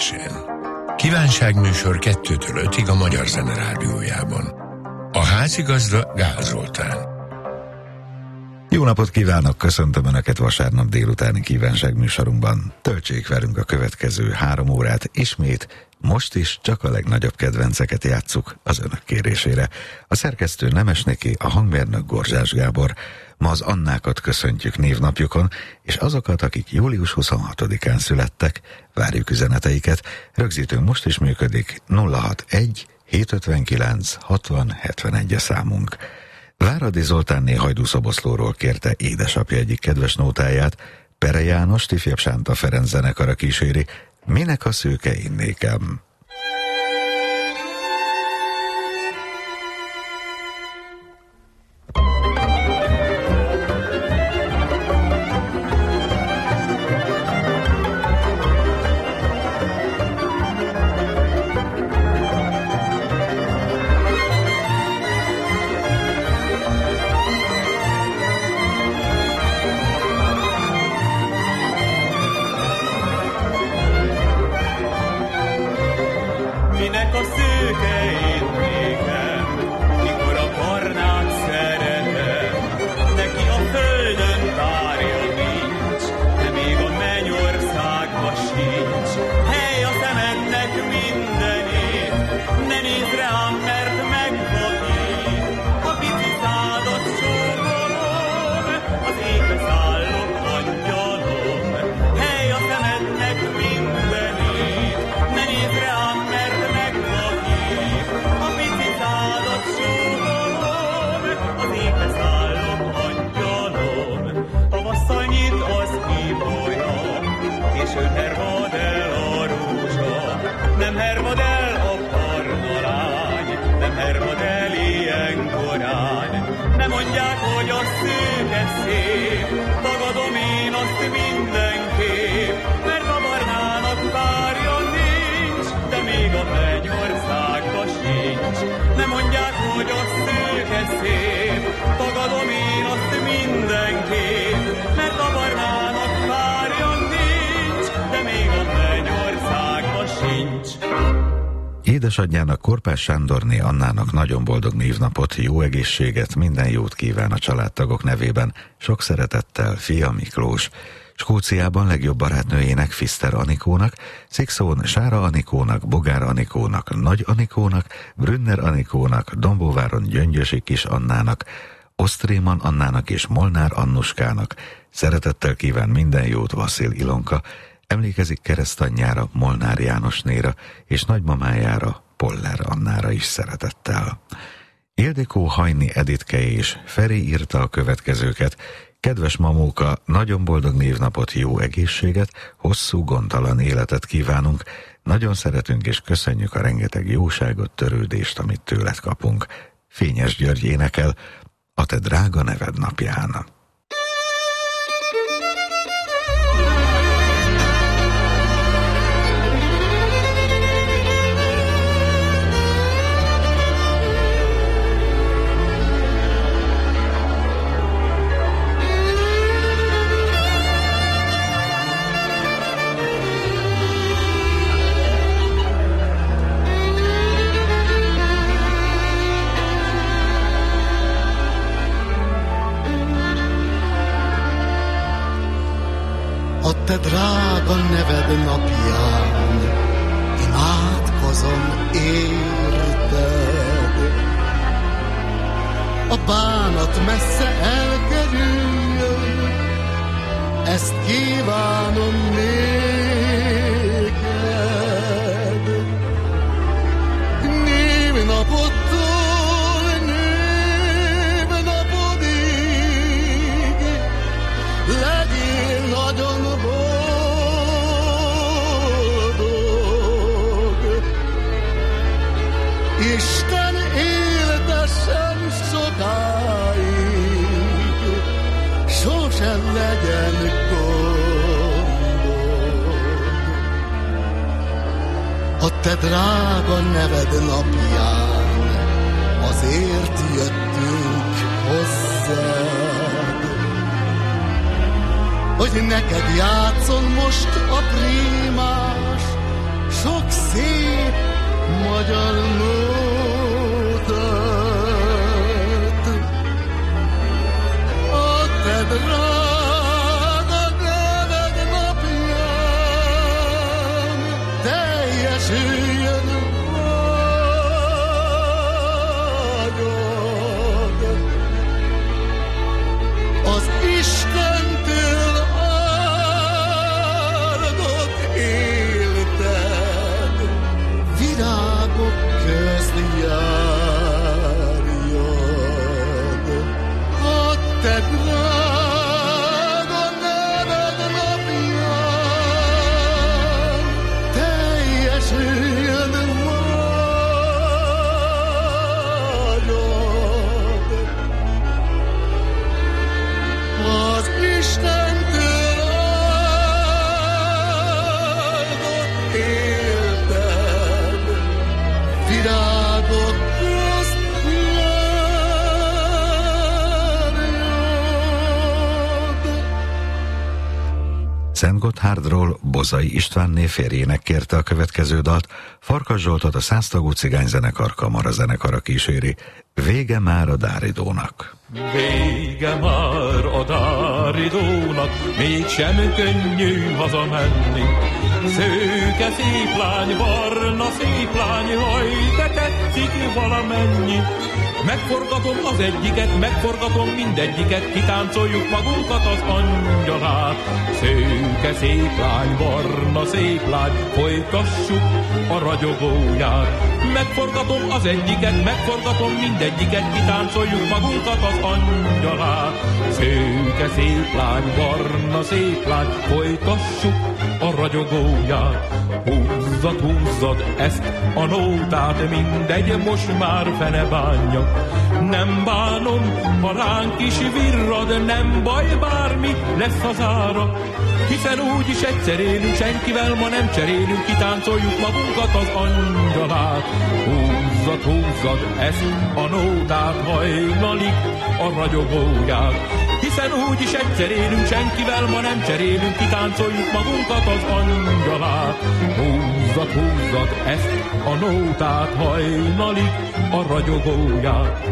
Egyenesen. Kívánságműsor 2-től 5-ig a Magyar Zene Rádiójában. A házigazda Gál Zoltán. Jó napot kívánok, köszöntöm Önöket vasárnap délutáni kívánságműsorunkban. Töltsék velünk a következő 3 órát ismét, most is csak a legnagyobb kedvenceket játsszuk az Önök kérésére. A szerkesztő Nemes Niki, a hangmérnök Gorzsás Gábor. Ma az Annákat köszöntjük névnapjukon, és azokat, akik július 26-án születtek, várjuk üzeneteiket. Rögzítőnk most is működik, 061 759 60 71 számunk. Váradi Zoltánné Hajdúszoboszlóról kérte édesapja egyik kedves nótáját, Pere János ifjabb Sánta Ferenc zenekara kíséri, Minek a szőke innékem. Édesanyjának, Korpás Sándorné Annának nagyon boldog névnapot, jó egészséget, minden jót kíván a családtagok nevében. Sok szeretettel, fia Miklós. Skóciában legjobb barátnőjének, Fiszter Anikónak, Szikszón Sára Anikónak, Bogár Anikónak, Nagy Anikónak, Brünner Anikónak, Dombóváron Gyöngyösi Kis Annának, Osztréman Annának és Molnár Annuskának. Szeretettel kíván minden jót Vasszil Ilonka. Emlékezik keresztanyjára, Molnár Jánosnéra, és nagymamájára, Poller Annára is szeretettel. Ildikó Hajni Editke és Feri írta a következőket. Kedves mamóka, nagyon boldog névnapot, jó egészséget, hosszú, gondtalan életet kívánunk. Nagyon szeretünk és köszönjük a rengeteg jóságot, törődést, amit tőled kapunk. Fényes György énekel a te drága neved napján. A te drága neved napján imádkozom érted. A bánat messze elkerüljön, ezt kívánom néked. Névnapottól névnapodig legyél nagyon boldog. Isten éltessen sokáig, sosem legyen gondod. A te drága neved napján azért jöttünk hozzád, hogy neked játszon most a prímás, s magyar nótát. A te drága neved napján teljesüljön vágyad. Az Istentől áldott életed virágok közt járjad. A te drága neved napján teljesüljön vágyad. Az Istentől áldott életed virágok közt járjad. Szentgotthárdról Bozai Istvánné férjének kérte a következő dalt, Farkas Zsoltot a 100 tagú cigányzenekar kamarazenekara kíséri. Vége már a Dáridónak. Vége már a Dáridónak, mégsem könnyű hazamenni. Szőke szép lány, barna szép lány, haj, de tetszik valamennyi. Megforgatom az egyiket, megforgatom mindegyiket, kitáncoljuk magunkat az angyalát. Szőke szép lány, barna szép lány, folytassuk a ragyogóját. Megforgatom az egyiket, megforgatom mindegyiket, kitáncoljuk magunkat az angyalát. Szőke szép lány, barna szép lány, folytassuk a ragyogóját. Húzzad, húzzad ezt a nótát, mindegy, most már fene bánja. Nem bánom, ha ránk is virrad, nem baj, bármi lesz az ára. Hiszen úgyis egyszer élünk, senkivel ma nem cserélünk, kitáncoljuk magunkat az angyalát. Húzzad, húzzad ezt a nótát, hajnalig a ragyogóját. Hiszen úgyis egyszer élünk, senkivel ma nem cserélünk, kitáncoljuk magunkat az angyalát. Húzzad, húzzad ezt a nótát, hajnalig a ragyogóját.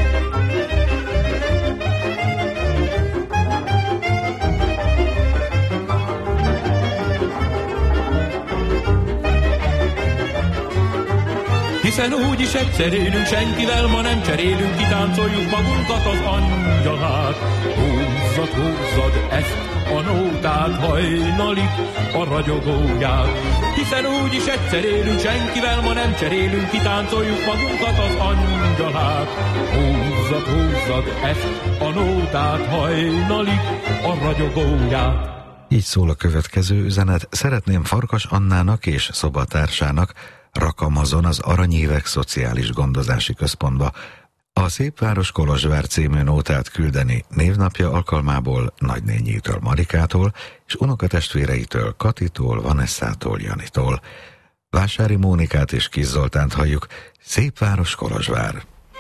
Hiszen úgyis egyszer élünk, senkivel ma nem cserélünk, kitáncoljuk magunkat az angyalát. Húzzad, húzzad ezt a nótát, hajnalig a ragyogóját. Hiszen úgyis egyszer élünk, senkivel ma nem cserélünk, kitáncoljuk magunkat az angyalát. Húzzad, húzzad ezt a nótát, hajnalig a ragyogóját. Így szól a következő üzenet. Szeretném Farkas Annának és szobatársának Rakamazon az Aranyévek Szociális Gondozási Központba a Szépváros Kolozsvár című nótát küldeni névnapja alkalmából nagynényétől Marikától és unokatestvéreitől Katitól, Vanessától, Janitól. Vásári Mónikát és Kis Zoltánt halljuk. Szépváros Kolozsvár.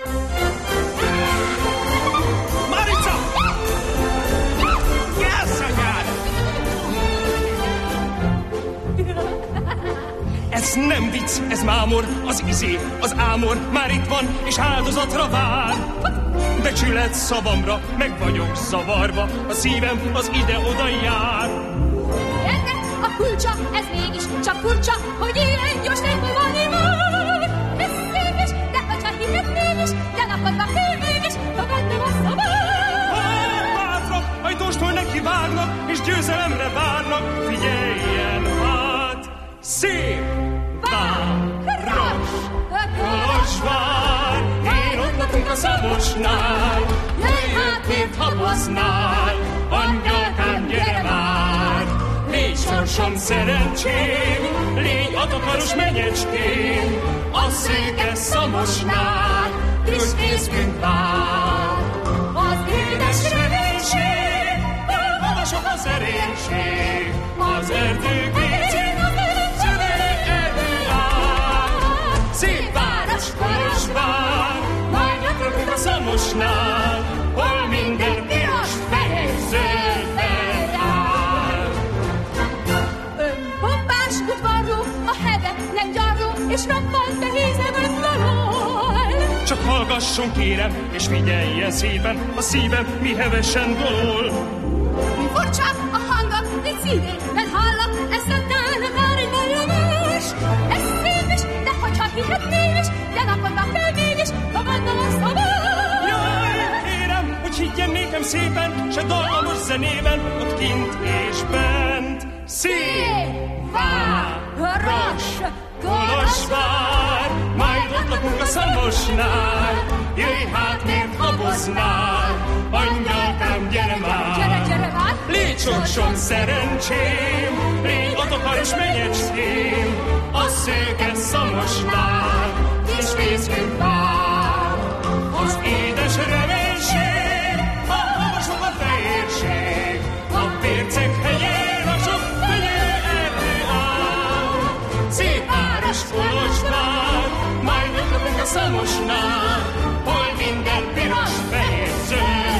Ez nem vicc, ez mámor, az izé, az ámor már itt van, és áldozatra vár. Becsület szavamra, meg vagyok zavarva, a szívem az ide-oda jár. Ennek a kulcsa, ez mégis csak furcsa, hogy ilyen gyors tempó van imár. Ez szépes, de hogyha hihetnél is, de napadba hívnél is, ha bennem a szabad. Bátrak, ajtóstól neki vágnak, és győzelemre várnak, figyeljen hát, szép! Város, Kolozsvár, én ott lakunk a Szabosnál, jöjj hát, mint haboznál, angyalkám, gyere már! Légy sorsom szerencsém, légy a takaros menyecském, a szőke Szamosnál, büszkészkünk vár. Az édes reménység, hol sok az erénység, az erdő vécén, szép város, Kolozsvár, majd lakunk a Szamosnál, hol minden piros, fehér, zöldben jár. Ön pompás udvarló, a heve nem gyarló, és roppant nehéz csak hallgasson kérem, és figyeljen szépen, a szívem mi hevesen dól. Mi furcsa a hanga, egy szívén, mert hallak, ezt a tána már egy vallamás. Ez szép is, de hogyha hihetném is, gyanakodva kell mégis, magadnak a szabad. Jaj, kérem, hogy higgyen nékem szépen, se dallamos zenében, ott kint és bent. Város, Kolozsvár, majd ott lakunk a Szamosnál. Jöjj hát, miért haboznál? Angyalkám, gyere már! Gyere már! Légy sorsom szerencsém, légy adakaros menyecském, a szőke Szamosnál, és fészkünk vár. Az édes reménység, a havasok a fehérség, a pércek hegyén a sok fenyő erdő áll. Szép város Kolozsvár, majd ott lakunk a Szamosnál, hol minden piros, fehér, zöld,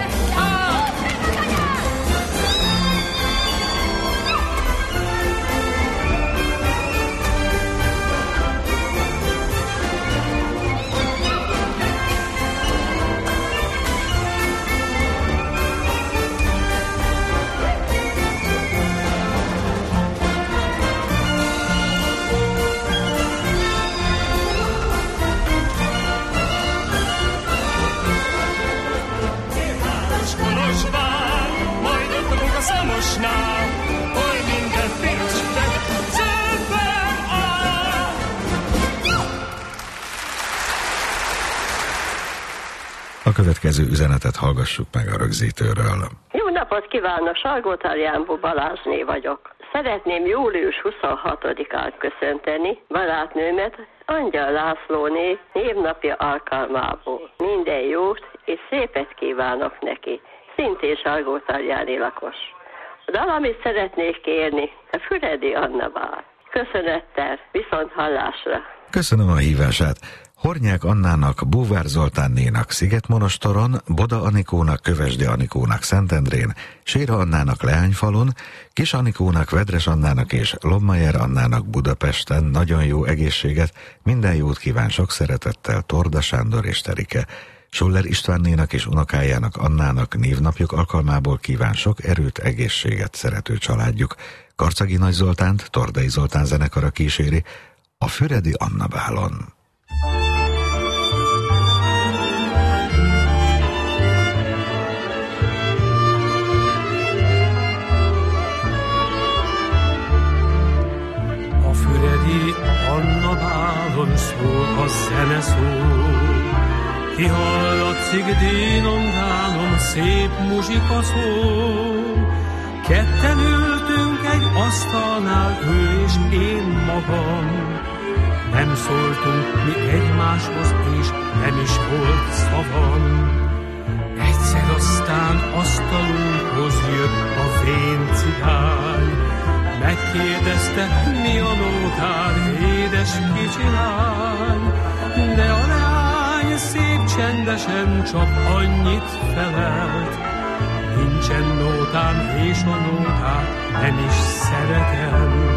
Szamosnál, hol minden piros, zöldben áll. A következő üzenetet hallgassuk meg a rögzítőről. Jó napot kívánok, Salgótarjánból Balázsné vagyok. Szeretném július 26-án köszönteni barátnőmet, Angyal Lászlóné névnapja alkalmából. Minden jót és szépet kívánok neki. Szintén Salgótarjáni lakos. A dal, amit szeretnék kérni, a Füredi Anna vár. Köszönettel, viszont hallásra. Köszönöm a hívását. Hornyák Annának, Búvár Zoltánnénak Szigetmonostoron, Boda Anikónak, Kövesdi Anikónak Szentendrén, Séra Annának Leányfalun, Kis Anikónak, Vedres Annának és Lobmayer Annának Budapesten nagyon jó egészséget, minden jót kíván sok szeretettel Torda Sándor és Terike. Schuller Istvánnénak és unokájának Annának névnapjuk alkalmából kíván sok erőt, egészséget szerető családjuk. Karcagi Nagy Zoltánt Tordai Zoltán zenekara kíséri a Füredi Anna bálon. A Füredi Anna bálon szól a zene szól, kihallatszik dénongálom, szép muzsika szól. Ketten ültünk egy asztalnál, ő és én magam. Nem szóltunk mi egymáshoz, és nem is volt szavam. Egyszer aztán asztalunkhoz jött a vén cigány. Megkérdezte, mi a nótád, édes kicsi lány. De a leány szép csendesen csak annyit felelt: nincsen nótám, és a nótát nem is szeretem.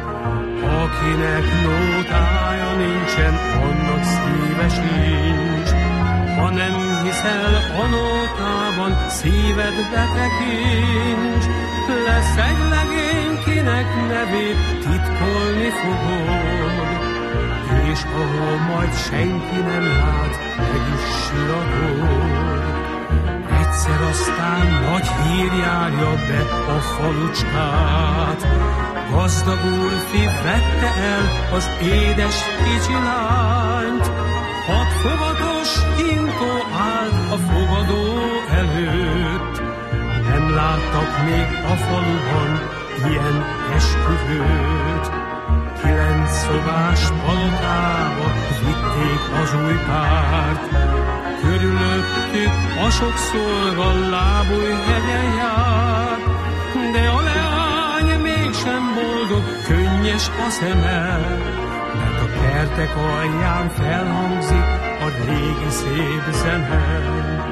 Akinek nótája nincsen, annak szíve sincs. Ha nem hiszel a nótában, szíved betekincs. Lesz egy legény, kinek nevét titkolni fogod, és ahol majd senki nem lát, meg is siratod. Egyszer aztán nagy hír járja be a falucskát: gazdag úrfi vette el az édes kicsi lányt. 6 fogatos hintó állt a fogadó előtt, nem láttak még a faluban ilyen esküvőt. 9 szobás palotába vitték az új párt, körülöttük a sok szolga Lábújhegyen jár. De a leány mégsem boldog, könnyes a szeme, mert a kertek alján felhangzik a régi szép zene.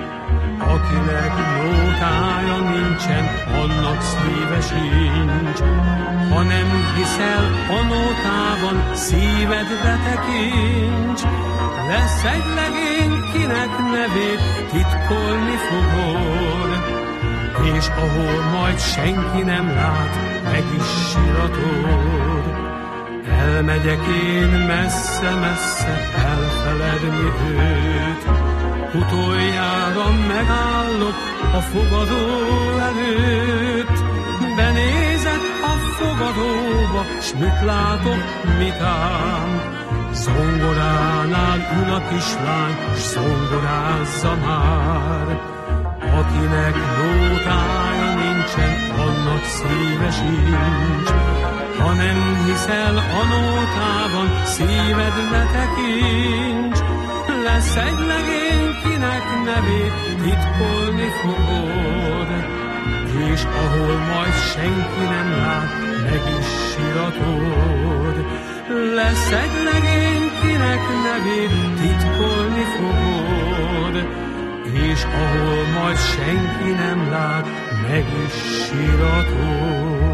Akinek nótája nincsen, annak szíve sincs. Ha nem hiszel a nótában, szíved betekincs. lesz egy legény, kinek nevét titkolni fogod, és ahol majd senki nem lát, meg is siratod. Elmegyek én messze-messze elfeledni őt, utoljára megállok a fogadó előtt. Benézek a fogadóba, s mit látok, mit ám? Zongoránál ül a kislány, s zongorázza már. Akinek nótája nincsen, annak szíve sincs. Ha nem hiszel a nótában, szíved ne tekints. Lesz egy legény, kinek nevét titkolni fogod, és ahol majd senki nem lát, meg is siratod. Lesz egy legény, kinek nevét titkolni fogod, és ahol majd senki nem lát, meg is siratod.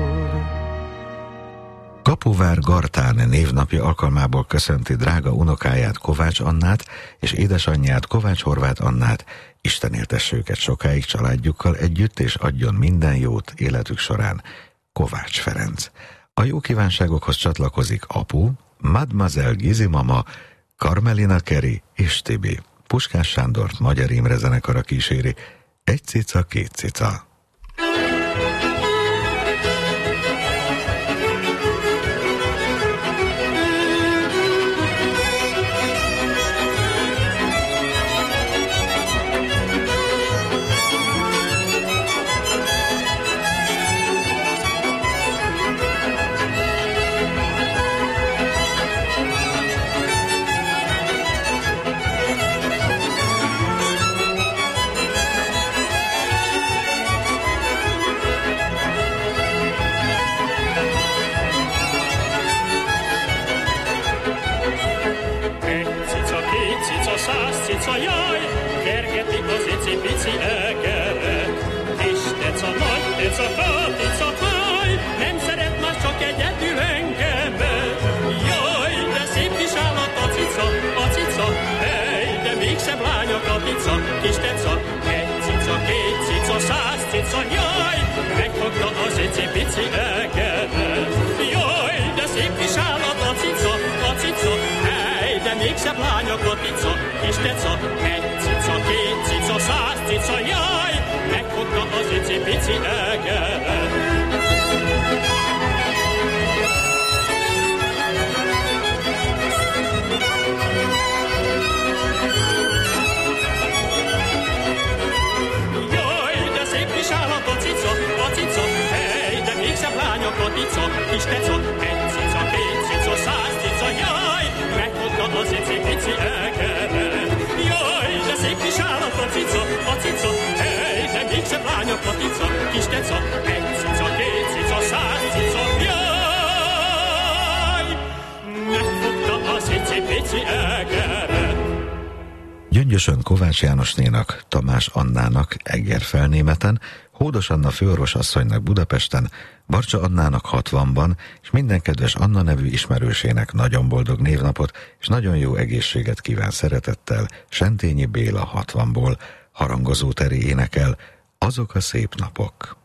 Kapuvár Gartán névnapja alkalmából köszönti drága unokáját, Kovács Annát, és édesanyját, Kovács Horváth Annát. Isten éltesse őket sokáig családjukkal együtt, és adjon minden jót életük során. Kovács Ferenc. A jó kívánságokhoz csatlakozik apu, Mademoiselle Gizi mama, Karmelina Keri és Tibi. Puskás Sándort Magyar Imre zenekara kíséri. Egy cica, két cica. Nem szeret már csak egyedül engemet. Jaj, de szép kis állat a cica, hely, de mégsem lányok a pica, kis teca. Egy cica, két cica, 100 cica, jaj, megfogta az icipici egemet. Jaj, de szép kis állat a cica, hely, de mégsem lányok a pica, kis teca. Egy cica, két cica, 100 cica, jaj, megfogta az icipici egemet. A pica, kis teca, egy cica, két cica, 100 cica, jaj, megfogta az icipici egemet. Jaj, de szép kis állat a cica, hely, de mégsem lányok a pica, kis teca, egy cica, két cica, 100 cica, jaj, megfogta az icipici egemet. Gyöngyösön Kovács Jánosnénak, Tamás Annának Egerfelnémeten, Hódos Anna főorvos asszonynak Budapesten, Barcsa Annának 60-ban, és minden kedves Anna nevű ismerősének nagyon boldog névnapot, és nagyon jó egészséget kíván szeretettel Sentényi Béla 60-ból. Harangozó Teri énekel Azok a szép napok.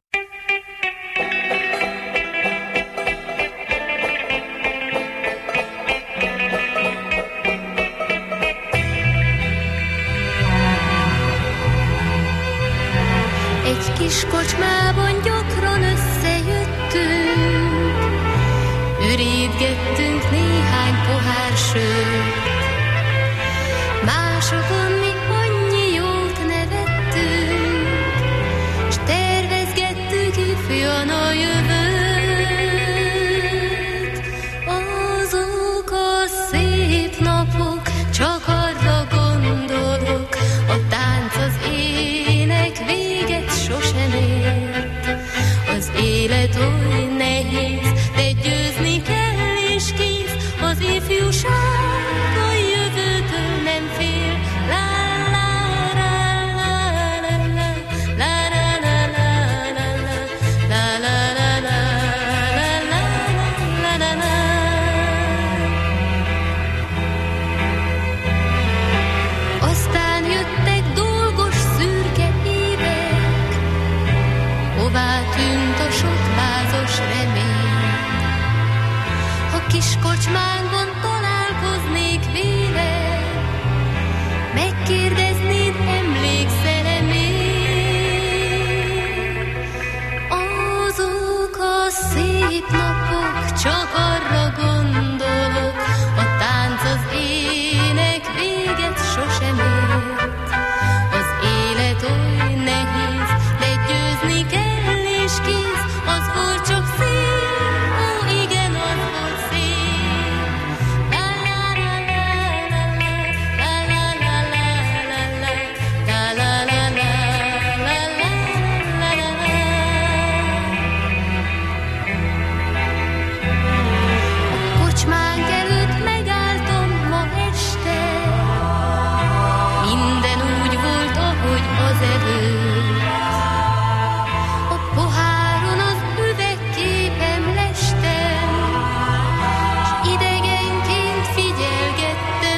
Egy kis kocsmában gyakran összejöttünk, ürítgettünk néhány pohár sört. Másokon mi annyi jót nevettünk, s tervezgettük ifjan a jövőt. Azok a szép napok, csak arra gondolok, a tánc, az ének véget sosem ért. Az élet oly nehéz, de győzni kell és kész. Az ifjúság a jövőtől nem fél. La la la la la la la la la la la la la la la la. kis kocsmánkon találkoznék véled, megkérdeznéd, emlékszel-e még? Azok a szép napok, csak arra gondolok, a tánc, az ének véget sosem ért. Az élet oly nehéz, de győzni kell és kész, az volt csak szép, ó igen, az volt szép. La la la la la la la la la la la la la la la. A kocsmánk előtt megálltam ma este, minden úgy volt, ahogy az előtt. A poháron az üvegképen lestem, s idegenként figyelgettem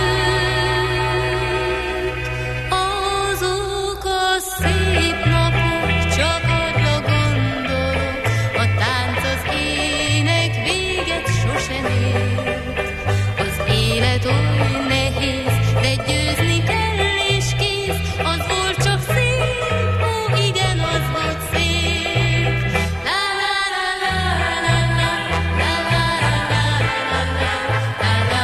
őt. Azok a szép napok, csak arra gondolok, a tánc, az ének véget sosem ért. Az élet oly nehéz, de győzni kell és kész, az volt csak szép, ó igen, az volt szép. La la la la la la la la la la la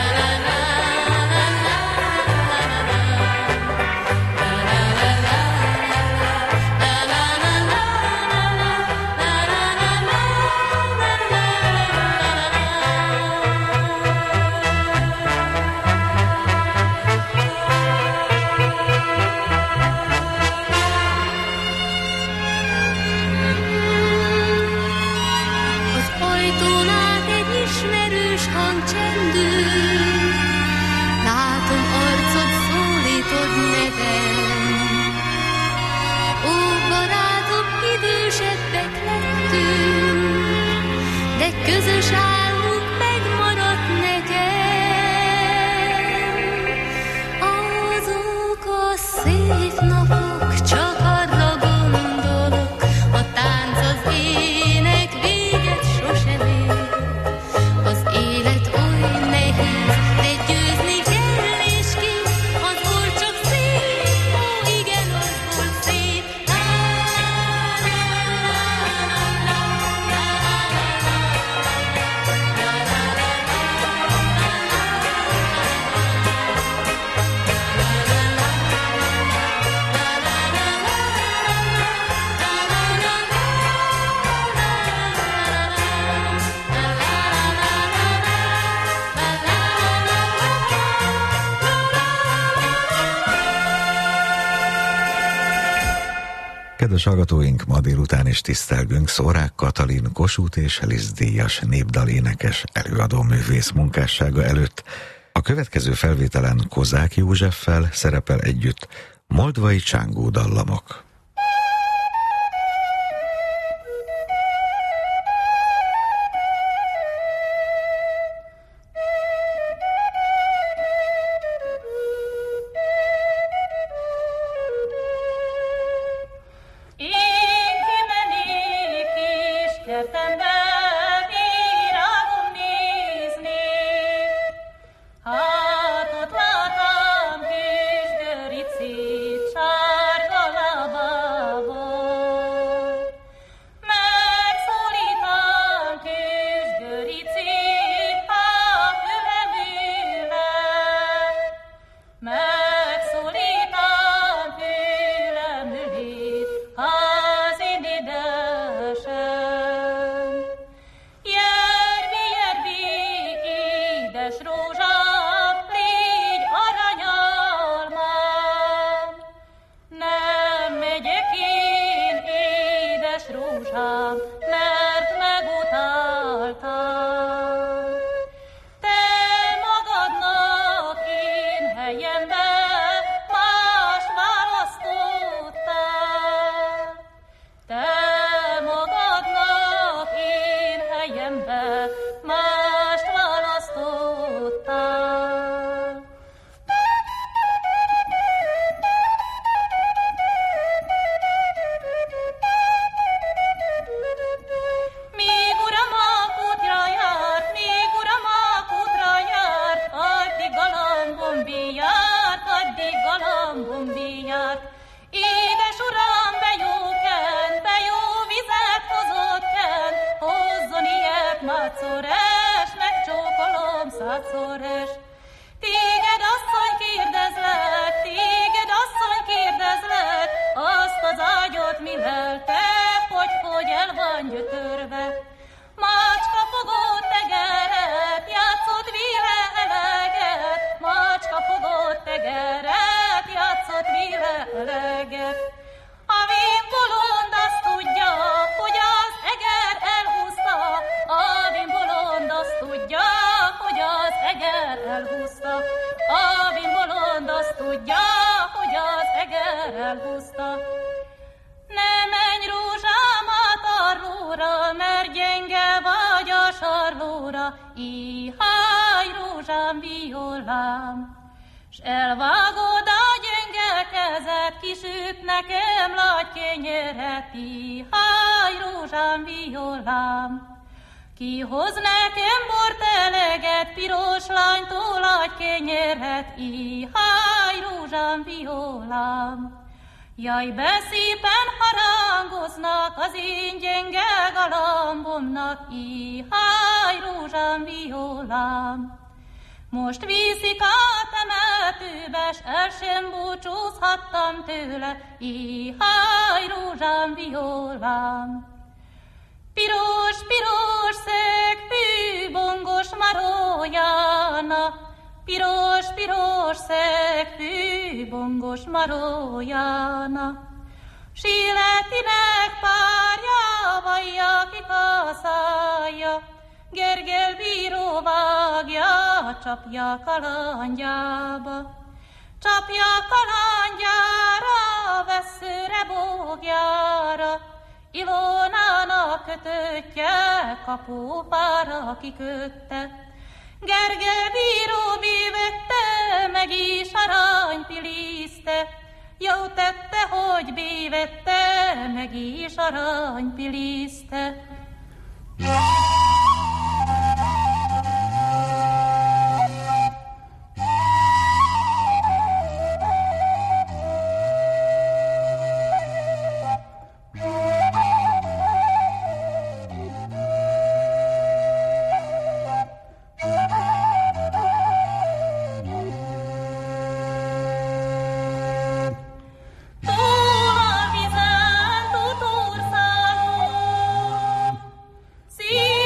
Az ajtón át egy ismerős hang csendül, látom arcod, szólítod nevem. Ó, barátom, idősebbek lettünk, de közös álmunk megmaradt nekem. Azok a szép napok, csak arra gondolok, a tánc, az ének véget sosem ér. Az élet oly nehéz, de győzni kell és kész, az volt csak szép, ó igen, az volt szép. La la la la Kedves hallgatóink, ma délután is tisztelgünk Szórák Katalin Kossuth és Liszt díjas népdalénekes előadó művész munkássága előtt. A következő felvételen Kozák Józseffel szerepel együtt Moldvai Csángó dallamok. Én kimennék is kertembe, virágom nézni. Hát ott láttam kis göricit, sárga lábával. Megszólítam kis göricit, a füleműre. Megszólítam füleműrit, az én édesem. Jerbi, jerbi, édes rózsám, légy aranyalmám. Nem megyek én, édes rózsám, mert megutáltam. Te magadnak én helyembe más választottál. Te magadnak én helyembe mást választottál. százszor-es. Téged asszony kérdezlek, azt az ágyat mi lelte, hogy el van gyötörve. Macska fogott tegeret, játszott vile eleget, macska fogott tegeret, játszott vile eleget. A vén bolond azt tudja, hogy az eger elhúzta, a vén bolond azt tudja, hogy az eger elhúzta, a vén bolond azt tudja, hogy az eger elhúzta. Ne menj rózsám a tarlóra, mert gyenge vagy a sarlóra, íháj rózsám violám. S elvágod a gyenge kezed, kisüt nekem lágy kenyeret, íháj rózsám violám. Kihoz nekem bort eleget, piros lánytól lágy kenyeret, íháj rózsám violám. Jaj, beszépen harangoznak az én gyenge galambomnak, íháj rózsám violám. Most viszik a temetőbe, s el sem búcsúzhattam tőle, íháj rózsám violám. Piros, piros szegfű, bongos marójána, piros, piros szegfű, bongos marójána. Silletinek párja, vajja kikaszája, Gergely bíró vágja, csapja kalandjába. Csapja kalandjára, vesszőre bógjára, Ilónának kötöttje, kapópára kikötte. Gergely bíró bívette, meg is aranypiliszte, jó tette, hogy bívette, meg is aranypiliszte. See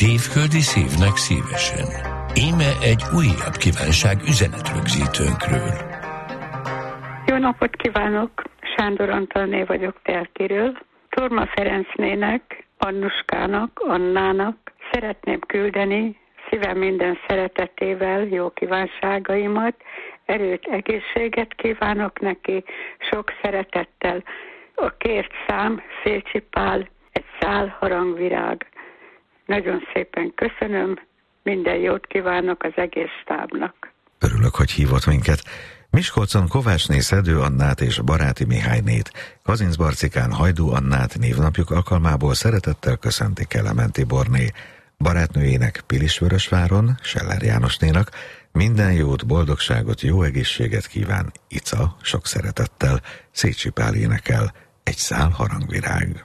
Szívföldi szívnek szívesen. Íme egy újabb kívánság üzenetrögzítőnkről. Jó napot kívánok! Sándor Antalné vagyok Telkiről. Torma Ferencnének, Annuskának, Annának szeretném küldeni szívem minden szeretetével jó kívánságaimat, erőt, egészséget kívánok neki, sok szeretettel. A kért szám Szécsi Pál, egy szál harangvirág. Nagyon szépen köszönöm, minden jót kívánok az egész stábnak. Örülök, hogy hívott minket. Miskolcon Kovácsné Szedő Annát és Baráti Mihálynét, Kazincbarcikán Hajdú Annát névnapjuk alkalmából szeretettel köszönti Kelemen Tiborné. Barátnőjének Pilisvörösváron, Seller Jánosnénak minden jót, boldogságot, jó egészséget kíván Ica sok szeretettel. Szécsi Pál énekel, egy szál harangvirág.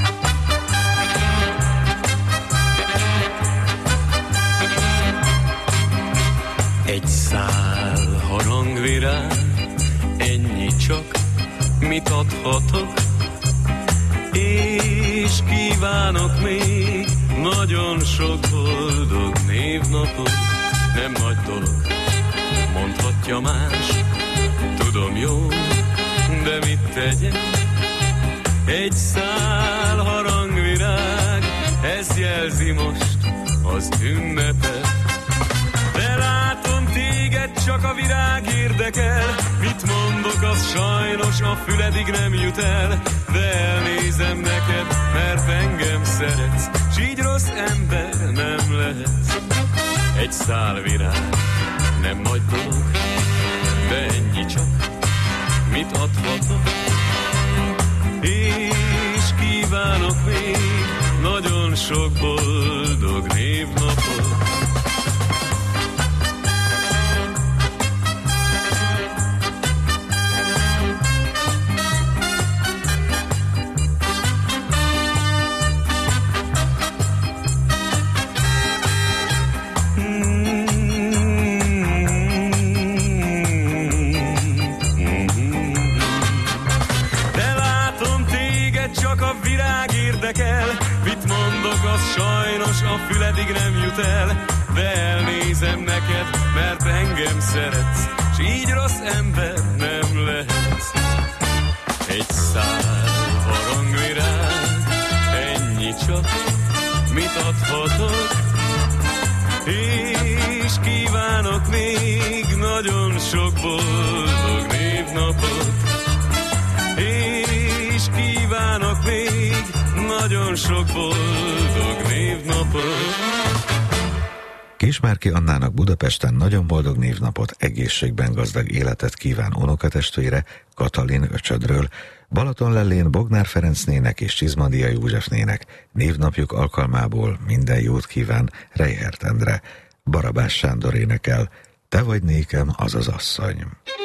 Egy szál harangvirág, ennyi csak, mit adhatok, és kívánok még nagyon sok boldog névnapot. Nem nagy dolog, mondhatja más, tudom jó, de mit tegyek? Egy szál harangvirág, ez jelzi most az ünnepet. De látom, téged csak a virág érdekel, mit mondok, az sajnos a füledig nem jut el. De elnézem neked, mert engem szeretsz, s így rossz ember nem lehetsz. Egy szál virág, nem nagy dolog, de ennyi csak, mit adhatok, és kívánok még nagyon sok boldog névnapot. Mit mondok, az sajnos a füledig nem jut el. De elnézem neked, mert engem szeretsz, s így rossz ember nem lehetsz. Egy szál harangvirág, ennyi csak, mit adhatok, és kívánok még nagyon sok boldog névnapot. És kívánok még nagyon sok boldog névnapot. Kismárki Annának Budapesten nagyon boldog névnapot, egészségben gazdag életet kíván unokatestvére, Katalin öcsödről. Balatonlellén Bognár Ferencnének és Csizmadia Józsefnének névnapjuk alkalmából minden jót kíván Reichert Endre. Barabás Sándor énekel, te vagy nékem az az asszony.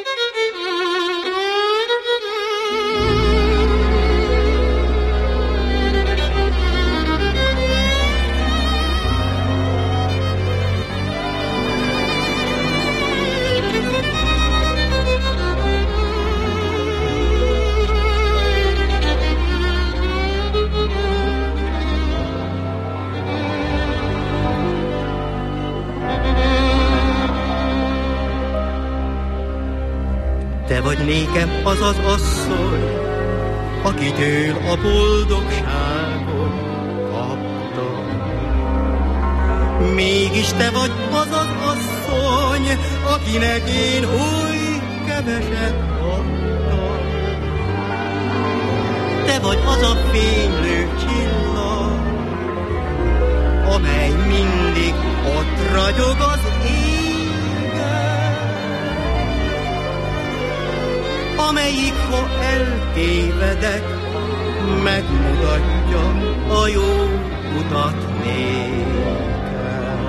Te vagy nékem az az asszony, akitől a boldogságot kaptam. Mégis te vagy az az asszony, akinek én oly keveset adtam. Te vagy az a fénylő csillag, amely mindig ott ragyog az amelyik, ha eltévedek, megmutatja a jó utat nékem.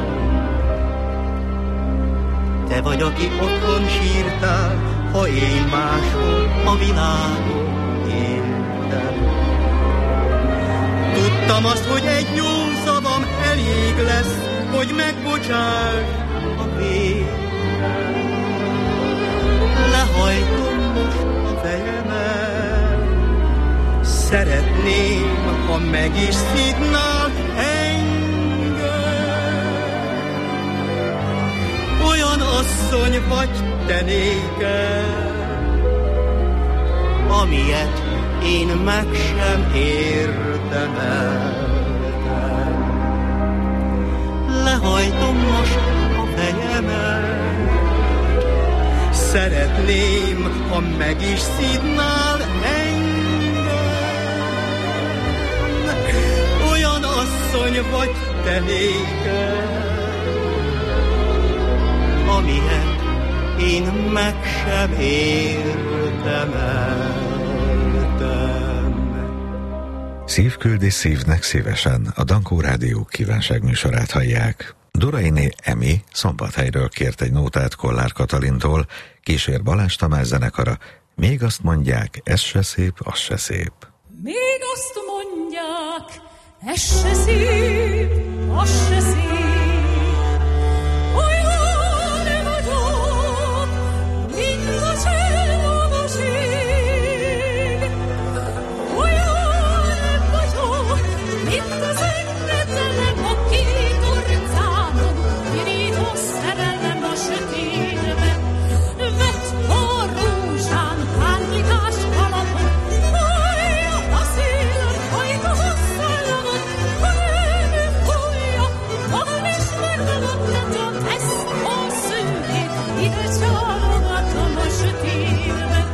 Te vagy, aki otthon sírtál, ha én máshol a világon éltem. Tudtam azt, hogy egy jó szavam elég lesz, hogy megbocsáss a végem. Lehajtom most a fejemet, szeretném, ha meg is szidnál engem. asszony vagy te nékem, amilyet én meg sem érdemeltem. Lehajtom most a fejemet, szeretném, ha meg is szidnál engem. Olyan asszony vagy te nékem, amilyet én meg sem érdemeltem. Szívküldi szívnek szívesen, a Dankó Rádió kívánságműsorát hallják. Dorainé Emi Szombathelyről kért egy nótát Kollár Katalintól, kísér Balázs Tamás zenekara, még azt mondják, ez se szép, az se szép. Még azt mondják, ez se szép, az se szép. Olyan vagyok, mint a csillagos ég. Olyan vagyok, mint az engedtelem a két orcámon, pirító szerelem a sötétben. Vett a rózsán, pántlikás kalapon, hallja a szél, hajt a hosszállamot, hallja, hallja, magam is megdologtatom ezt a szőkét, ide csalogatom a sötétben.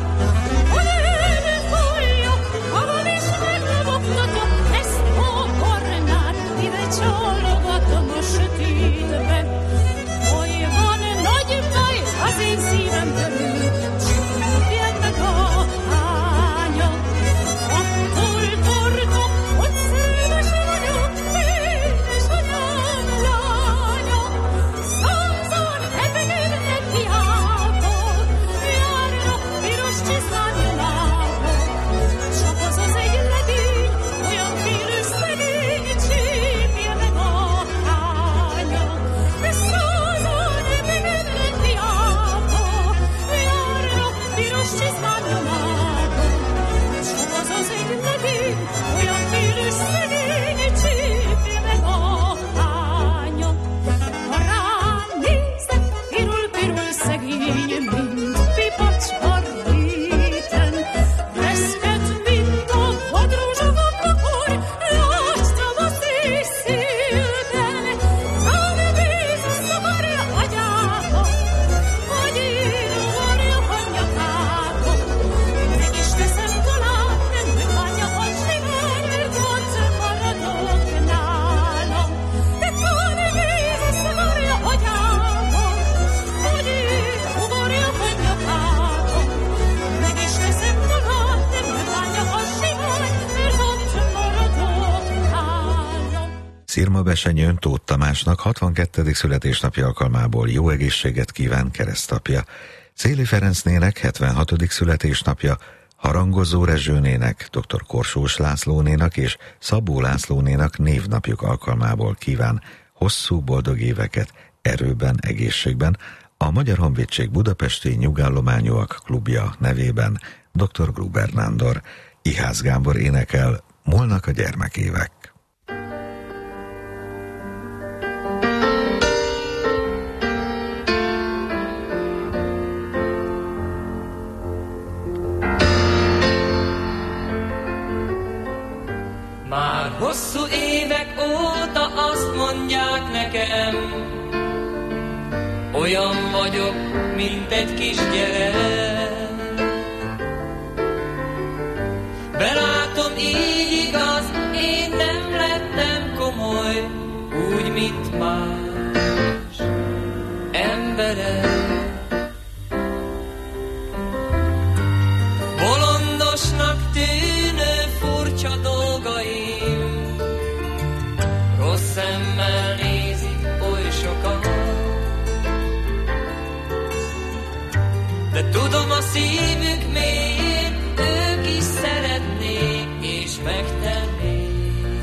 Hallja, hallja, magam is megdologtatom ezt a kornát, ide csalogatom a sötétben. Oly van nagy baj az én szívem körül, csípjen meg a hányom. Attól tartok, hogy szerelmes vagyok, én és anyám lányom. Százan hebegednek hiába, járnak piros csizmányomába. Csak az az egy legény, olyan félő szegény, csípjen meg a hányom. Százan hebegednek hiába, járnak piros csizmányomába. Csak az az egy legény, olyan félő szegény, csípjen meg a hányom. Ha rám nézek, pirul-pirul szegény, mint pipacs a réten. Reszket, mint a vadrózsa gombakor, láttam a szélben. Rám néz, szavarja agyába, hogy én ugorjak a nyakába. Meg is teszem talán, nem bánja a siker, mert ott maradok nálam. De rám néz, szavarja agyába, hogy én ugorjak a nyakába. Meg is teszem talán, nem bánja a siker, mert ott maradok nálam. Szirma Besenyőn Tóth Tamásnak 62. születésnapja alkalmából jó egészséget kíván keresztapja. Széli Ferencnének 76. születésnapja, Harangozó Rezsőnének, dr. Korsós Lászlónénak és Szabó Lászlónénak névnapjuk alkalmából kíván hosszú boldog éveket erőben, egészségben, a Magyar Honvédség Budapesti Nyugállományúak klubja nevében dr. Gruber Nándor. Ihász Gábor énekel, múlnak a gyermekévek. Már hosszú évek óta azt mondják nekem, olyan vagyok, mint egy kisgyerek. Belátom, így igaz, én nem lettem komoly, úgy, mint más emberek. Bolondosnak tűnő furcsa dolgaim, rossz szemmel nézik oly sokan. De tudom, a szívük mélyén ők is szeretnék és megtennék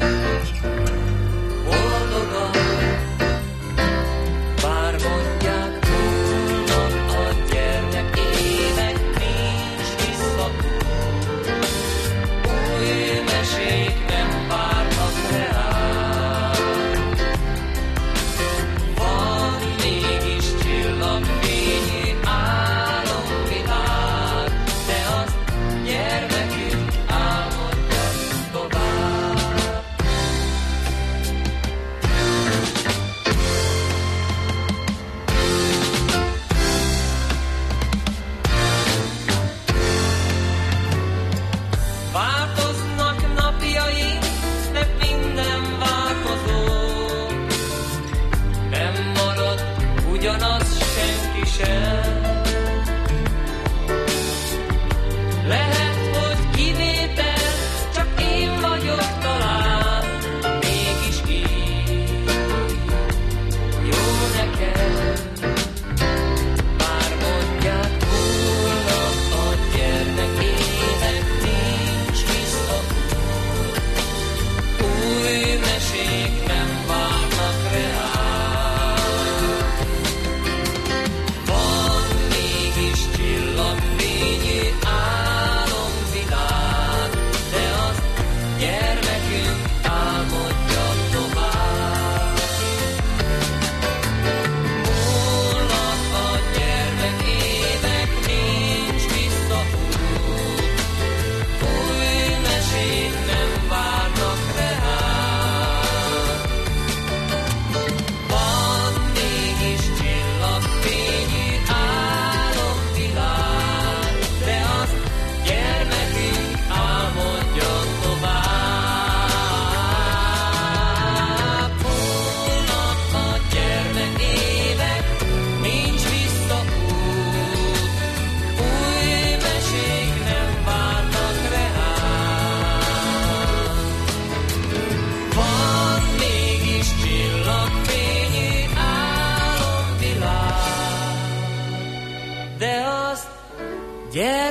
boldogan. Bár mondják, múlnak a gyermek évek, nincs visszaút. Új mesék nem várnak reál. Van mégis csillagfény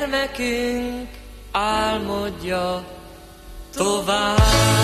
gyermekünk álmodja tovább.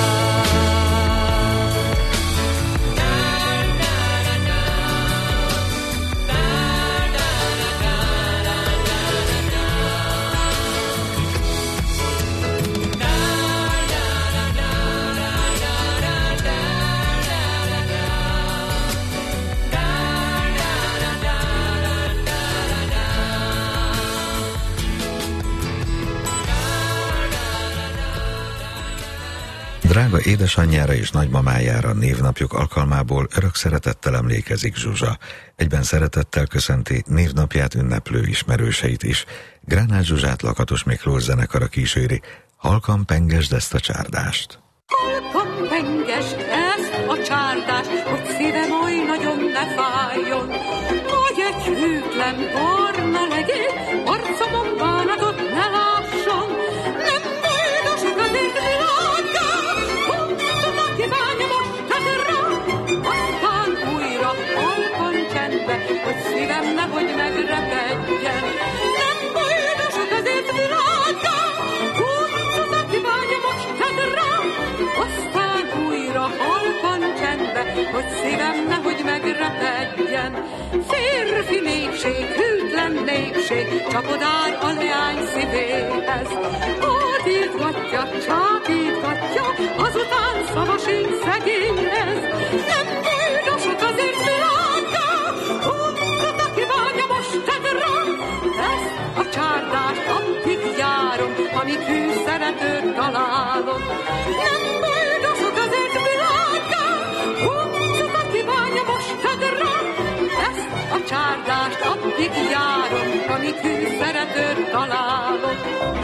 Drága édesanyjára és nagymamájára névnapjuk alkalmából örök szeretettel emlékezik Zsuzsa. Egyben szeretettel köszönti névnapját ünneplő ismerőseit is. Gránát Zsuzsát Lakatos Miklós zenekara kíséri. Halkan pengesd ezt a csárdást. Halkan pengesd ezt a csárdást, hogy szívem oly nagyon ne fájjon. Hogy egy hűtlen barna legény arcomon bánatot ne lásson. Nem boldosok az én világá, honnan kívánja most rá. Aztán újra halkan csendbe, hogy szívem nehogy megrepedjen. Nem boldosok az én világá, honnan kívánja most rá. Aztán újra halkan csendbe, hogy szívem nehogy megrepedjen. Férfi népség, hűtlen népség, csapodár a leány szívéhez. Hódítgatja, csábítgatja, azután szavasint szegényhez. Nem boldosok azért világá, honnan kívánja most rá. Ezt a csárdást addig járom, amíg hű szeretőt találom. Nem boldosok azért világá, honnan kívánja most rá. Ezt a csárdást addig járom, amíg hű szeretőt találom.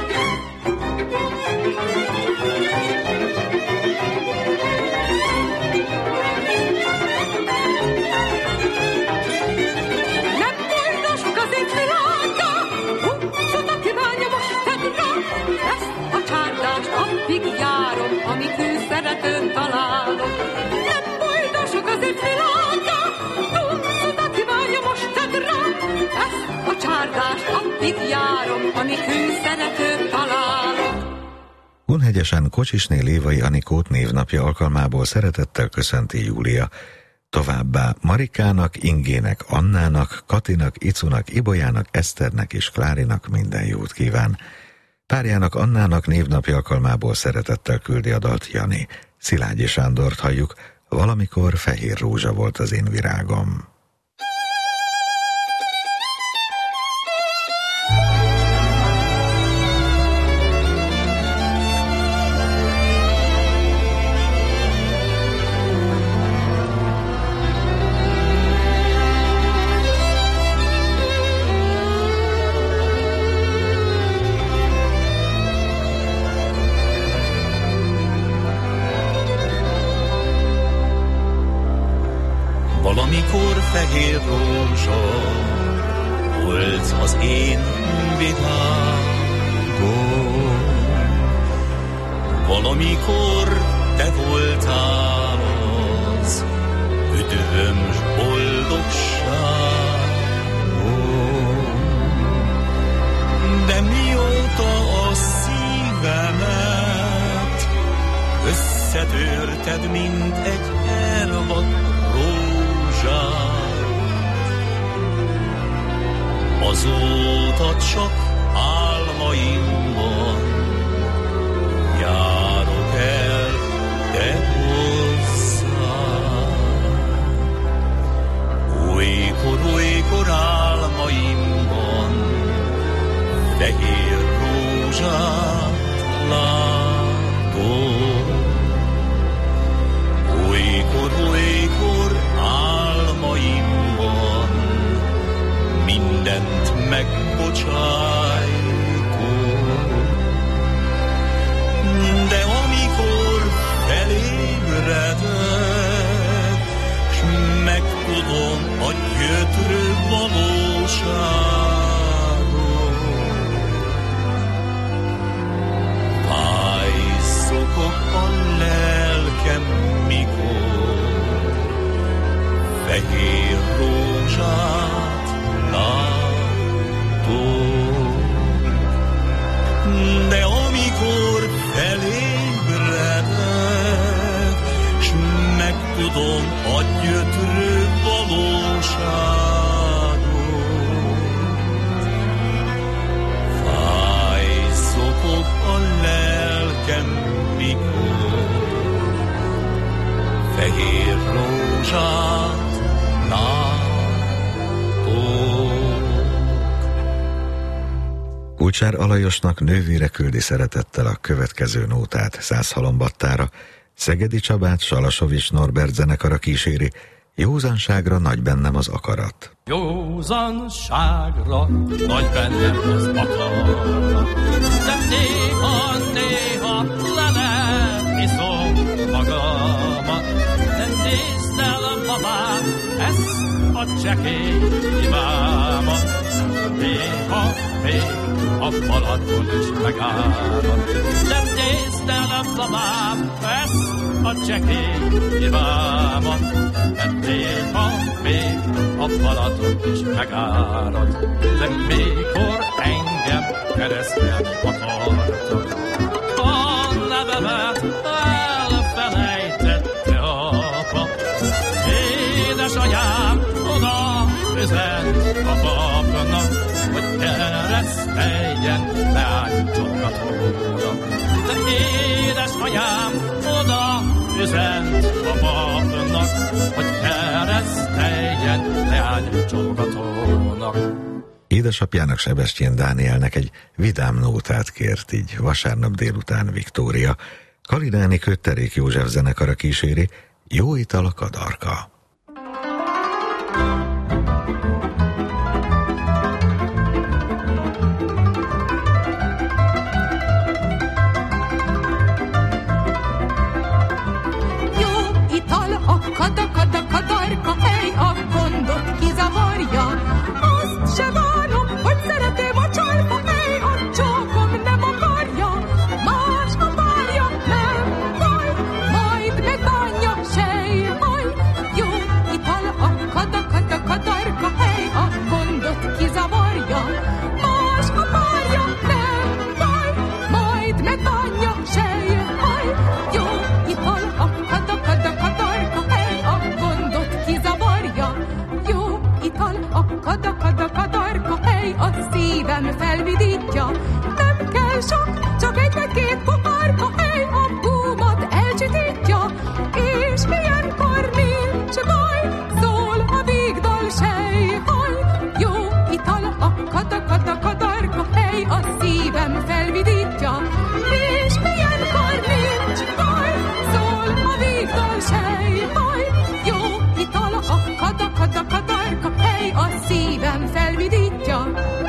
Nem boldosok azért világá, honnan kívánja most rá. Ezt a csárdást addig járom, amíg hű szeretőt találom. Nem boldosok azért világá, honnan kívánja most rá. Ezt a csárdást addig járom, amíg hű szeretőt találom. Kunhegyesen Kocsisné Lévai Anikót névnapja alkalmából szeretettel köszönti Júlia. Továbbá Marikának, Ingének, Annának, Katinak, Icunak, Ibolyának, Eszternek és Klárinak minden jót kíván. Párjának Annának névnapja alkalmából szeretettel küldi a dalt Jani. Szilágyi Sándort halljuk, valamikor fehér rózsa volt az én virágom. Valamikor fehér rózsa volt az én virágom. Valamikor te voltál az üdvöm s boldogságom. De mióta a szívemet összetörted, mint egy elvadt azóta csak álmaimban járok el te hozzád. Olykor álmaimban fehér rózsát látom. Olykor álmaimban mindent megbocsájtok. De amikor felébredek, s megtudom a gyötrő valóságot, fáj szokog a lelkem, mikor fehér rózsát látom. tudom a gyötrő valóságot. Fáj szokog a lelkem, mikor fehér rózsát látok. Kulcsár Alajosnak nővére küldi szeretettel a következő nótát Szász halombattára, Szegedi Csabát Salasovics Norbert zenekara kíséri, józanságra nagy bennem az akarat. Józanságra nagy bennem az akarat, de néha le nem iszom magamat, de nézd el, babám, ezt a csekély imámat, néha még a Balaton is megárad. De nézd el, babám, ezt a csekély imámat, de néha még a Balaton is megárad. De mikor engem keresztel akartak, a nevemet elfelejtette apa. Édesanyám oda üzent a papnak, hogy kereszteljen leánycsokatóra. De édesanyám oda üzent a papnak, hogy kereszteljen leánycsokatónak. Édesapjának, Sebestyén Dánielnek egy vidám nótát kért így vasárnap délután Viktória. Kalidáni Kötterék József zenekara kíséri, Jó ital a kadarka. Kadarka, hely, a gondot kizavarja. Azt se bánom, hogy szeretem a csalpa, hely, a csókom nem akarja. Más a párja, nem baj, majd megbánja, sejhaj. Jó ital a kadarka, hely, a gondot kizavarja. Más a párja, nem baj, majd megbánja, sejhaj. Jó ital a kadarka, hely, a gondot kizavarja. Jó ital a kadarka, hely, a szívem felvidítja. Nem kell sok, csak egy vagy két pohárka, hely, a búmat elcsitítja. És ilyenkor nincs baj, szól a végdal, sejhaj. Jó ital a kadarka, hely, a szívem felvidítja. És ilyenkor nincs baj, szól a végdal, sejhaj. Jó ital a kadarka, hely, a szívem felvidítja.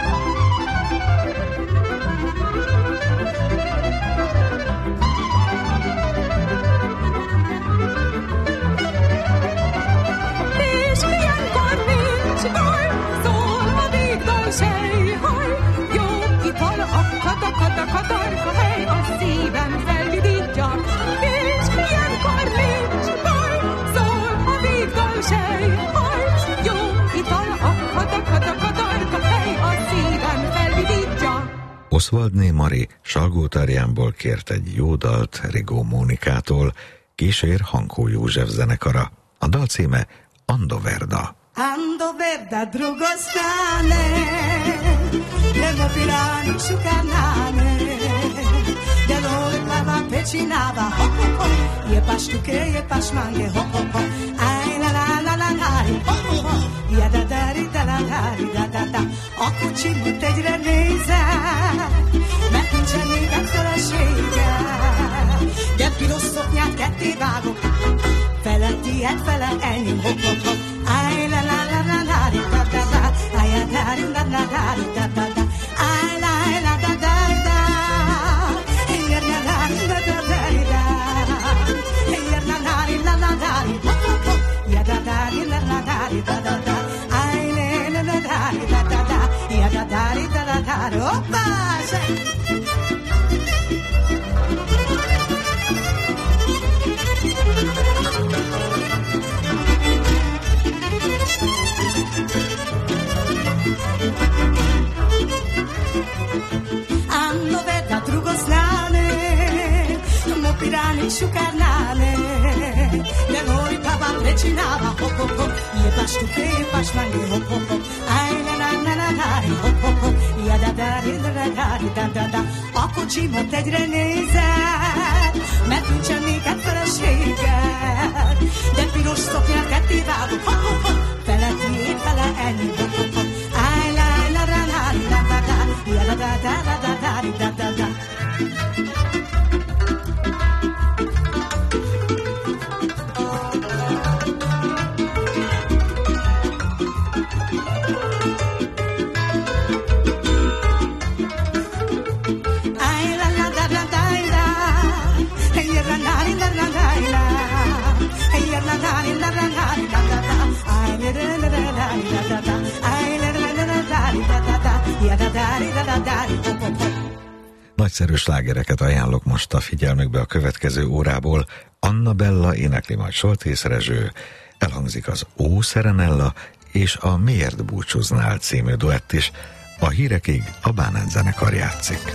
És ilyenkor nincs baj, szól a végdal, sejhaj. Jó ital a kadarka, hely, a szívem felvidítja. És ilyenkor nincs baj, szól a végdal, sejhaj. Jó ital a kadarka, hely, a szívem felvidítja. Oswaldné Mari Salgótarjánból kért egy jó dalt Rigó Mónikától, kísér Hankó József zenekara. A dal címe Ando Verda. Ando verda drugo stane, nemo pirani šukanane, delove plava pečinava, hop hop hop, je paš tuke, je paš mange, hop hop hop, aj la la la la la, hop hop hop, ja da dari da la da da da, a kocsimot egyre nézek, mert nincsen még felesége, de piros szoknyát ketté vágok, feletti egy fele enyém, hop hop hop, aj la la la la la da da da, aj la la la la da da da, aj la la da da da, ér la la da da da da, ér la la la la da, hop hop hop, ja da da la la da da da, aj la la da da da, ja da da da, hoppa, Hanno veda drugo snane, mo pirani šukarnane, de noi papa precinava hop hop hop, je baš tu ke je baš mangi hop hop hop, aj na na na na na hop hop hop, ja da da da, a kocsimat egyre nézed, mert nincsen néked feleséged, de piros szoknyát ketté vágok, hop hop hop, fele tiéd, fele ennyi hop hop hop, aj la la la la la la la, ja da da da da da da da. Nagyszerű slágereket ajánlok most a figyelmükbe a következő órából. Anna Bella énekli majd Soltész Rezső, elhangzik az Ó Szerenella és a Miért búcsúznál című duett is. A hírekig a Bánát zenekar játszik.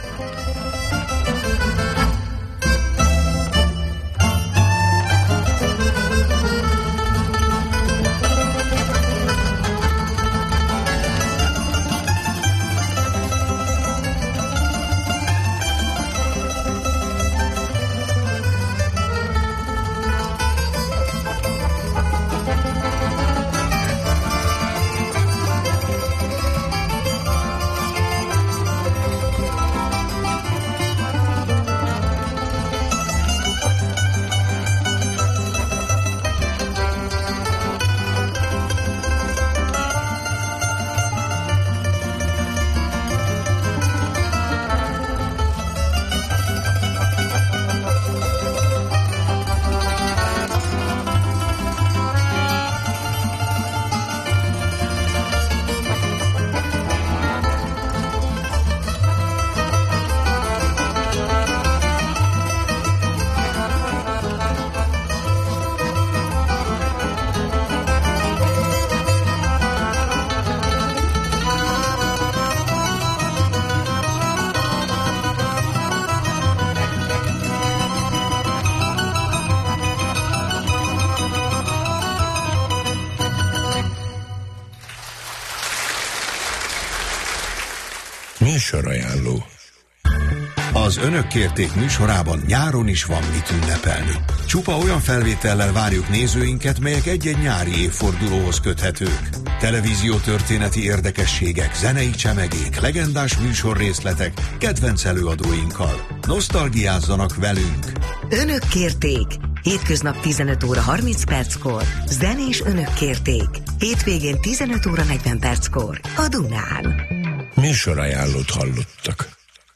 Műsorajánló. Az Önök kérték műsorában nyáron is van mit ünnepelni. Csupa olyan felvétellel várjuk nézőinket, melyek egy-egy nyári évfordulóhoz köthetők. Televíziótörténeti érdekességek, zenei csemegék, legendás műsorrészletek, kedvenc előadóinkkal. Nosztalgiázzanak velünk! Önök kérték! Hétköznap 15 óra 30 perckor. Zenés Önök kérték. Hétvégén 15 óra 40 perckor. A Dunán. Műsorajánlót hallottak.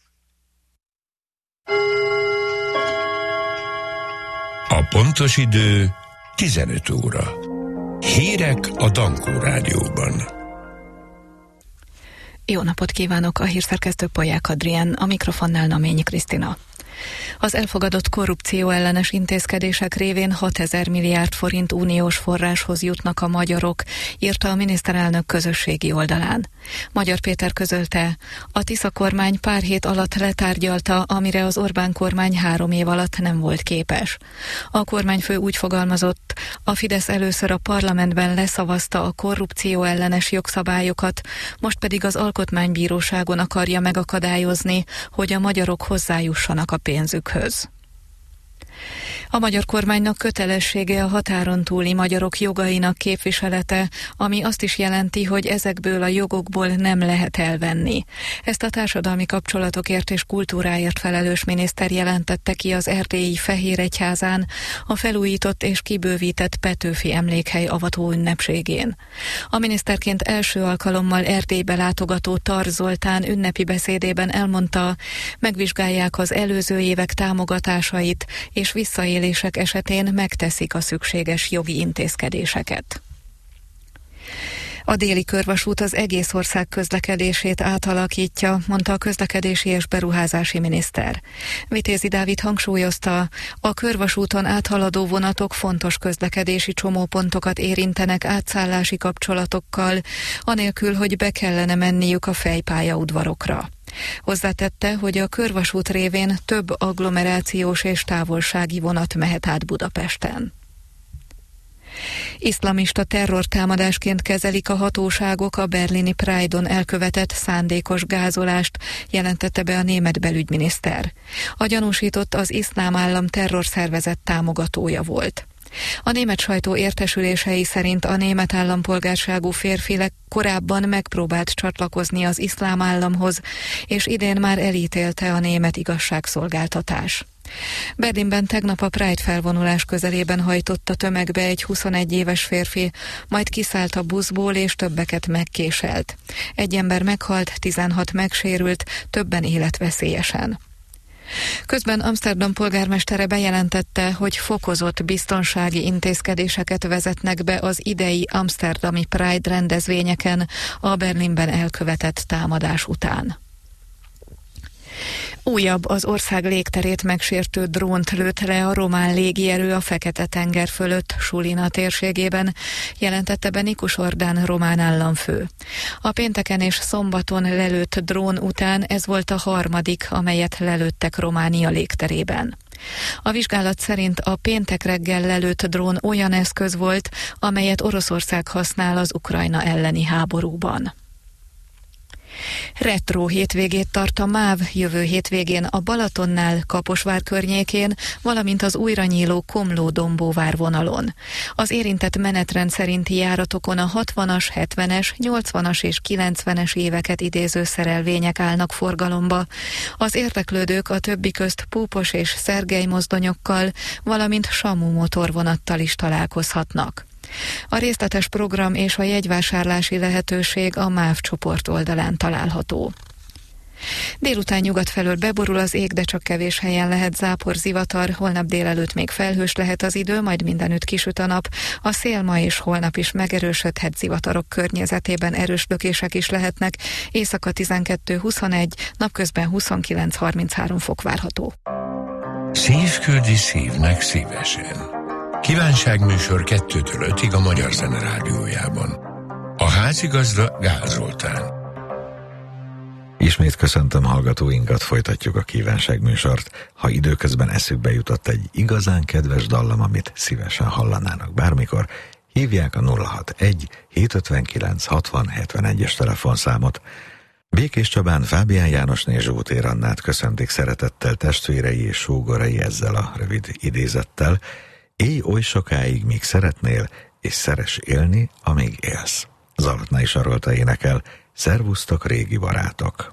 A pontos idő 15 óra. Hírek a Dankó Rádióban. Jó napot kívánok, a hírszerkesztő Polyák Adrián, a mikrofonnál Naményi Krisztina. Az elfogadott korrupció ellenes intézkedések révén 6000 milliárd forint uniós forráshoz jutnak a magyarok, írta a miniszterelnök közösségi oldalán. Magyar Péter közölte, a Tisza kormány pár hét alatt letárgyalta, amire az Orbán kormány 3 év alatt nem volt képes. A kormányfő úgy fogalmazott, a Fidesz először a parlamentben leszavazta a korrupció ellenes jogszabályokat, most pedig az Alkotmánybíróságon akarja megakadályozni, hogy a magyarok hozzájussanak a pénzükhöz. A magyar kormánynak kötelessége a határon túli magyarok jogainak képviselete, ami azt is jelenti, hogy ezekből a jogokból nem lehet elvenni. Ezt a társadalmi kapcsolatokért és kultúráért felelős miniszter jelentette ki az erdélyi Fehéregyházán a felújított és kibővített Petőfi emlékhely avató ünnepségén. A miniszterként első alkalommal Erdélybe látogató Tar Zoltán ünnepi beszédében elmondta, megvizsgálják az előző évek támogatásait, és visszaélések esetén megteszik a szükséges jogi intézkedéseket. A déli körvasút az egész ország közlekedését átalakítja, mondta a közlekedési és beruházási miniszter. Vitézi Dávid hangsúlyozta, a körvasúton áthaladó vonatok fontos közlekedési csomópontokat érintenek átszállási kapcsolatokkal, anélkül, hogy be kellene menniük a fejpályaudvarokra. Hozzátette, hogy a körvasút révén több agglomerációs és távolsági vonat mehet át Budapesten. Iszlamista terrortámadásként kezelik a hatóságok a berlini Pride-on elkövetett szándékos gázolást, jelentette be a német belügyminiszter. A gyanúsított az Iszlám Állam terrorszervezet támogatója volt. A német sajtó értesülései szerint a német állampolgárságú férfi korábban megpróbált csatlakozni az Iszlám Államhoz, és idén már elítélte a német igazságszolgáltatás. Berlinben tegnap a Pride felvonulás közelében hajtott a tömegbe egy 21 éves férfi, majd kiszállt a buszból és többeket megkéselt. Egy ember meghalt, 16 megsérült, többen életveszélyesen. Közben Amszterdam polgármestere bejelentette, hogy fokozott biztonsági intézkedéseket vezetnek be az idei amszterdami Pride rendezvényeken a Berlinben elkövetett támadás után. Újabb, az ország légterét megsértő drónt lőtt le a román légierő a Fekete-tenger fölött, Sulina térségében, jelentette be Nikus Ordán román államfő. A pénteken és szombaton lelőtt drón után ez volt a harmadik, amelyet lelőttek Románia légterében. A vizsgálat szerint a péntek reggel lelőtt drón olyan eszköz volt, amelyet Oroszország használ az Ukrajna elleni háborúban. Retro hétvégét tart a MÁV jövő hétvégén a Balatonnál, Kaposvár környékén, valamint az újra nyíló Komló-Dombóvár vonalon. Az érintett menetrend szerinti járatokon a 60-as, 70-es, 80-as és 90-es éveket idéző szerelvények állnak forgalomba. Az érdeklődők a többi közt Púpos és Szergely mozdonyokkal, valamint Samu motorvonattal is találkozhatnak. A részletes program és a jegyvásárlási lehetőség a MÁV csoport oldalán található. Délután nyugat felől beborul az ég, de csak kevés helyen lehet zápor, zivatar, holnap délelőtt még felhős lehet az idő, majd mindenütt kisüt a nap. A szél ma és holnap is megerősödhet, zivatarok környezetében erős lökések is lehetnek, éjszaka 12-21, napközben 29-33 fok várható. Szív küldi szívnek szívesen. Kívánságműsor 2-től 5-ig a Magyar Zene Rádiójában. A házigazda Gál Zoltán. Ismét köszöntöm hallgatóinkat, folytatjuk a kívánságműsort. Ha időközben eszükbe jutott egy igazán kedves dallam, amit szívesen hallanának bármikor, hívják a 061 759 60 71-es telefonszámot. Békés Csabán Fábián Jánosné Zsótér Annát köszöntik szeretettel testvérei és sógorai ezzel a rövid idézettel. Élj oly sokáig, míg szeretnél, és szeress élni, amíg élsz. Zalatnai Sarolta énekel, szervusztok régi barátok!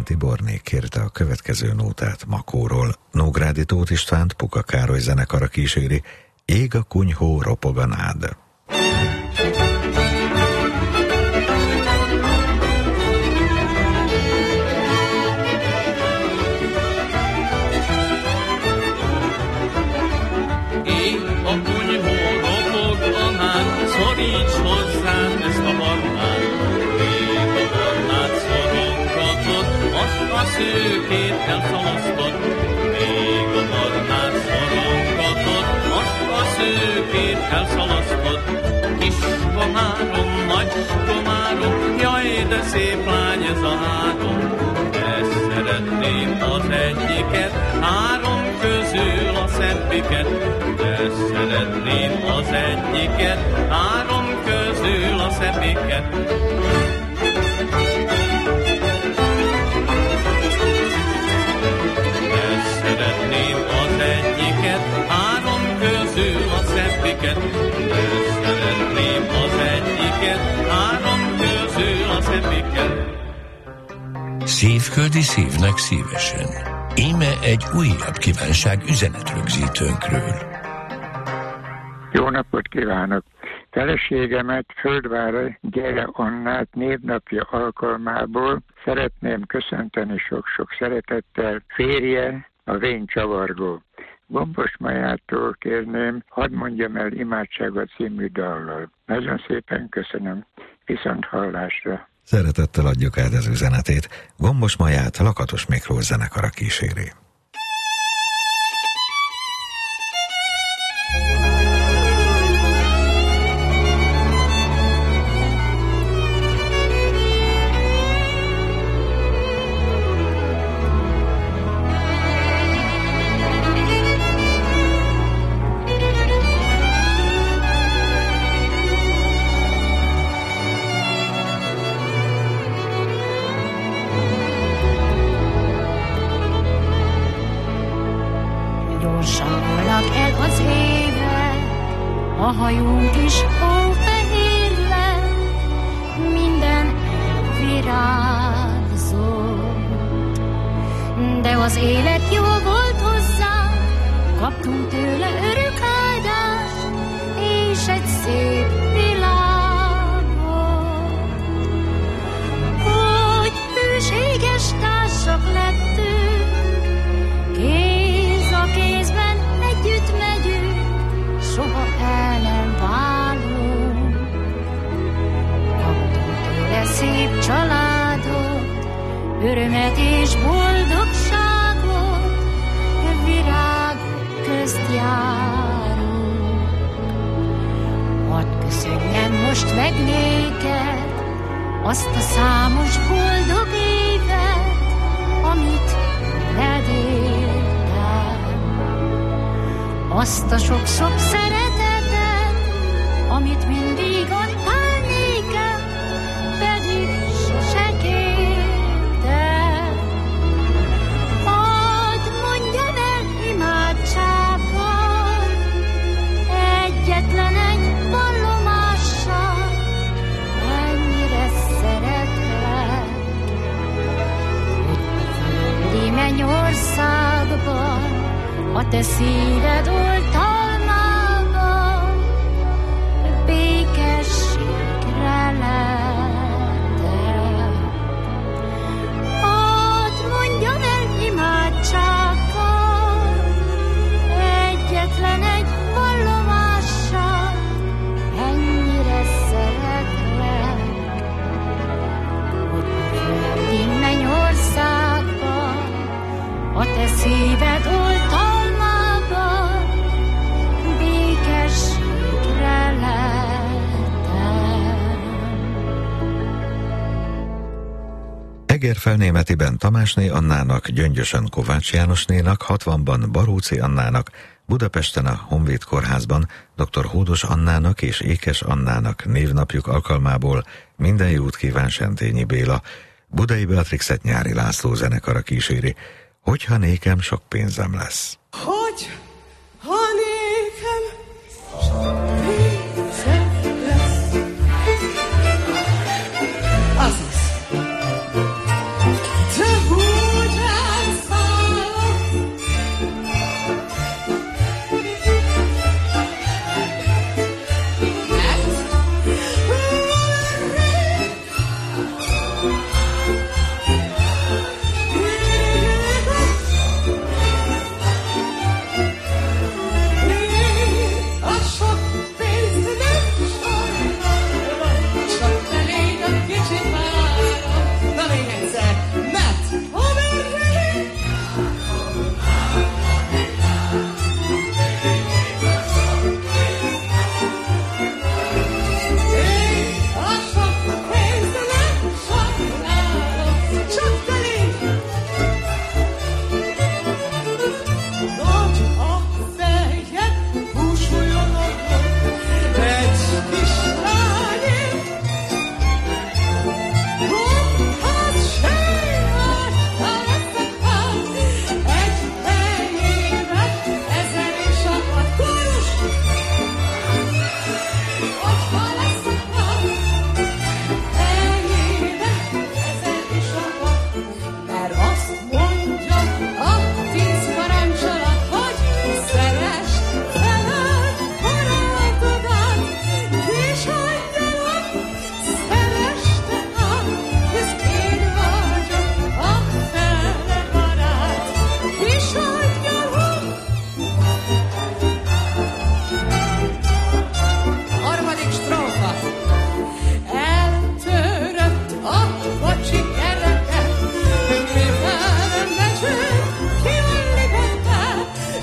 Tiborné kérte a következő nótát Makóról. Nógrádi Tóth Istvánt Puka Károly zenekara kíséri, Ég a kunyhó, ropog a nád. Ég a kunyhó, ropog a nád, szoríts hozzám ezt a barnát. Ég a barnát szorongatott, azt a szőkét elszalasztott. Még a barnát szorongatott, azt a szőkét elszalasztott. Kis komárom, nagy komárom, jaj, de szép lány ez a három. De szeretném az egyiket, három közül a szebbiket. De szeretném az egyiket, három közül a szebbiket. Szeretném az egyiket, három közül a szebbiket. Szeretném az egyiket, három közül a szebbiket. Szívköldi szívnek szívesen. Íme egy újabb kívánság üzenetrögzítőnkről. Jó napot kívánok! Feleségemet, Földvári Gyere Annát névnapja alkalmából szeretném köszönteni sok-sok szeretettel, férje, a vén csavargó. Gombos Majától kérném, hadd mondjam el imádságot című dallal. Nagyon szépen köszönöm, viszont hallásra. Szeretettel adjuk át az üzenetét. Gombos Maját Lakatos Miklós zenekara kíséri. A hajónk is hófehér lett, minden virágzott. De az élet jó volt hozzánk, kaptunk tőle örök áldást, és egy szép világot. Hogy hűséges társak lettünk, kéz a kézben együtt megyünk, soha el nem válunk. Kaptunk tőle szép családot, örömet és boldogságot, virágok közt járunk. Hadd köszönjem most meg néked azt a számos boldog évet, amit veled éltem. Azt a sok-sok szeretetet, amit mindig adtál nékem, pedig sose kértem. Hadd mondjam el imádságban, egyetlen egy vallomással, ennyire szeretlek, hogy a földi mennyországban a te szíved oltalmában békességre leltem. Hadd mondjam el imádsággal, egyetlen egy vallomással, ennyire szeretlek, hogy a földi mennyországban a te szíved oltalmában Egerfelnémetiben Tamásné Annának, Gyöngyösön Kovács Jánosnénak, 60-ban Baróci Annának, Budapesten a Honvéd Kórházban dr. Hódos Annának és Ékes Annának névnapjuk alkalmából minden jót kíván Sentényi Béla. Budai Beatrixet Nyári László zenekara kíséri, Hogyha nékem sok pénzem lesz. Hogy, ha nékem sok pénzem lesz. Azaz. Te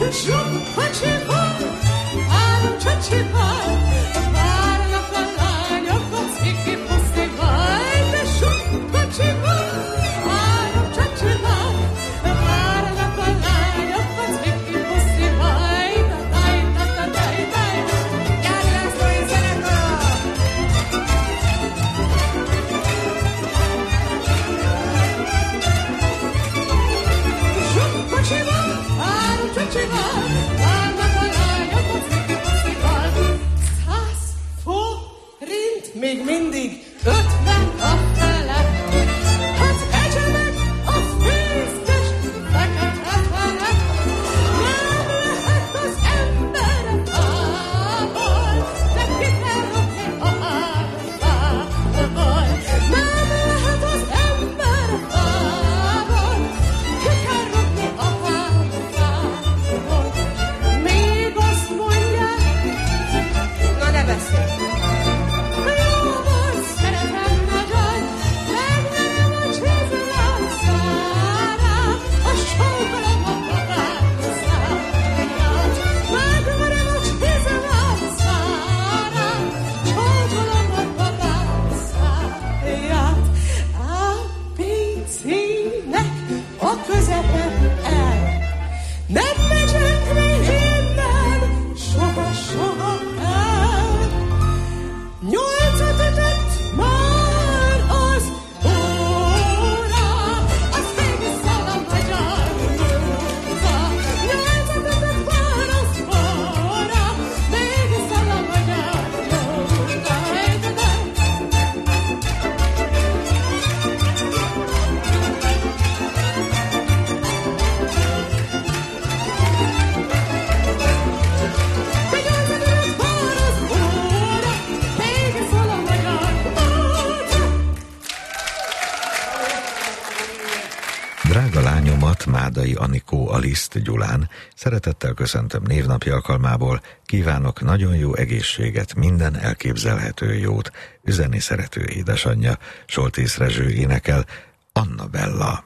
Még mindig 50 a fele. Hát egye meg a fészkes fekete fele. Nem lehet az ember fával, de ki kell rakni a házával. Nem lehet az ember fával, ki kell rakni a házával. Még azt mondják, na ne beszélj. Drága lányomat, Mádai Anikó Aliszt Gyulán szeretettel köszöntöm névnapja alkalmából, kívánok nagyon jó egészséget, minden elképzelhető jót, üzeni szerető édesanyja, Soltész Rezső énekel, Anna Bella.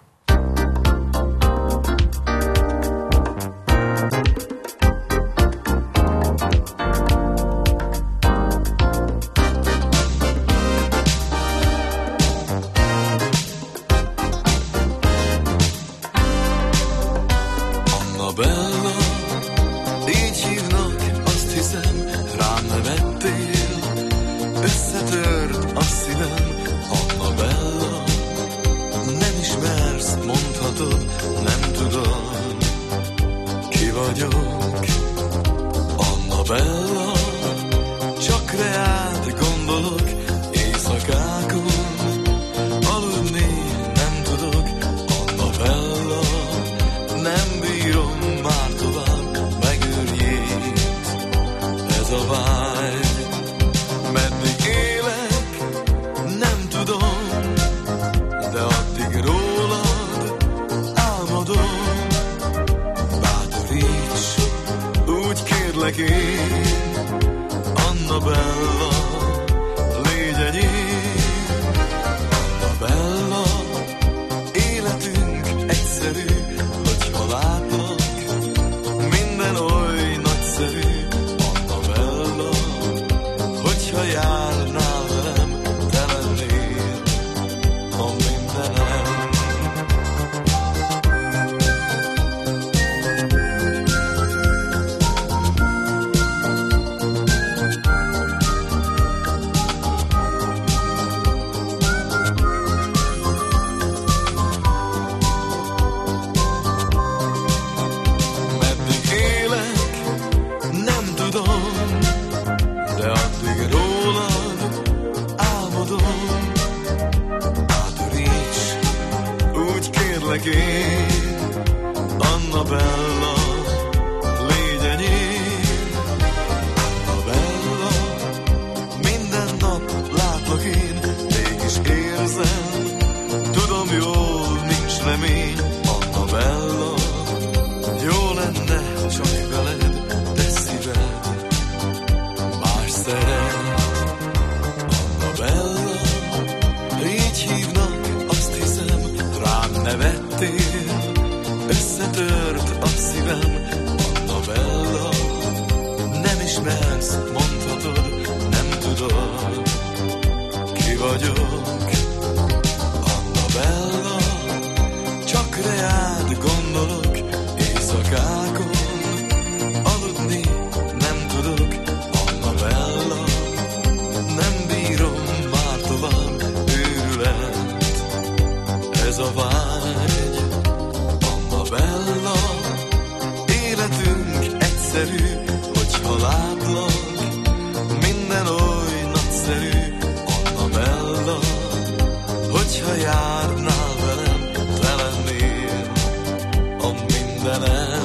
nagyszerű, hogyha látlak, minden oly nagyszerű, Annabella, hogyha járnál velem, te lennél a mindenem.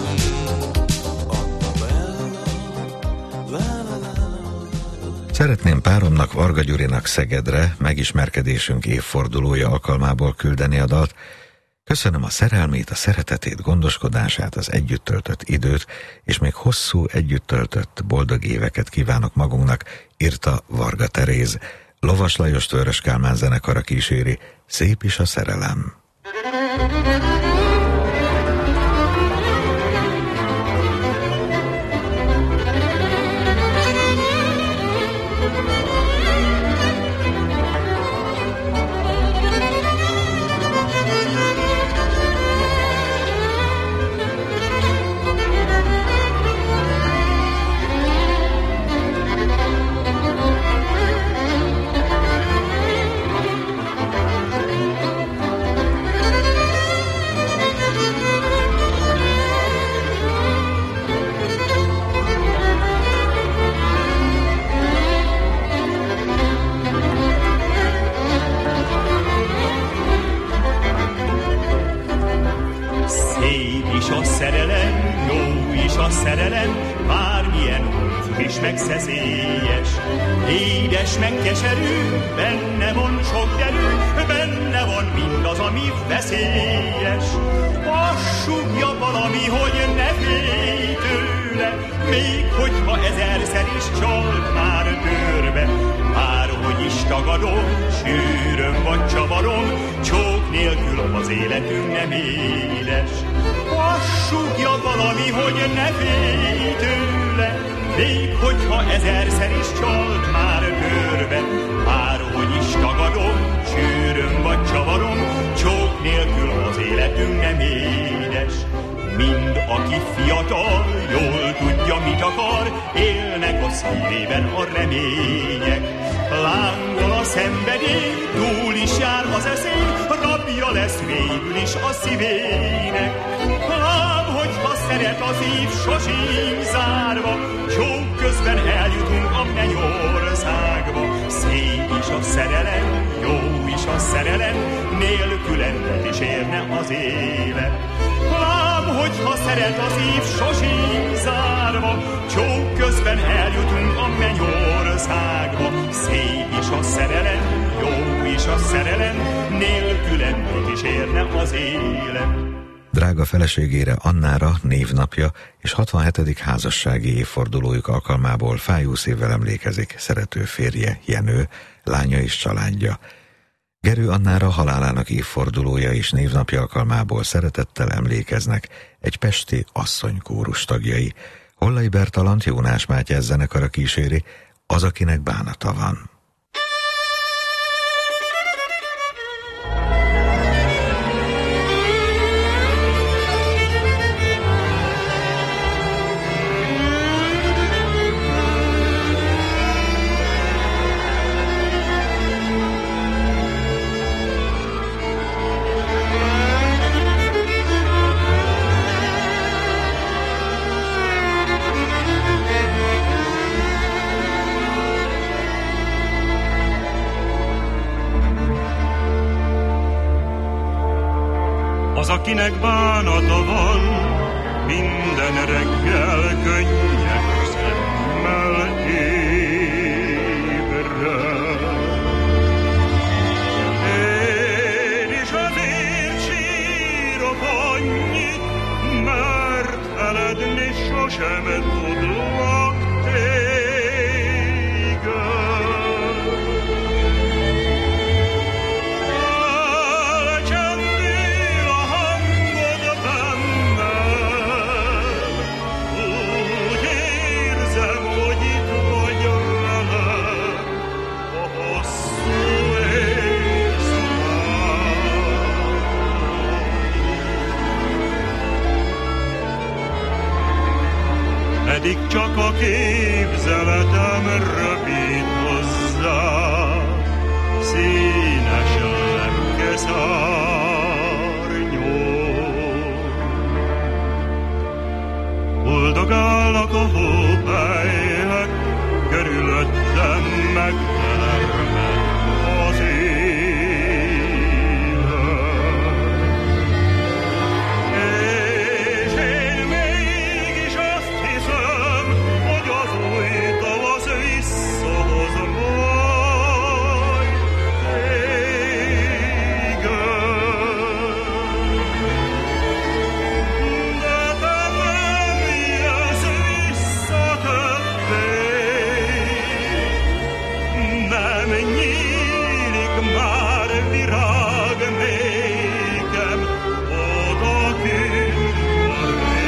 Szeretném páromnak, Varga Gyurinak Szegedre megismerkedésünk évfordulója alkalmából küldeni a dalt. Köszönöm a szerelmét, a szeretetét, gondoskodását, az együtt töltött időt, és még hosszú együtt töltött boldog éveket kívánok magunknak, írta Varga Teréz. Lovas Lajos Vörös Kálmán zenekara kíséri, szép is a szerelem. Megszeszélyes, édes, meg keserű, benne van sok derű, benne van mindaz, ami veszélyes. Azt súgja valami, hogy ne félj tőle, még hogyha ezerszer is csalt már törbe. Bárhogy is tagadom, sűröm vagy csavarom, csók nélkül az életünk nem édes. Azt súgja valami, hogy ne félj tőle, még hogyha ezerszer is csalt már körbe, bárhogy is tagadom, sűröm vagy csavarom, csók nélkül az életünk nem édes. Mind aki fiatal, jól tudja mit akar, élnek a szívében a remények. Lángol a szenvedély, túl is jár az eszély, rabja lesz végül is a szívének. Lám, hogyha szeret az ív, sosincs zárva, csók közben eljutunk a mennyországba. Szép is a szerelem, jó is a szerelem, nélküle nem is érne az élet. Lám, hogyha szeret az ív, sosincs zárva, csók közben eljutunk a mennyországba. Szép is a szerelem, jó is a szerelem, nélküle nem is érne az élet. Drága feleségére, Annára névnapja és 67. házassági évfordulójuk alkalmából fájó szívvel emlékezik szerető férje, Jenő, lánya és családja. Gerő Annára halálának évfordulója és névnapja alkalmából szeretettel emlékeznek egy pesti asszonykórus tagjai. Hollai Bertalant Jónás Mátyás zenekara kíséri, Az, akinek bánata van. Az, akinek bánata van, minden reggel könnyek szemmel ébred. Én is azért sírok annyit, mert feledni sosem tudlak téged. Pedig csak a képzeletem rövid hozzá, színes lemkeszárnyó. boldogálnak a hópelyhek, körülöttem megtermett az élet. És én mégis azt hiszem, hogy az új tavasz visszahoz majd téged. De te nem jössz vissza többé, nem nyílik már virág nékem odakint a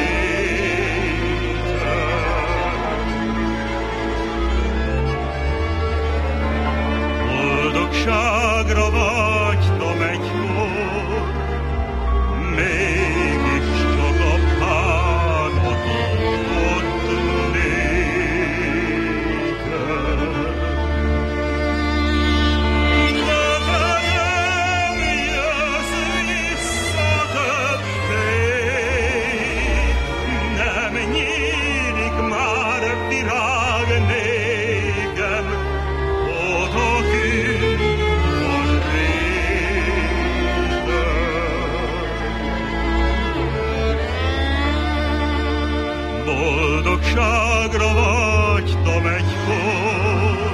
réten. Boldogságra vágytam egykor, mégiscsak a bánatot ott nékem. De te nem jössz vissza többé, nem nyílik már virág nékem odakint a réten. Boldogságra vágytam egykor,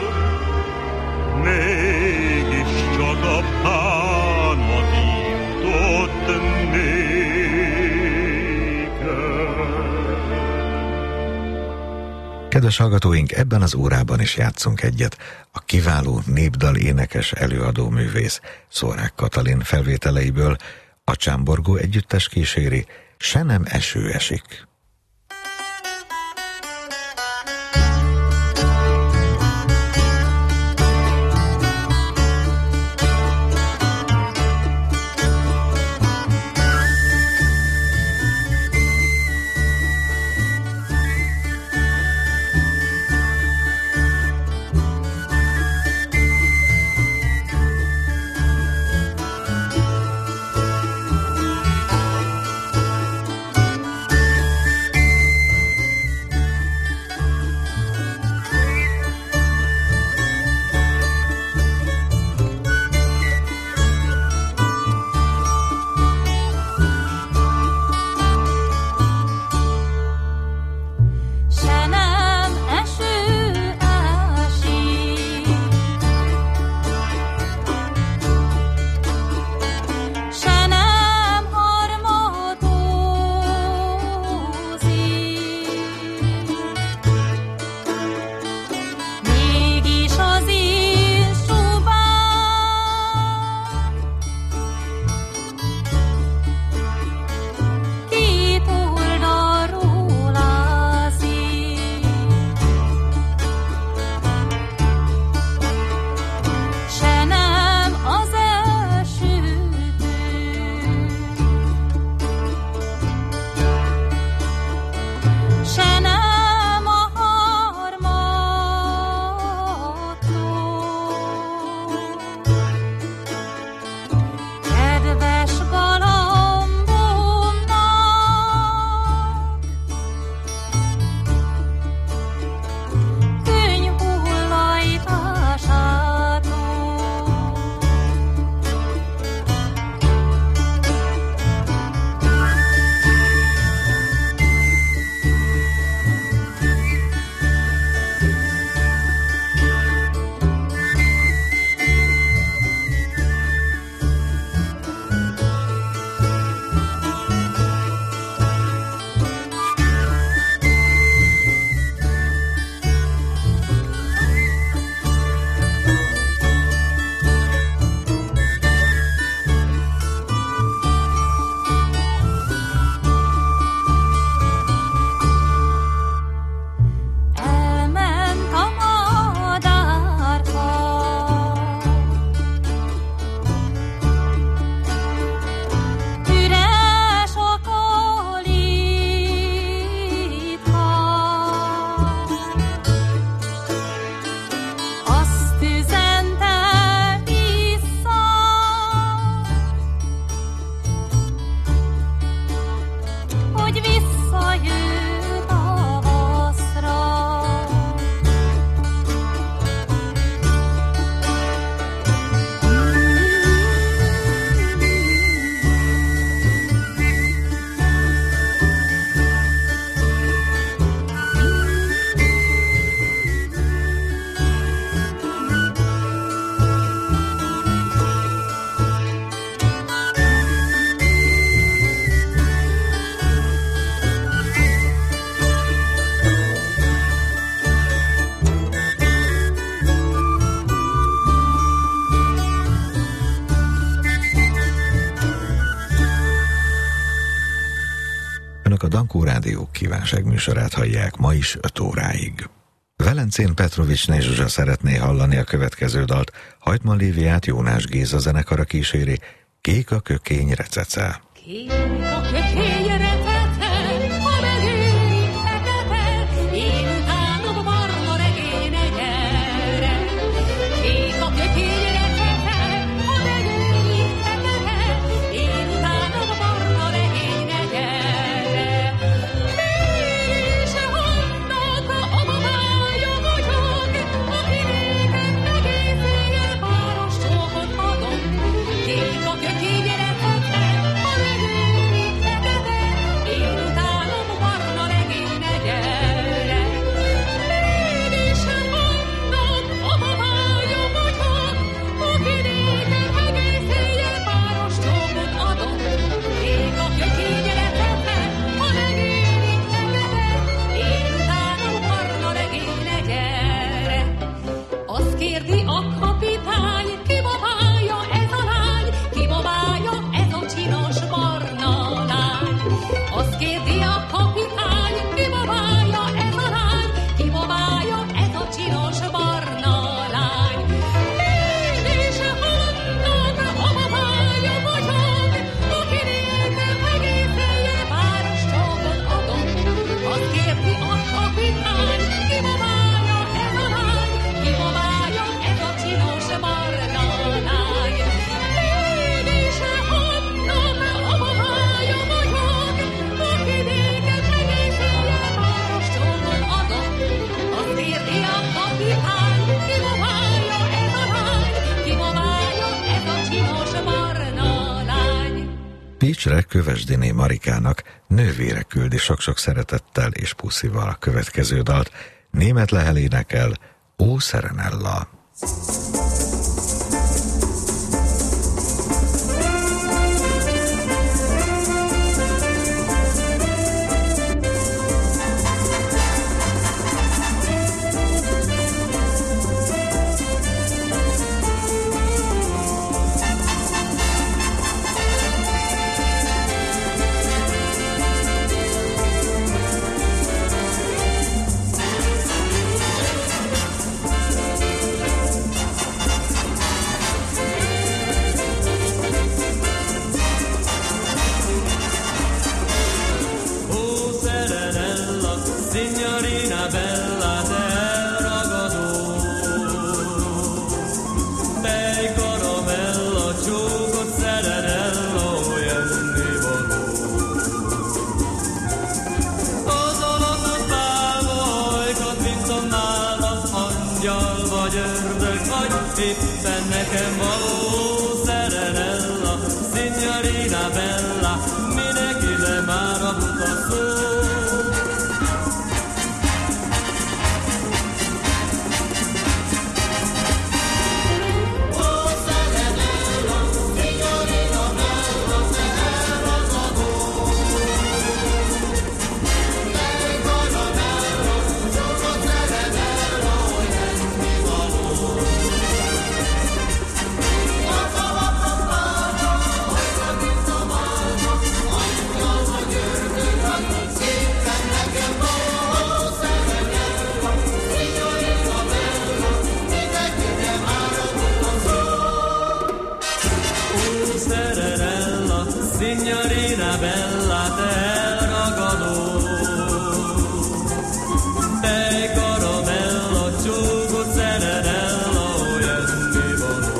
mégiscsak a bánat jutott nékem. Kedves hallgatóink, ebben az órában is játszunk egyet. A kiváló népdal énekes előadó művész Szórák Katalin felvételeiből a Csámborgó együttes kíséri Se nem eső esik. Dankó Rádió kívánságműsorát hallják ma is 5 óráig. Velencén Petrovicsné Zsuzsa szeretné hallani a következő dalt. Hajtman Líviát Jónás Géza zenekara kíséri, Kék a kökény recece. Kék a kökény recece, ha megéri fekete, én utánom barna regény egyelre. Kék a kökény recece, ha megéri fekete, én utánom barna regény egyelre. Mégis annak a babája vagyok, aki nékem egész éjjel páros csókot adok. Kék a kökény recece, Pécsre Kövesdiné Marikának nővére küldi sok-sok szeretettel és puszival a következő dalt. Német Lehel énekel, Ó Serenella. Éppen nekem való Serenella, Signorina Bella, minek ide már a buta szó. Signorina Bella, te elragadó, te caramella, csókot Serenella, jönnivaló.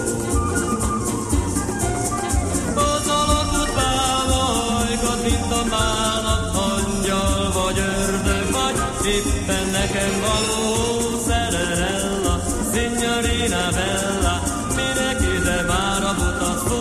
Az alakot bálvajkat, mint a málnak, angyal vagy ördög vagy, éppen nekem való Serenella, Signorina Bella, minek ide már a buta szó.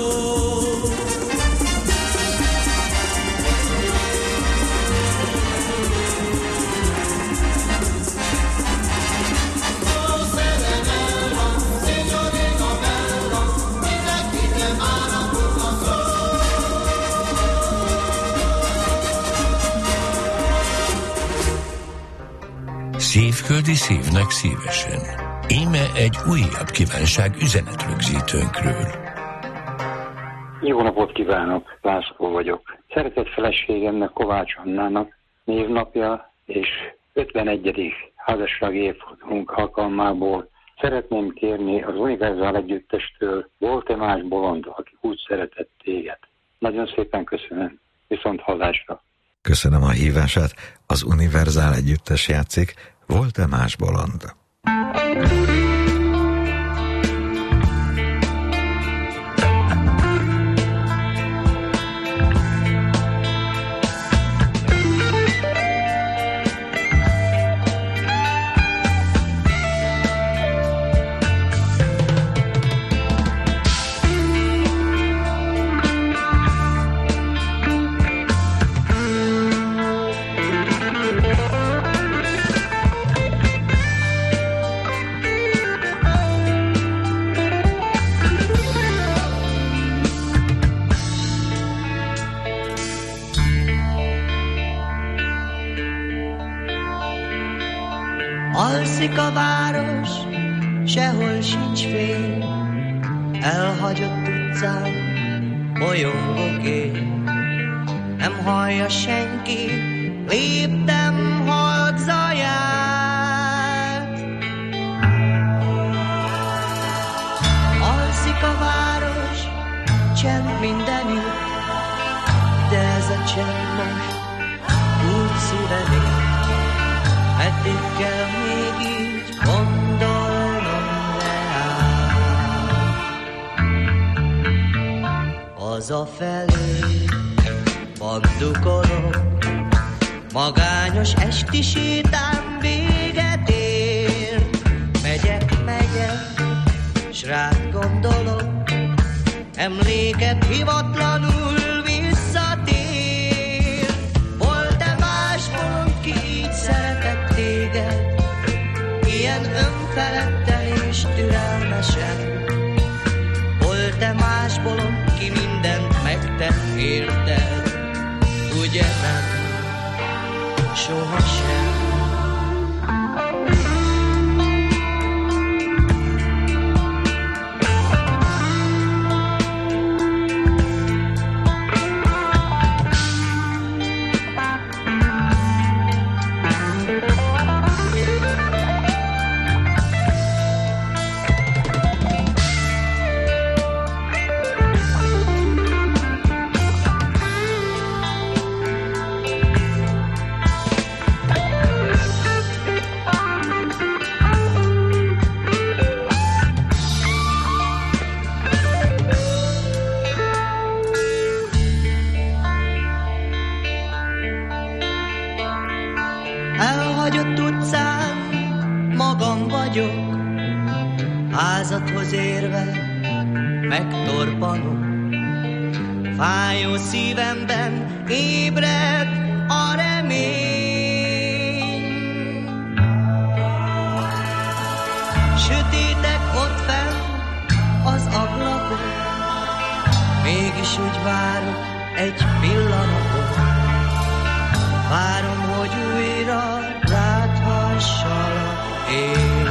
Szívköldi szívnek szívesen. Íme egy újabb kívánság üzenetrögzítőnkről. Jó napot kívánok, László vagyok. Szeretett feleségemnek, Kovács Annának névnapja és 51. házassági évfordulónk alkalmából szeretném kérni az Univerzál Együttestől, volt-e más bolond, aki úgy szeretett téged? Nagyon szépen köszönöm, viszont hallásra. Köszönöm a hívását, az Univerzál Együttes játszik, volt-e más bolond? Alszik a város, sehol sincs fény, elhagyott utcán bolyongok én. Nem hallja senki léptem halk zaját. Alszik a város, csend mindenütt, de ez a csend most úgy szívedén. Eddig kell még így gondolnom reál. Hazafelé bandukolok, magányos esti sétám véget ér. Megyek, s rád gondolok, emléket hivatlanul visszatér. Volt-e más bolond, ki így szeretett téged, ilyen önfeledten és türelmesen? Volt-e más bolond, ki mindent megtett érted? Ugye nem, sohasem. Elhagyott utcán magam vagyok, házadhoz érve megtorpanok. Fájó szívemben ébred a remény. Sötétek ott fenn az ablakon, mégis úgy várok egy pillanatot. Várom, hogy újra láthassalak én.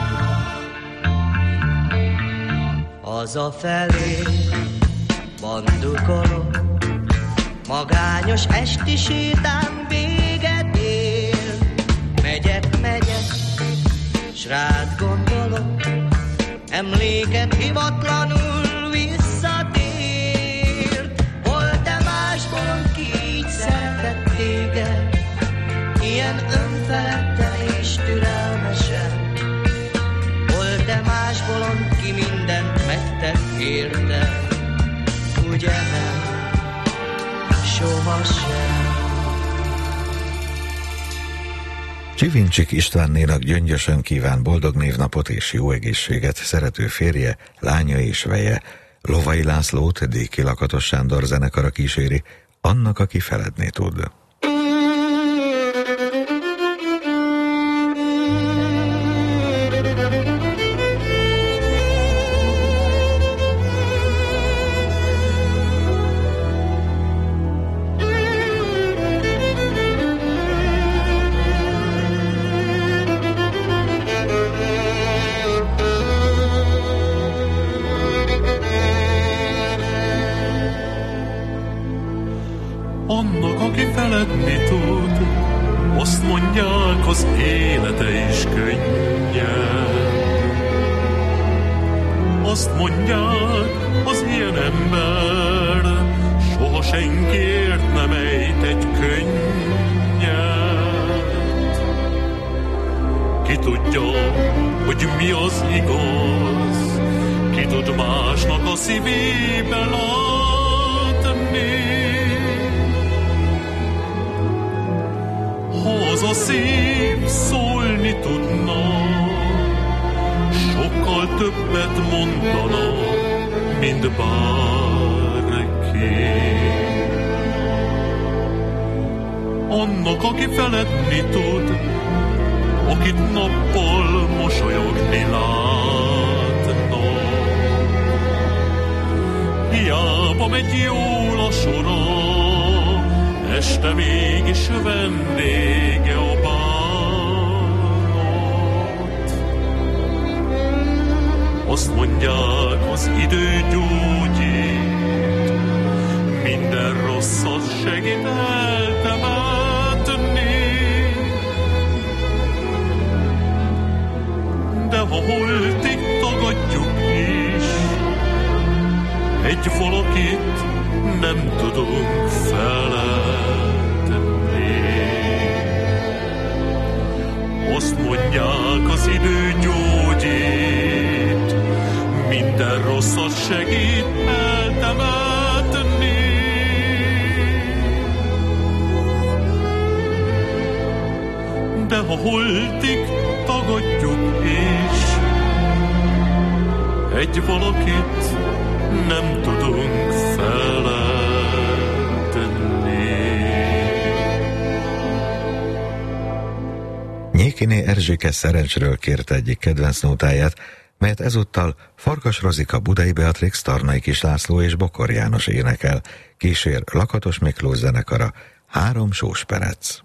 Hazafelé bandukolok, magányos esti sétám véget ér. Megyek, s rád gondolok, emléket hivatlanul visszatér. Volt-e más bolond, ki így szeretett téged, ilyen önfeledten és türelmesen? Volt-e más bolond, ki mindent megtett érted? Ugye nem, sohasem. Csivincsik Istvánnénak gyöngyösen kíván boldog névnapot és jó egészséget szerető férje, lánya és veje. Lovai Lászlót Déki Lakatos Sándor zenekara kíséri, annak, aki feledni tud. Annak, aki feledni tud, Azt mondják, az élete is könnyed. Azt mondják, az ilyen ember soha senkiért nem ejt egy könnyet. Ki tudja, hogy mi az igaz, ki tud másnak a szívébe látni. Ha az a szív szólni tudna, sokkal többet mondana, mint bárki. Annak, aki feledni tud, akit nappal mosolyogni látna. Hiába megy jól a sora, este mégis vendége a bánat. Azt mondják, az idő gyógyít, minden rosszat segít eltemetni. De ha holtig tagadjuk is, egy valakit nem tudunk feledni. Azt mondják, az idő gyógyít, minden rosszat segít eltemetni. De ha holtig tagadjuk is, egy valakit nem tudunk feledni. Nyékiné Erzsike szerencsről kérte egyik kedvenc nótáját, melyet ezúttal Farkas Rozika, Budai Beatrix, Tarnai Kis László és Bokor János énekel, kísér Lakatos Miklós zenekara, 3 sósperec.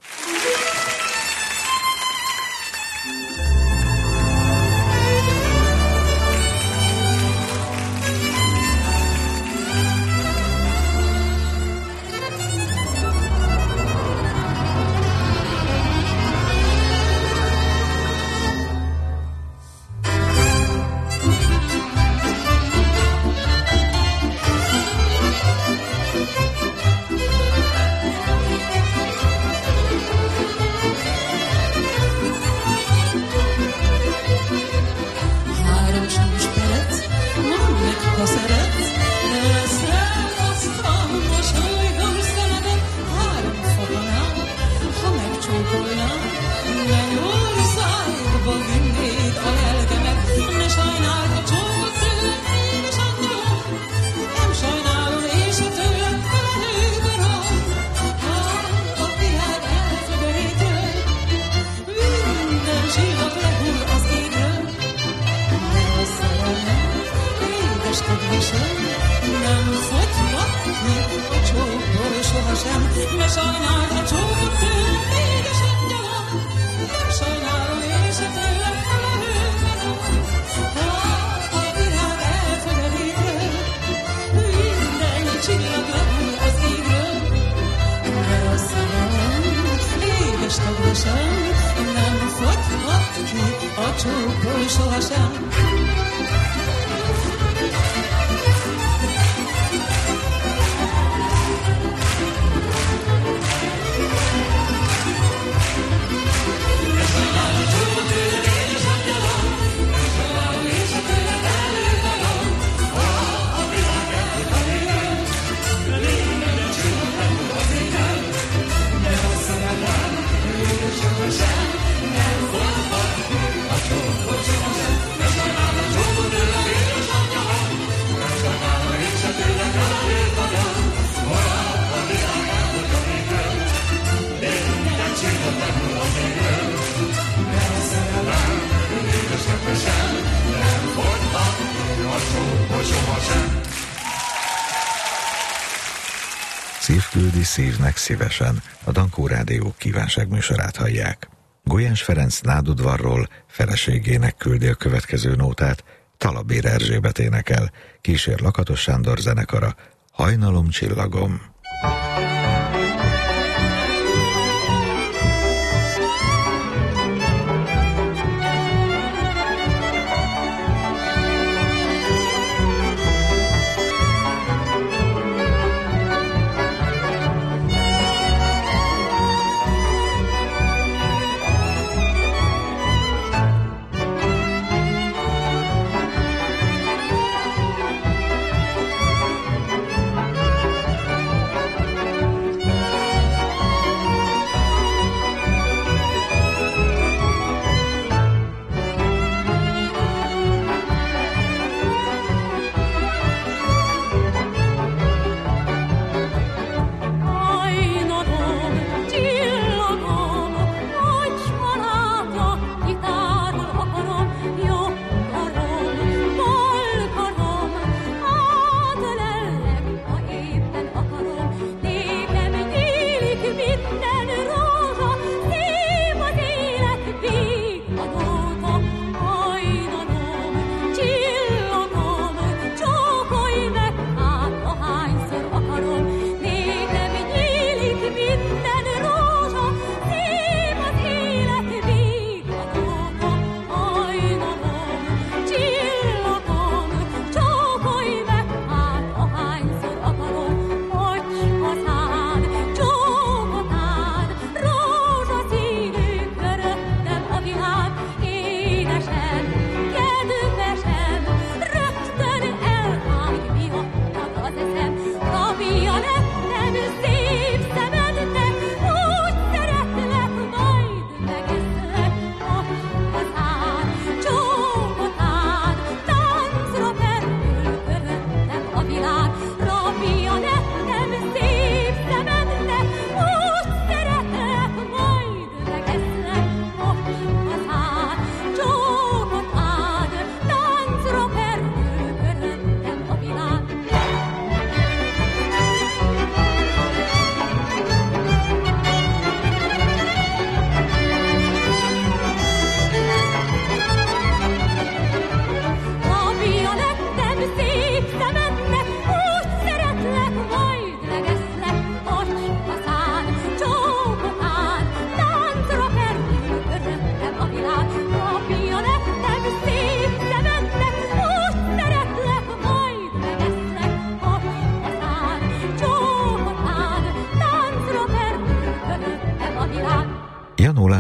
Szívküldi szívnek szívesen, a Dankó Rádió kívánságműsorát hallják. Gulyás Ferenc Nádudvarról feleségének küldi a következő nótát, Talabér Erzsébet énekel, kísér Lakatos Sándor zenekara, Hajnalom csillagom.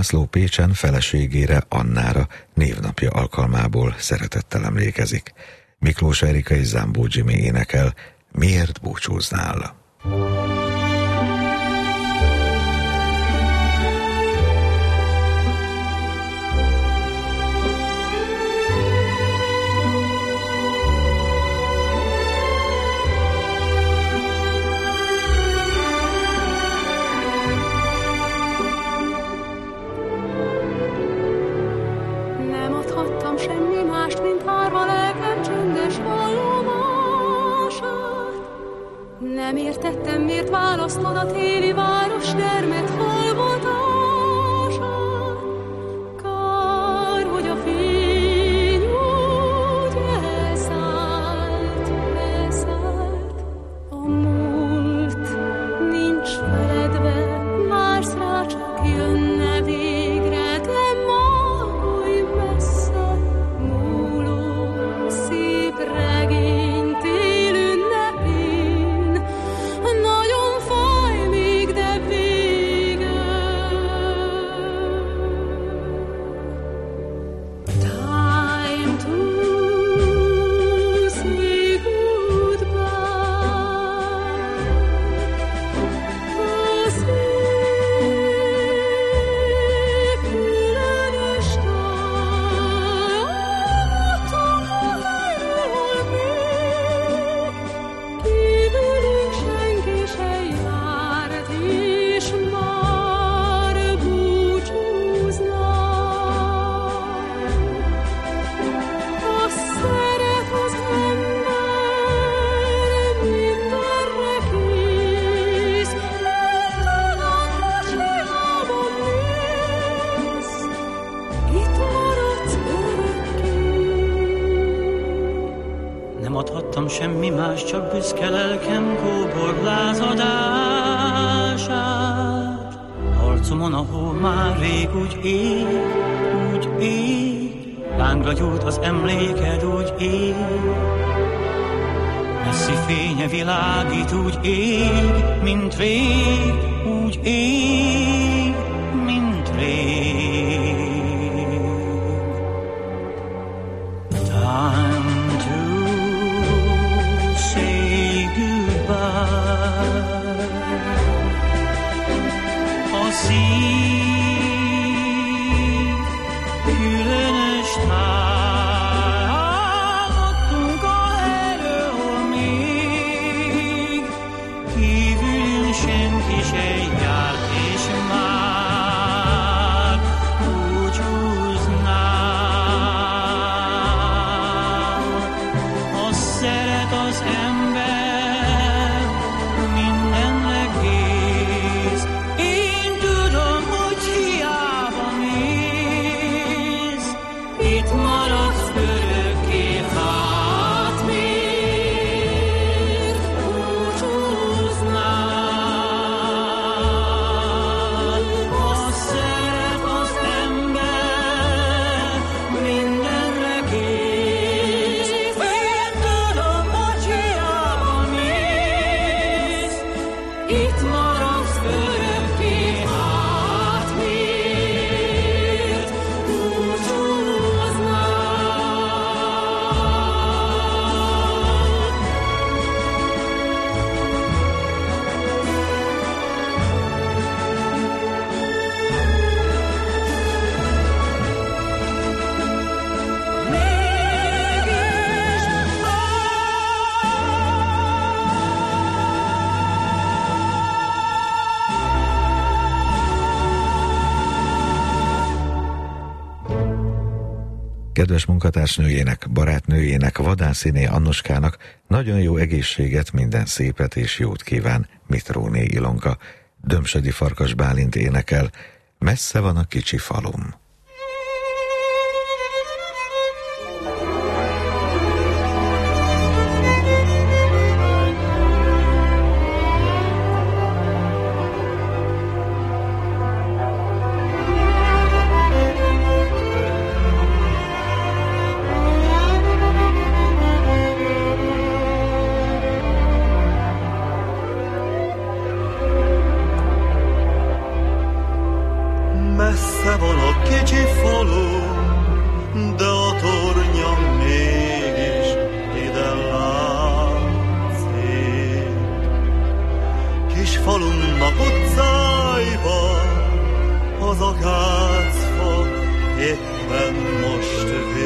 László Pécsen feleségére, Annára névnapja alkalmából szeretettel emlékezik. Miklós Erika és Zámbó Jimmy énekel Miért búcsúznál? Nem értettem, miért választod a téli város gyermet hallgatását. Kár, hogy a fény úgy elszállt. A múlt nincs feledve, vársz rá, csak jönne végre, de már oly messze múló szép regény. Semmi más, csak büszke lelkem kóbor lázadását. Arcomon a hó már rég úgy ég, lángra gyújt az emléked úgy ég. Messzi fénye világít úgy ég, mint rég, úgy ég, mint rég. A szív különös támadtunk a helyről, hol még kívülünk senki se járt, és már búcsúznál. A szeret az ember Kedves munkatársnőjének, barátnőjének, vadásziné Annoskának nagyon jó egészséget, minden szépet és jót kíván Mitróné Ilonka. Dömsödi Farkas Bálint énekel, Messze van a kicsi falum. Messze éppen most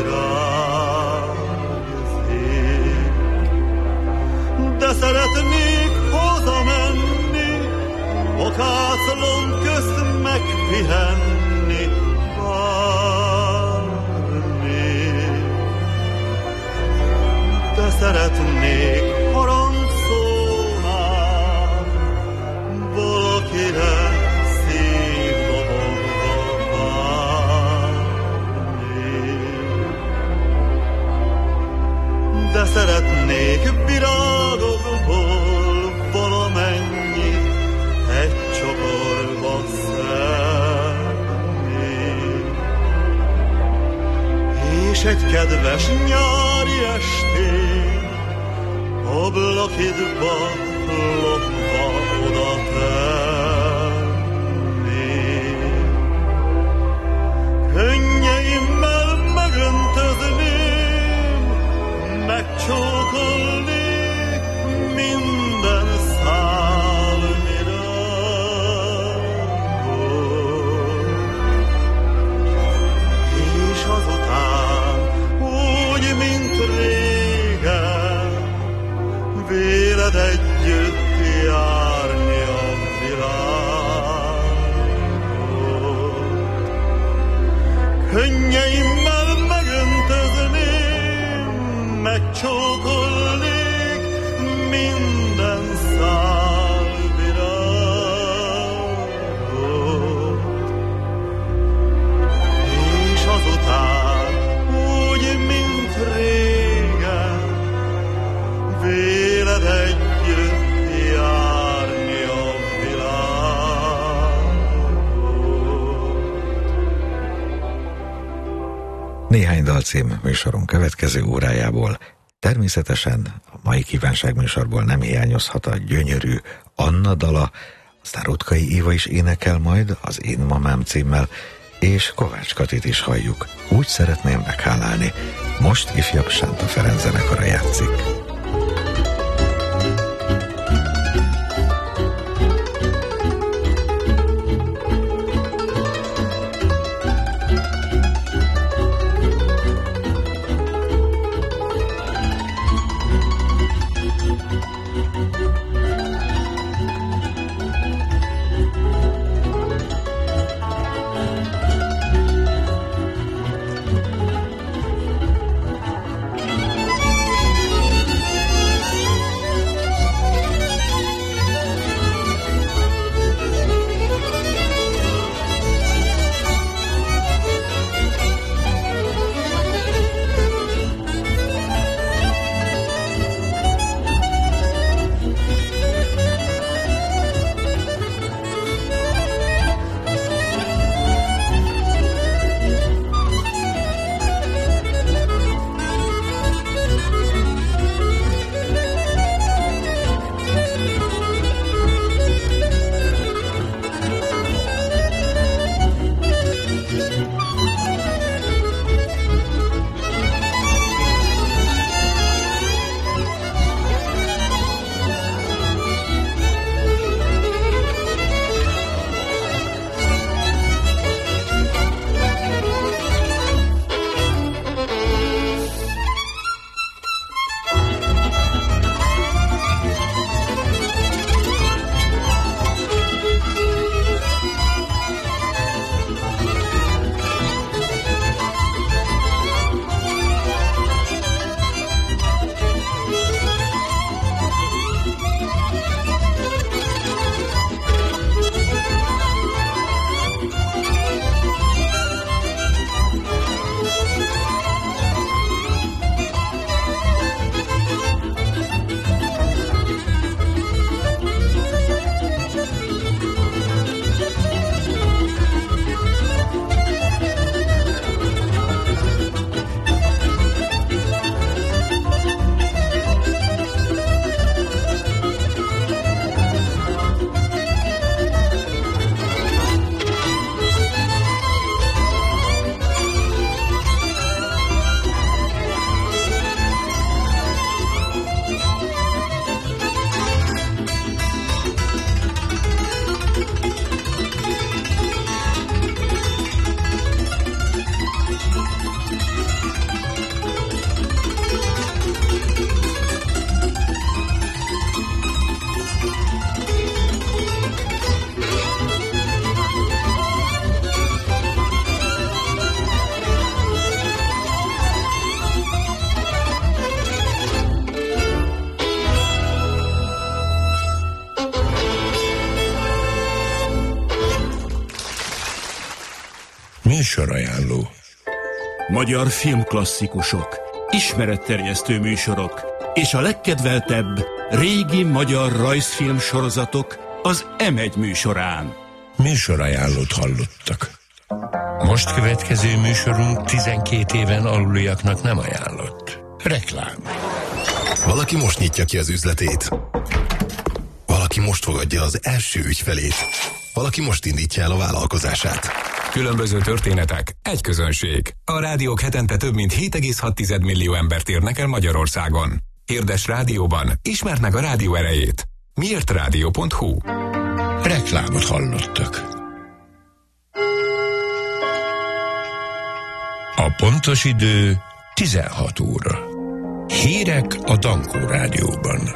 virágzik. De szeretnék hazamenni, a káclom közt megpihenni, várni. De szeretnék harangszónál valakire szívdobogva várni. De szeretnék virágokból valamennyit egy csokorba szedni, és egy kedves nyári estén ablakidba lopva oda tenni. Könnyeimmel megöntözném, megcsókolnék minden szál virágot, és azután úgy, mint régen, véled együtt járni a világot. Könnyeimmel megöntözném, megcsókolnék minden szál virágot, és azután úgy, mint régen, véled együtt járni a világot. Néhány dalcím műsorunk következő órájából. Természetesen a mai kívánságműsorból nem hiányozhat a gyönyörű Anna dala, aztán Rutkai Éva is énekel majd az Én mamám címmel, és Kovács Katit is halljuk. Úgy szeretném meghálálni. Most ifjabb Sánta Ferenc zenekara játszik. műsorajánló. Magyar filmklasszikusok, ismeretterjesztő műsorok és a legkedveltebb régi magyar rajzfilm sorozatok az M1 műsorán. Műsorajánlót hallottak. Most következő műsorunk 12 éven aluliaknak nem ajánlott. Reklám. Valaki most nyitja ki az üzletét. Valaki most fogadja az első ügyfelét. Valaki most indítja el a vállalkozását. Különböző történetek, egy közönség. A rádiók hetente több mint 7,6 millió embert érnek el Magyarországon. Hirdes rádióban, ismerd meg a rádió erejét. miértradio.hu. Reklámot hallottak. A pontos idő 16 óra. Hírek a Dankó Rádióban.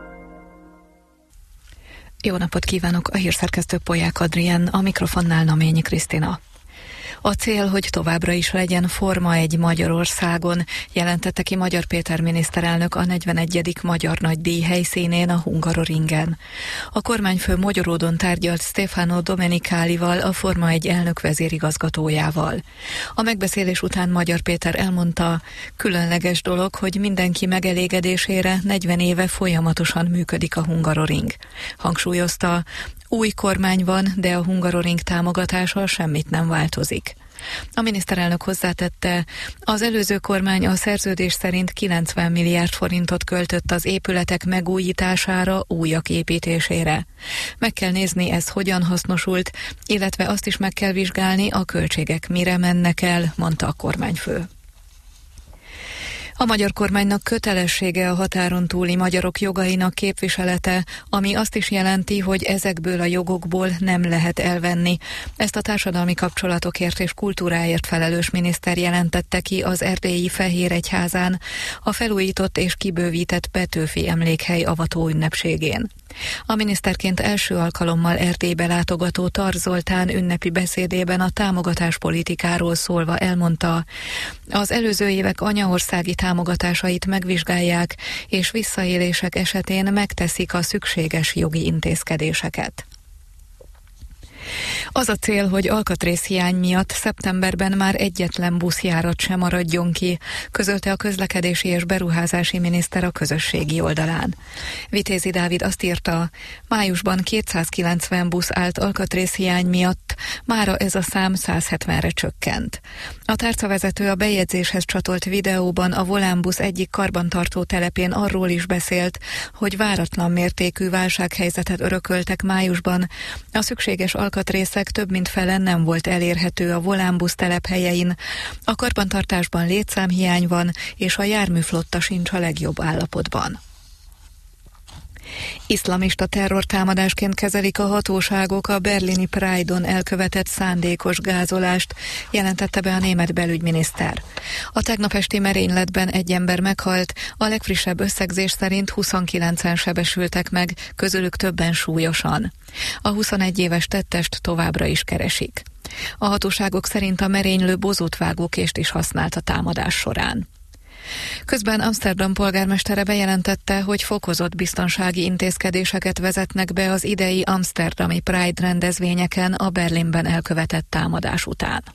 Jó napot kívánok, a hírszerkesztő Polyák Adrián, a mikrofonnál Naményi Krisztina. A cél, hogy továbbra is legyen Forma 1 Magyarországon, jelentette ki Magyar Péter miniszterelnök a 41. Magyar Nagydíj helyszínén, a Hungaroringen. A kormányfő Mogyoródon tárgyalt Stefano Domenicalival, a Forma 1 elnök vezérigazgatójával. A megbeszélés után Magyar Péter elmondta, különleges dolog, hogy mindenki megelégedésére 40 éve folyamatosan működik a Hungaroring. Hangsúlyozta, új kormány van, de a Hungaroring támogatása semmit nem változik. A miniszterelnök hozzátette, az előző kormány a szerződés szerint 90 milliárd forintot költött az épületek megújítására, újak építésére. Meg kell nézni, ez hogyan hasznosult, illetve azt is meg kell vizsgálni, a költségek mire mennek el, mondta a kormányfő. A magyar kormánynak kötelessége a határon túli magyarok jogainak képviselete, ami azt is jelenti, hogy ezekből a jogokból nem lehet elvenni. Ezt a társadalmi kapcsolatokért és kultúráért felelős miniszter jelentette ki az erdélyi Fehéregyházán, a felújított és kibővített Petőfi emlékhely avató ünnepségén. A miniszterként első alkalommal Erdélybe látogató Tar Zoltán ünnepi beszédében a támogatáspolitikáról szólva elmondta, az előző évek anyaországi támogatásait megvizsgálják, és visszaélések esetén megteszik a szükséges jogi intézkedéseket. Az a cél, hogy alkatrészhiány miatt szeptemberben már egyetlen buszjárat sem maradjon ki, közölte a közlekedési és beruházási miniszter a közösségi oldalán. Vitézi Dávid azt írta, májusban 290 busz állt alkatrészhiány miatt, mára ez a szám 170-re csökkent. A tárcavezető a bejegyzéshez csatolt videóban a Volánbusz egyik karbantartó telepén arról is beszélt, hogy váratlan mértékű válsághelyzetet örököltek májusban, a szükséges alkatrészek több mint fele nem volt elérhető a Volánbusz telephelyein, a karbantartásban létszámhiány van, és a járműflotta sincs a legjobb állapotban. Iszlamista terrortámadásként kezelik a hatóságok a berlini Pride-on elkövetett szándékos gázolást, jelentette be a német belügyminiszter. A tegnap esti merényletben egy ember meghalt, a legfrissebb összegzés szerint 29-en sebesültek meg, közülük többen súlyosan. A 21 éves tettest továbbra is keresik. A hatóságok szerint a merénylő bozótvágókést is használt a támadás során. Közben Amsterdam polgármestere bejelentette, hogy fokozott biztonsági intézkedéseket vezetnek be az idei amszterdami Pride rendezvényeken a Berlinben elkövetett támadás után.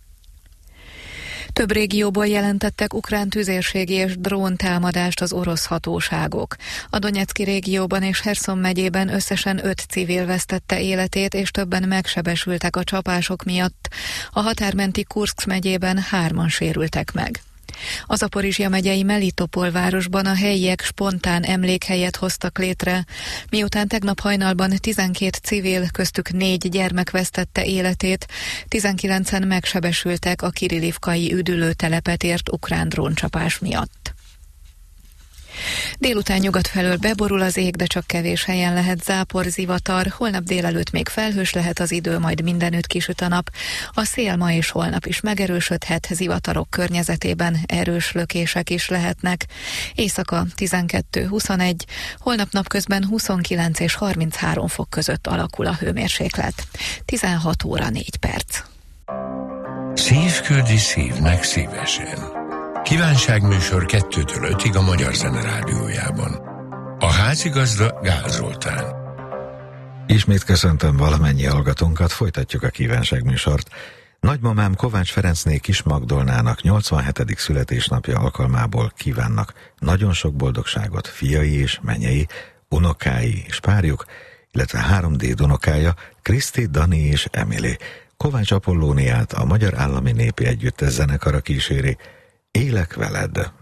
Több régióból jelentettek ukrán tüzérségi és dróntámadást az orosz hatóságok. A Donetszki régióban és Herszon megyében összesen 5 civil vesztette életét, és többen megsebesültek a csapások miatt. A határmenti Kurszk megyében 3-an sérültek meg. A Zaporizsja megyei Melitopol városban a helyiek spontán emlékhelyet hoztak létre, miután tegnap hajnalban 12 civil, köztük 4 gyermek vesztette életét, 19-en megsebesültek a Kirilivkai üdülőtelepet ért ukrán dróncsapás miatt. Délután nyugat felől beborul az ég, de csak kevés helyen lehet zápor, zivatar. Holnap délelőtt még felhős lehet az idő, majd mindenütt kisüt a nap. A szél ma és holnap is megerősödhet, zivatarok környezetében erős lökések is lehetnek. Éjszaka 12-21, holnap napközben 29 és 33 fok között alakul a hőmérséklet. 16 óra 4 perc. Szívküldi szívnek szívesen. Kívánságműsor 2-től 5-ig a Magyar Zene Rádiójában. A házigazda Gál Zoltán. Ismét köszöntöm valamennyi hallgatónkat, folytatjuk a kívánságműsort. Nagymamám Kovács Ferencné Kis Magdolnának 87. születésnapja alkalmából kívánnak nagyon sok boldogságot fiai és menyei, unokái és párjuk, illetve 3 dédunokája, Kriszti, Dani és Emily. Kovács Apollóniát a Magyar Állami Népi Együttes zenekara kíséri. Élek veled!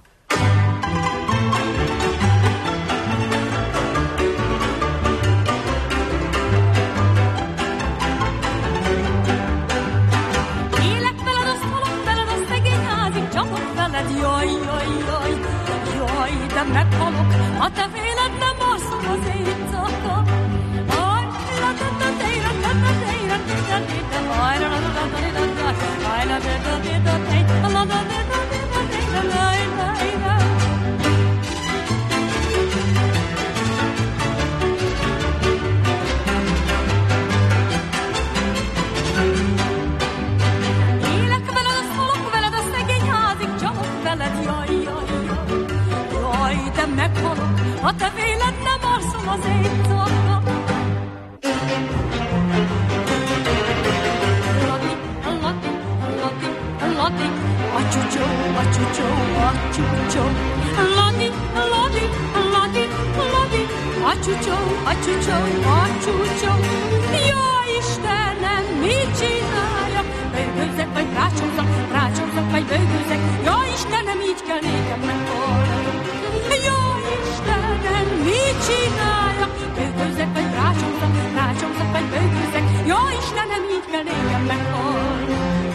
Jaj, jaj, jaj, jaj, de meghalok, ha te véled nem alszom az éjszaka. Aj, meghalok, ha te véled nem alszom az éjszaka. Ladi, ladi, ladi, ladi, acsúcsó, acsúcsó, acsúcsó. Ladi, ladi, ladi, ladi, acsúcsó, acsúcsó, acsúcsó. Jó Istenem, mit csináljak? Bőgőzek, vagy rácsózok, rácsózok, vagy bőgőzek. Jó Istenem, így kell nékem meghalni. Jó Istenem, mit csináljak? Bőgőzek, vagy rácsózok, rácsózok, vagy bőgőzek. Jó Istenem, így kell nékem meghalni.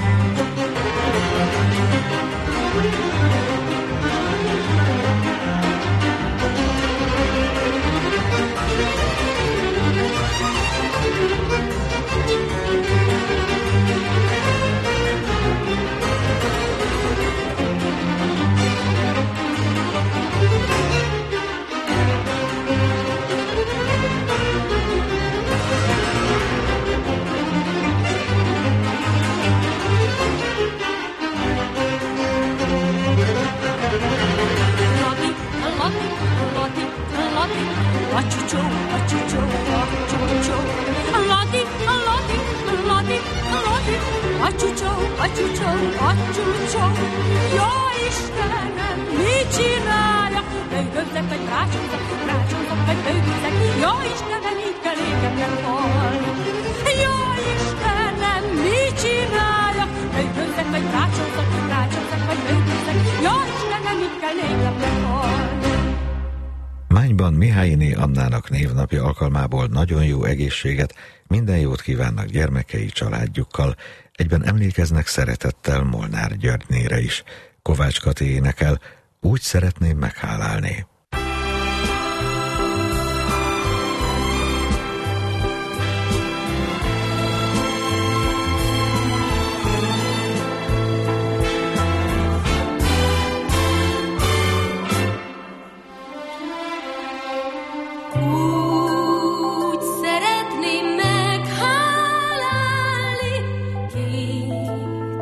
Acsúcsó, acsúcsó, acsúcsó. Ladi, ladi, ladi, ladi. Acsúcsó, acsúcsó, acsúcsó. Jó Istenem, mit csináljak? Bőgőzek, vagy rácsózok, rácsózok, vagy bőgőzek. Jó Istenem, így kell nékem meghalni. Jó Istenem, mit csináljak? Bőgőzek, vagy rácsózok, rácsózok, vagy bőgőzek. Jó Istenem, így kell nékem meghalni. Mányban Mihályné Annának névnapja alkalmából nagyon jó egészséget, minden jót kívánnak gyermekei, családjukkal, egyben emlékeznek szeretettel Molnár Györgynére is. Kovács Kati énekel, úgy szeretném meghálálni.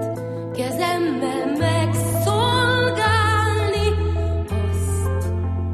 Kezembe megszolgálni azt,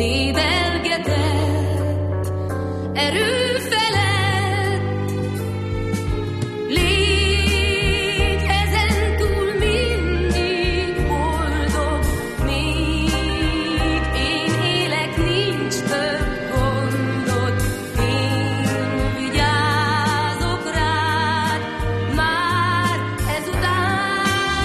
dédelgetett erő felett. Légy ezen túl mindig boldog, még én élek, nincs több gondod, én vigyázok rád már ezután.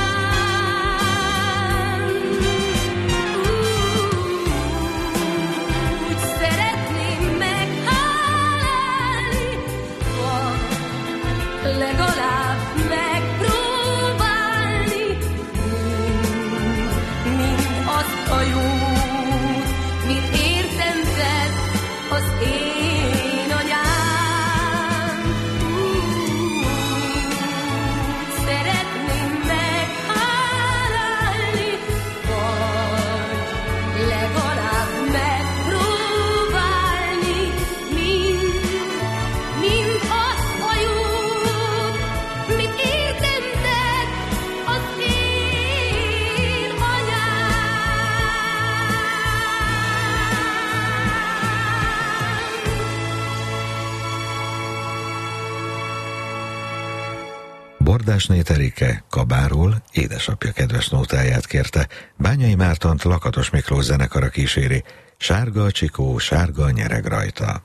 Úgy szeretném meghálálni, vagy legalább megpróbálni mind azt a jót, mit értem tett az én anyám. Úgy szeretném meghálálni, vagy legalább megpróbálni mind azt a jót, mit értem tett az én Bordásné Terike Kabáról édesapja kedves nótáját kérte, Bányai Mártont Lakatos Miklós zenekara kíséri, sárga a csikó, sárga a nyereg rajta.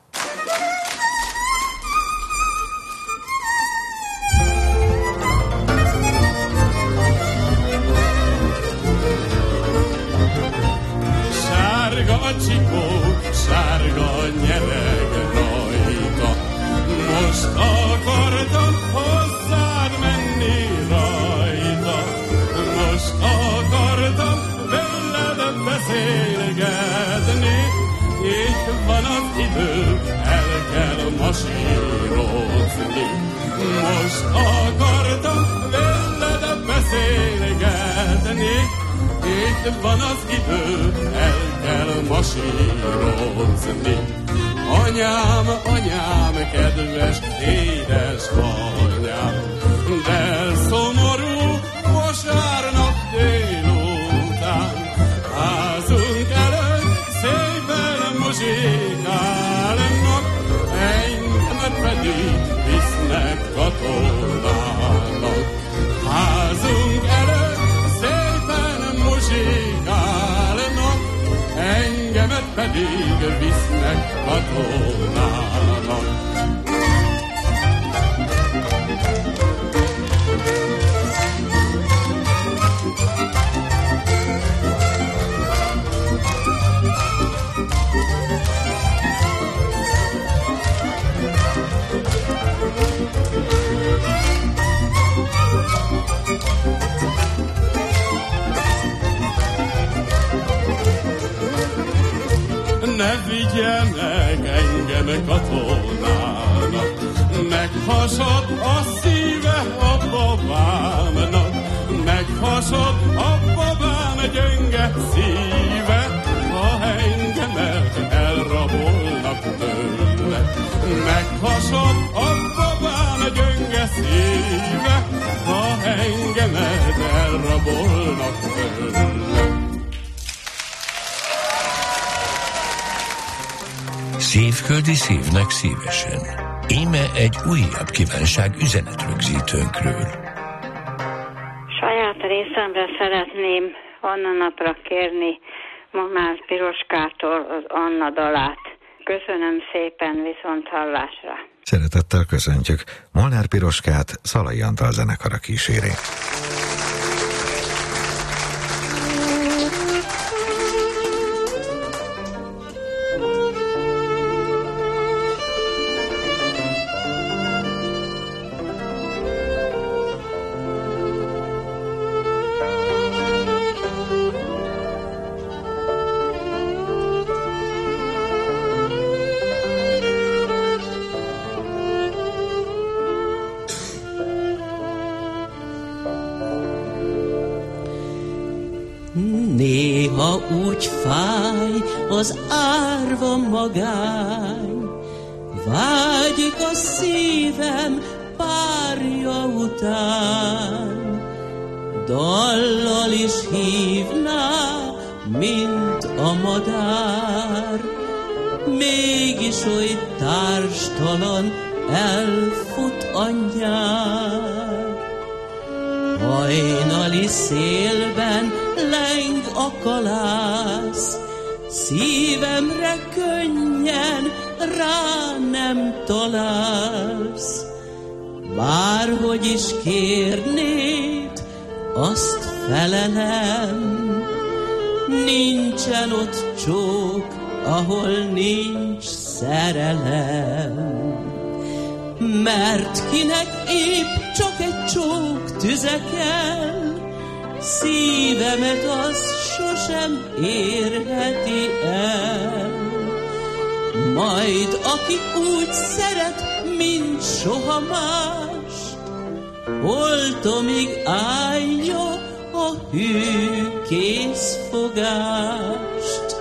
Sárga a csikó, sárga a nyereg rajta. Most akartam hozzád menni rajta. Most akartam veled beszélgetni. Itt van az idő, el kell masírozni. Most akartam veled beszélgetni. Itt van az idő, el kell masírozni. Anyám, anyám, kedves édesanyám, de szomorú vasárnap délután, házunk előtt szépen muzsikálnak, engemet pedig visznek katonának. Házunk előtt szépen muzsikálnak, engemet pedig visznek katonának. Ne vigyenek engem katonának, meghasad a szíve a babámnak, meghasad a babám gyönge szíve, ha engemet elrabolnak tőle. Meghasad a babám gyönge szíve, ha engemet elrabolnak tőle. Szívföldi szívnek szívesen. Íme egy újabb kívánság üzenetrögzítőnkről. Saját részemre szeretném Anna napra kérni Molnár Piroskától az Anna dalát. Köszönöm szépen, viszont hallásra. Szeretettel köszöntjük. Molnár Piroskát Szalai Antal zenekara kíséri. Néha úgy fáj az árva magány, vágyik a szívem párja után. Dallal is hívná mint a madár, mégis oly társtalan elfut a nyár. Hajnali szélben leng a kalász, szívemre könnyen rá nem találsz. Bárhogy is kérnéd, azt felelem, nincsen ott csók, ahol nincs szerelem. Mert kinek épp csak egy csók tüze kell, szívemet az sosem érheti el. Majd aki úgy szeret, mint soha más, holtomig állja a hű készfogást.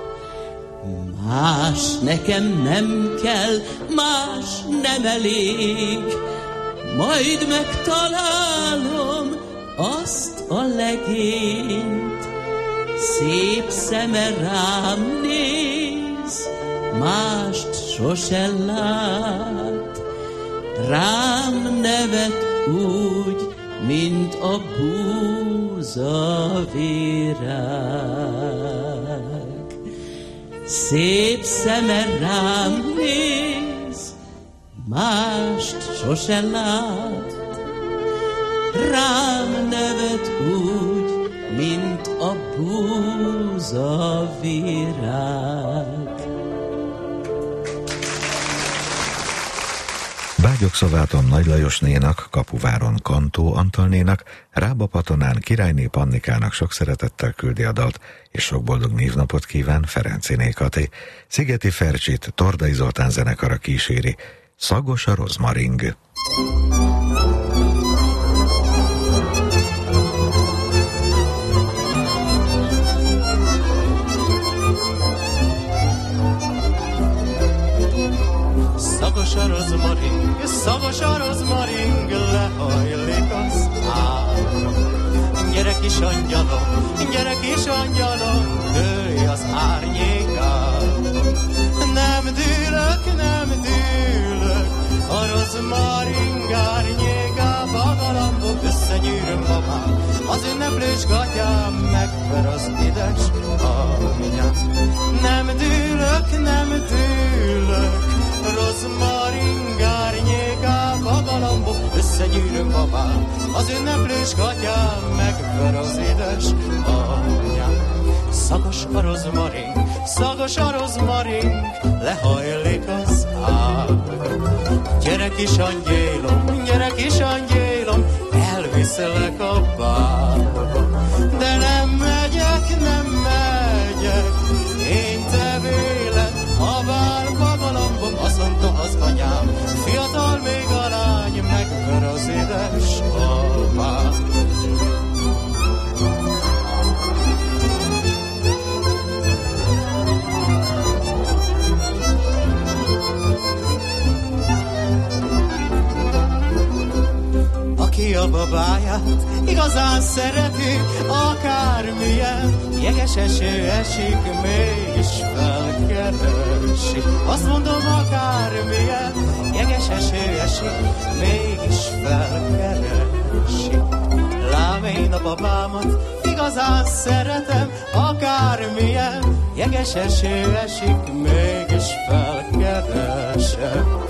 Más nekem nem kell, más nem elég, majd megtalálom azt a legényt. Szép szeme rám néz, mást sose lát, rám nevet úgy, mint a búzavirág. Szép szeme rám néz, mást sose lát, rám nevet úgy, mint a búzavirág. Bágyokszováton Nagy Lajosnénak, Kapuváron Kantó Antalnénak, Rábapatonán Királyné Pannikának sok szeretettel küldi a dalt, és sok boldog névnapot kíván Ferenciné Kati. Szigeti Fercsit Tordai Zoltán zenekara kíséri, Szagos a rozmaring. Szagos a rozmaring, lehajlik az áram. Gyere kis angyalom, gyere kis angyalom, dőlj az árnyékában. Nem dűlök, a rozmaring árnyékába galambok, összegyűröm babám, az ünneplős gatyám, megver az édes anyám. Nem dűlök, rozmaring árnyékába galambok, összegyűröm babám, az ünneplős gatyám, megver az édes anyám. Szagos a rozmaring, lehajlik az ág. Gyere kis angyélom, elviszlek a bárba. De nem megyek, én te véled, a bárba galambom, azt mondta az anyám, fiatal még a lány, megver az édes apám. Aki a babáját igazán szereti, akármilyen jeges eső esik, mégis felkeresi. Azt mondom, akármilyen jeges eső esik, mégis felkeresi. Lám én a babámat igazán szeretem, akármilyen jeges eső esik, mégis felkeresem.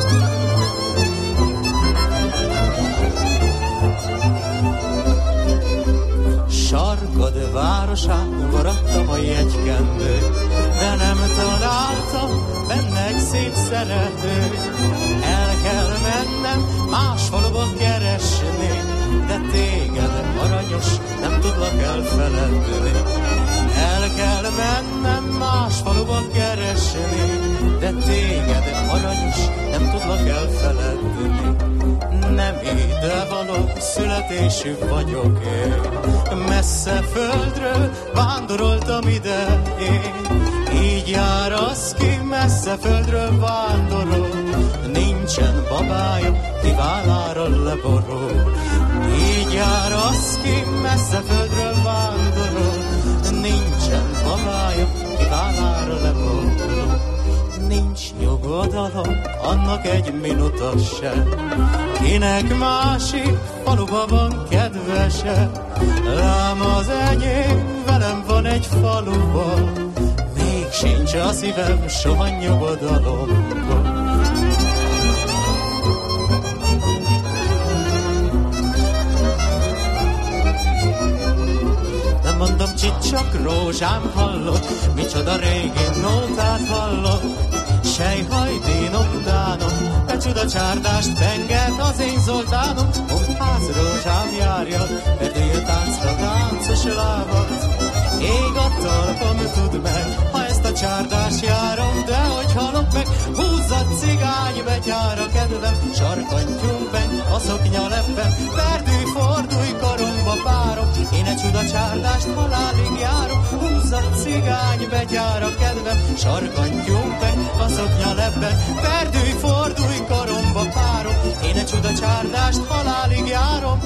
Sarkad városán maradtam a jegykendő, de nem találtam benne egy szép szerető. El kell mennem más faluba keresni, de téged aranyos nem tudlak elfeledni. El kell mennem más faluba keresni, de téged aranyos nem tudlak elfeledni. Nem idevaló születésű vagyok én, messze földről vándoroltam ide én. Így jár az, ki messze földről vándorol, nincsen babája, ti vállára leborul. Így jár az, ki messze földről vándorol, nincsen babája, ki vállára leboruló. Nincs nyugodalom, annak egy minuta sem, kinek másik faluba van kedvese. Lám az enyém velem van egy faluban, még sincs a szívem soha nyugodalomban. Nem mondom, csicsak rózsám hallott, micsoda régi nótát hallott. Sejhajdínom, dánom, becsuda csárdást penget az én Zoltánom. Ház rózsám járja, erdélye táncra táncos lábat. Ég a talpam, tudd meg, ha ezt a csárdást járom, de hogy halok meg, húzza cigány betyára kedvem. Sarkantyúmben, a szoknya leppen, perdű, fordulj, karomba párom. Én egy csuda csárdást halálig járom, húzza cigány betyára kedvem. Sarkantyúmben, a szoknya leppen, perdű, fordulj, karomba párom. Én egy csuda csárdást halálig járom.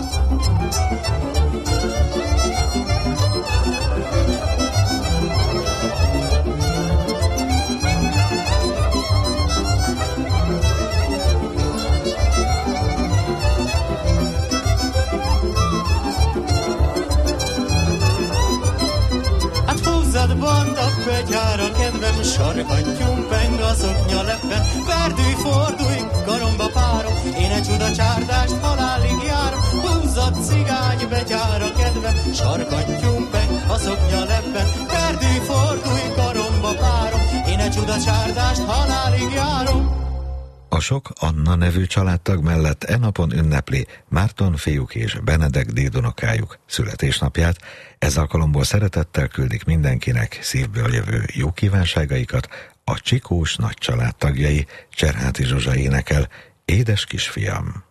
Banda betyára kedvem, sarkantyúm peng a szoknya leppen, perdülj, fordulj, karomba párom, én egy csuda csárdást halálig járom, húzzad cigány betyára kedvem, sarkantyúm peng a szoknya leppen, perdülj, fordulj, karomba párom, én egy csuda csárdást halálig járom. A sok Anna nevű családtag mellett e napon ünnepli Márton fiúk és Benedek dédunokájuk születésnapját. Ez alkalomból szeretettel küldik mindenkinek szívből jövő jó kívánságaikat a Csikós nagy családtagjai. Cserháti Zsuzsa énekel Édes kisfiam.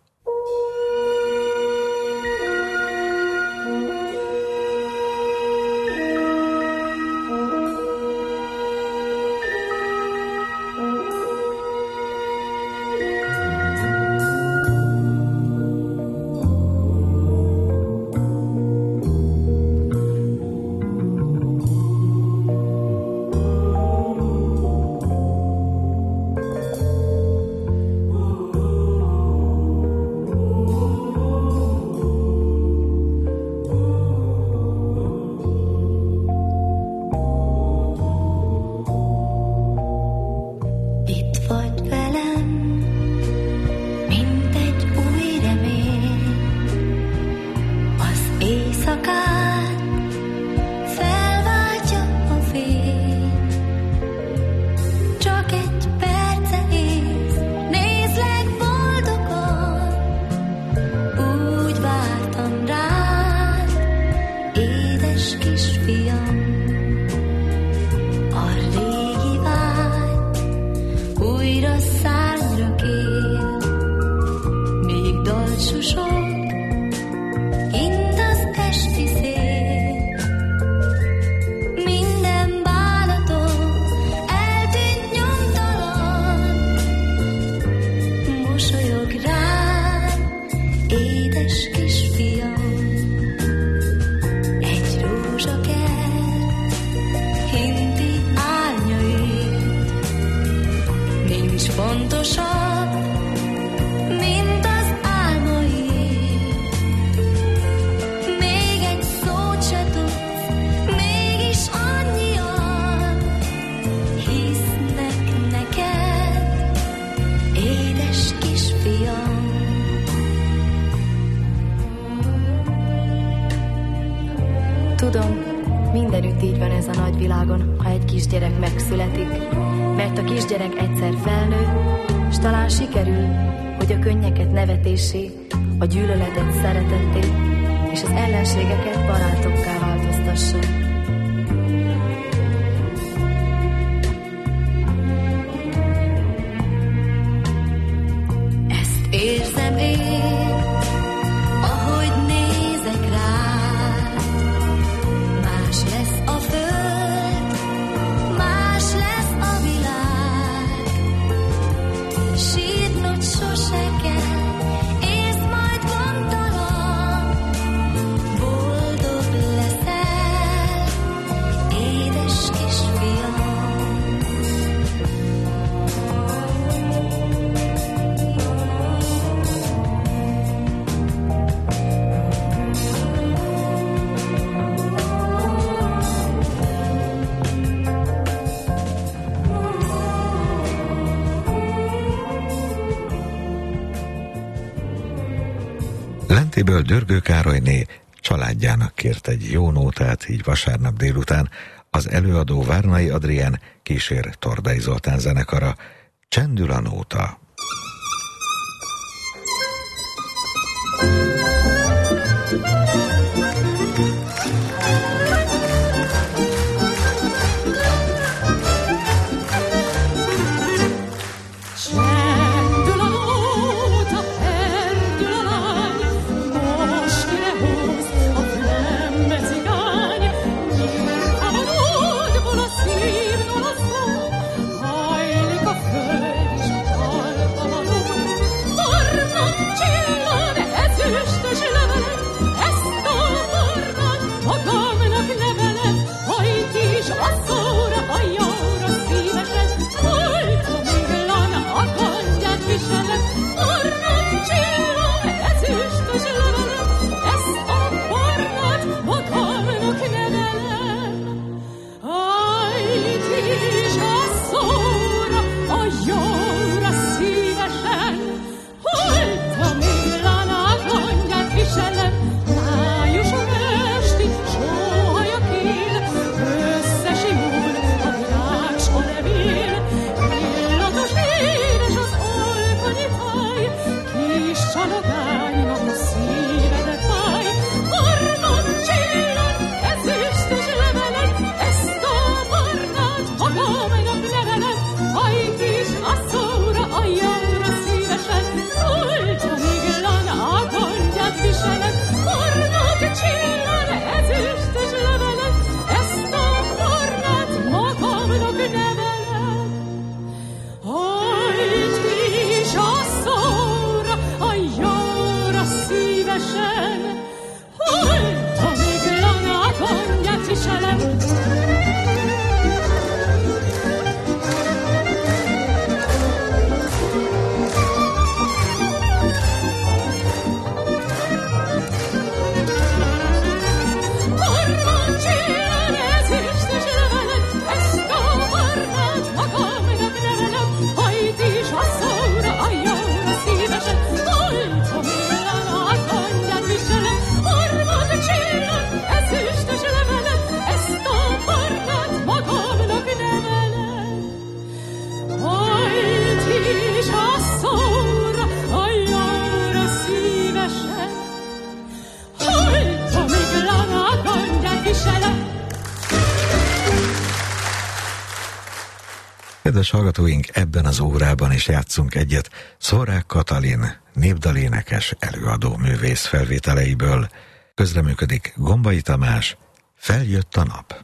Tudom, mindenütt így van ez a nagyvilágon, ha egy kisgyerek megszületik, mert a kisgyerek egyszer felnő, s talán sikerül, hogy a könnyeket nevetéssé, a gyűlöletet szeretetté, és az ellenségeket barátokká változtassa. Ezt érzem én, ahogy nézek rád. Más lesz a föld, más lesz a világ. Sírnod sose kell, ész majd gondtalan. Boldog leszel, Pestitiből Dörgő Károlyné családjának kért egy jó nótát, így vasárnap délután az előadó Várnai Adrián kísér Tordai Zoltán zenekara. Csendül a nóta. Kedves hallgatóink, ebben az órában is játszunk egyet Szvorák Katalin népdalénekes előadó művész felvételeiből. Közreműködik Gombai Tamás, Feljött a nap.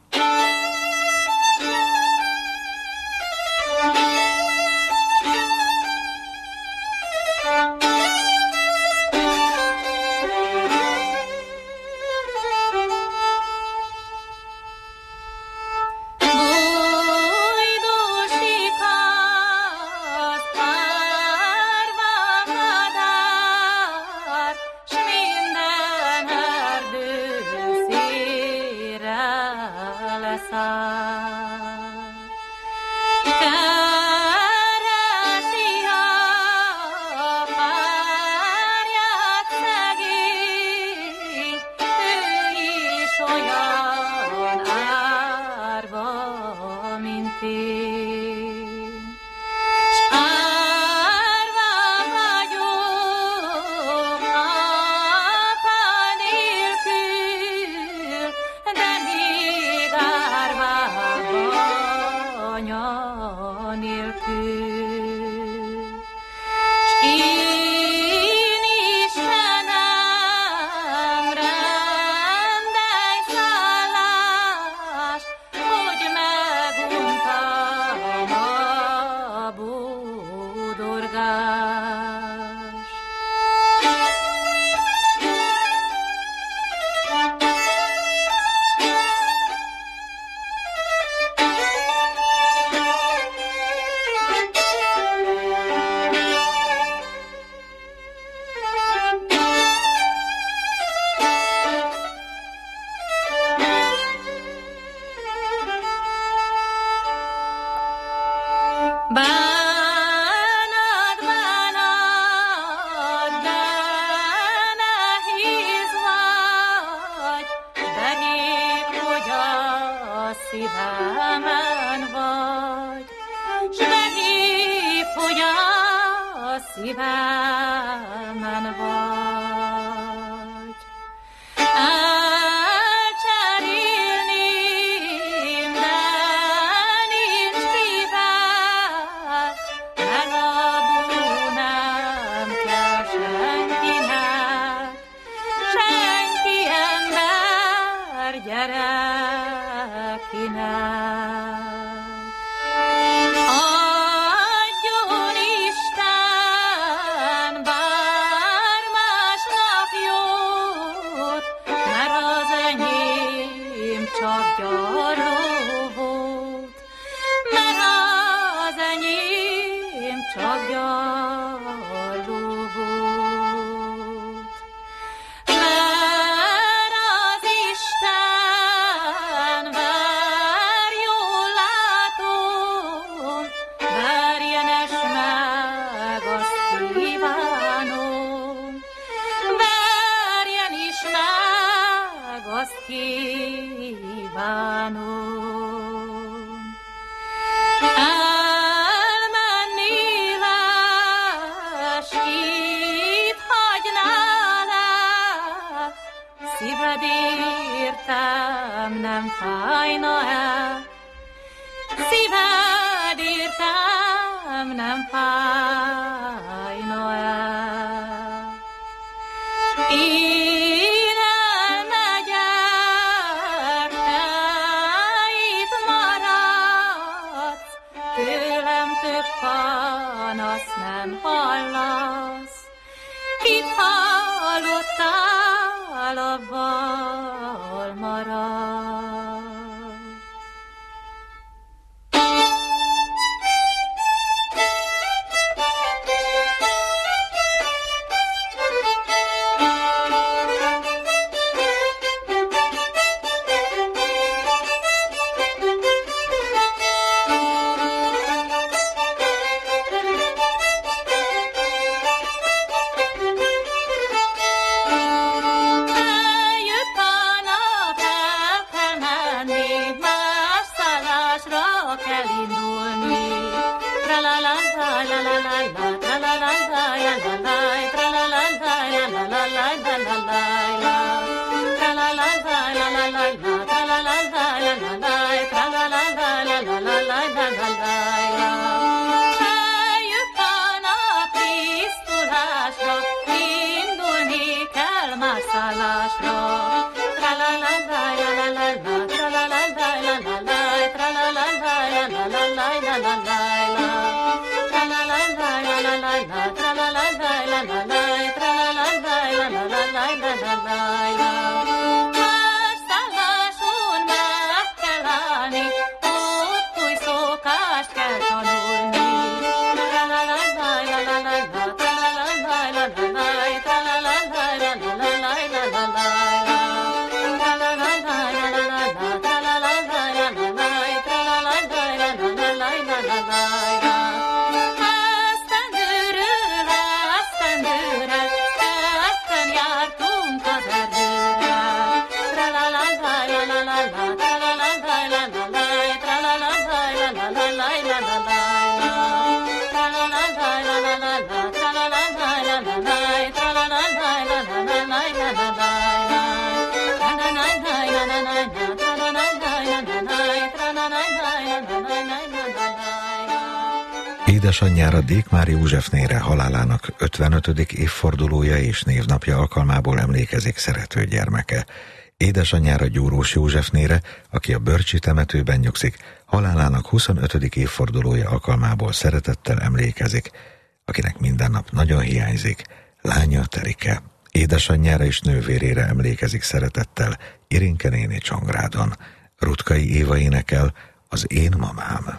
Bánat, de nehéz szívemen vagy. Elcserélném, de nincs kivel, mert a bú nem kell senkinek, senki ember gyerekinek. Adjon Isten bár másnak jót, mert az enyém csak gyarló volt, mert az enyém csak gyarló volt. Mert az Isten, mert jól látom, verjenes meg, azt kívánom, verjen is meg, azt kívánom. Elmennél, itt hagynál, szíved értem nem fájna-e? Szíved értem nem fájna-e? Én elmegyek, te itt maradsz, tőlem több panasz nem hallasz. Kit hallottál, abból maradsz. Eljött a nap, el kell menni, más szállásra kell indulni. Tra-la-la-la, la-la-la-la, tra-la-la-la, la-la-la, tra-la-la-la, la-la-la, la-la-la-la. Tra-la-la-la, la-la-la-la, tra-la-la-la, la-la-la, tra-la-la-la, la-la-la, la-la-la. Eljött a nap tisztulásra, indulni kell más szállásra. Tra-la-la-la, la-la-la-la, tra-la-la-la, la-la-la, tra-la-la-la, la-la-la, la-la-la. Tra-la-la-la, la-la-la-la, tra-la-la-la, la-la-la, tra-la-la-la, la-la-la, la-la-la. Más szálláson meg kell állni, ott új szokást kell tanulni. Tra-la-la-la, la-la-la-la, tra-la-la-la, la-la-la, tra-la-la-la, la-la-la, la-la-la. Tra-la-la-la, la-la-la-la, tra-la-la-la, la-la-la, tra-la-la-la, la-la-la, la-la-la. Esztendőre, ketten jártunk az erdőre. Tra-la-la-la, la-la-la-la, tra-la-la-la, la-la-la, tra-la-la-la, la-la-la, la-la-la. Tra-la-la-la, la-la-la-la, tra-la-la-la, la-la-la, tra-la-la-la, la-la-la, la-la-la. Édesanyjára, Dékmár Józsefnére halálának 55. évfordulója és névnapja alkalmából emlékezik szerető gyermeke. Édesanyjára, Gyúrós Józsefnére, aki a Börcsi temetőben nyugszik, halálának 25. évfordulója alkalmából szeretettel emlékezik, akinek minden nap nagyon hiányzik, lánya Terike. Édesanyjára és nővérére emlékezik szeretettel Irinke néni Csongrádon. Rutkai Éva énekel Az én mamám.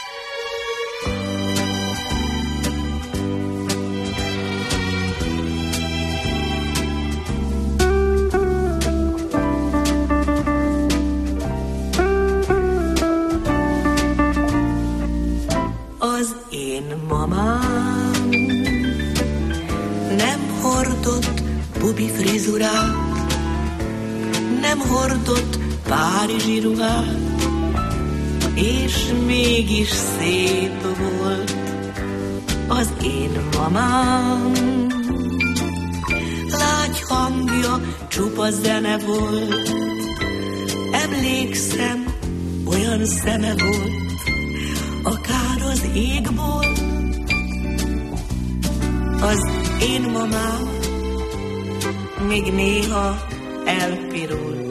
Az én mamám nem hordott bubi frizurát, nem hordott párizsi ruhát, és mégis szép volt. Az én mamám. Lágy hangja csupa zene volt, emlékszem, olyan szeme volt, akár az égból. Az én mamám még néha elpirul,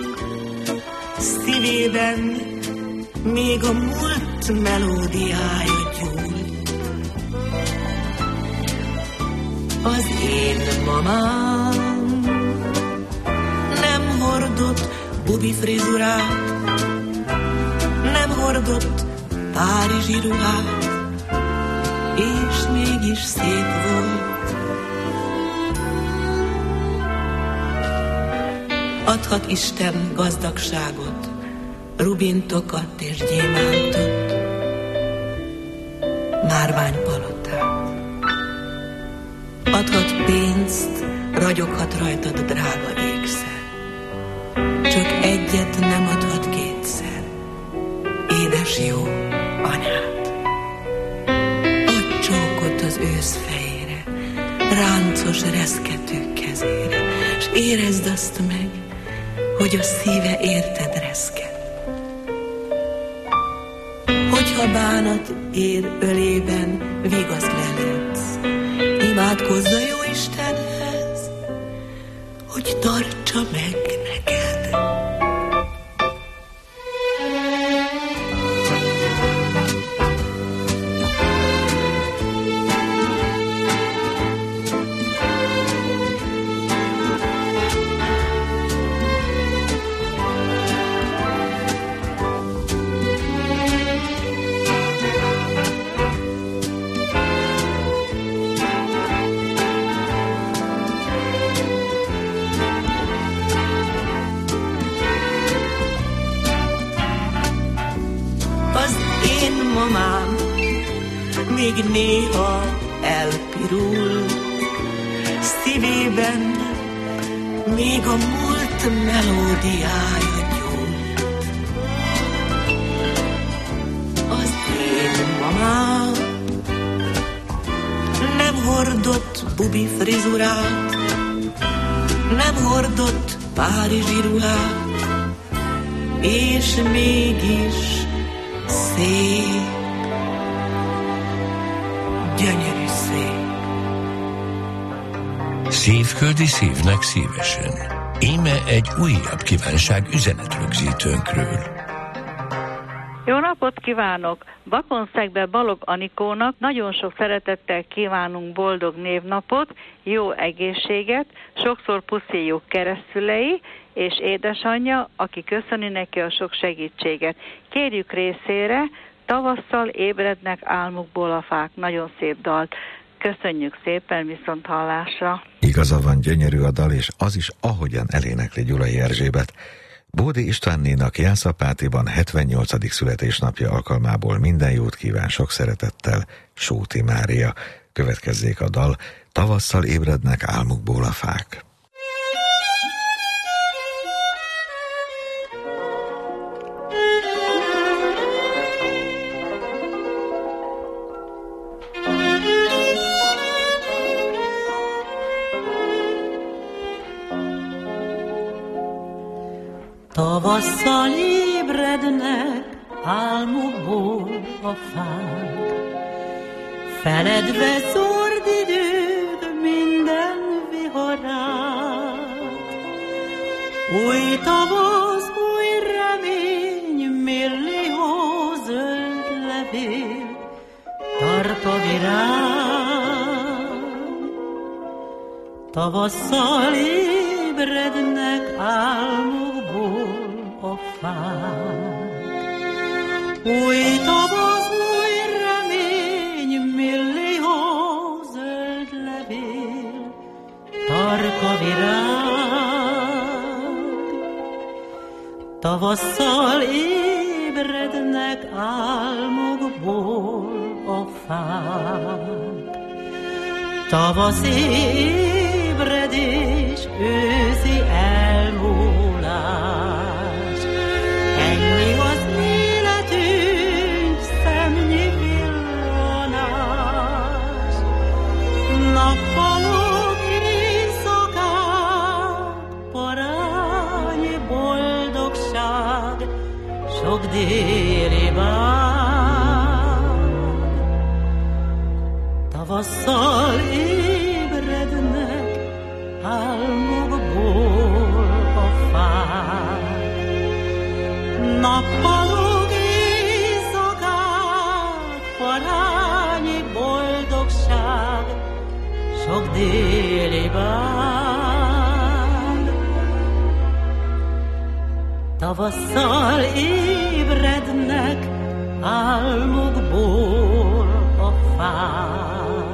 szívében még a múlt melódiája gyúl. Az én mamám nem hordott bubi frizurát, nem hordott párizsi ruhát, és mégis szép volt. Adhat Isten gazdagságot, rubintokat és gyémántot, márványpalotát. Adhat pénzt, ragyoghat rajtad drága ékszer, csak egyet nem adhat kétszer, édes jó anyát. Adj csókot az ősz fejére, ráncos reszkető kezére, s érezd azt meg, hogy a szíve érted reszket. Hogyha bánat ér ölében, vigaszt leletsz, imádkozz a Jóistenhez, hogy tartsa meg neked. Még néha elpirul, szívében még a múlt melódiája gyúl. Az én mamám nem hordott bubi frizurát, nem hordott párizsi ruhát, és mégis szép, gyönyörű szép. Szívköldi szívnek szívesen. Íme egy újabb kívánság üzenetrögzítőnkről. Jó napot kívánok! Bakonszegbe Balog Anikónak nagyon sok szeretettel kívánunk boldog névnapot, jó egészséget, sokszor puszíjuk keresztülei és édesanyja, aki köszöni neki a sok segítséget. Kérjük részére, tavasszal ébrednek álmukból a fák. Nagyon szép dalt. Köszönjük szépen, viszont hallásra. Igaza van, gyönyörű a dal, és az is, ahogyan elénekli Gyulai Erzsébet. Bódi Istvánnénak Jászapátiban 78. születésnapja alkalmából minden jót kíván sok szeretettel Sóti Mária. Következzék a dal, tavasszal ébrednek álmukból a fák. Tavasszal ébrednek álmukból a fák, feledve zord időd minden viharát. Új tavasz, új remény, millió zöld levél, tart a virág. Tavasszal ébrednek álmukból a fák. Új tavasz, új remény, millió zöld levél, tarka virág. Tavasszal ébrednek álmukból a fák. Tavasz ébredés, őszi elmúlás. Ennyi az életünk, szemnyi villanás. Tavasszal ébrednek álmokból a fák, nappalog éjszakák, parányi boldogság, sok déli báb. Tavasszal ébrednek álmokból a fák.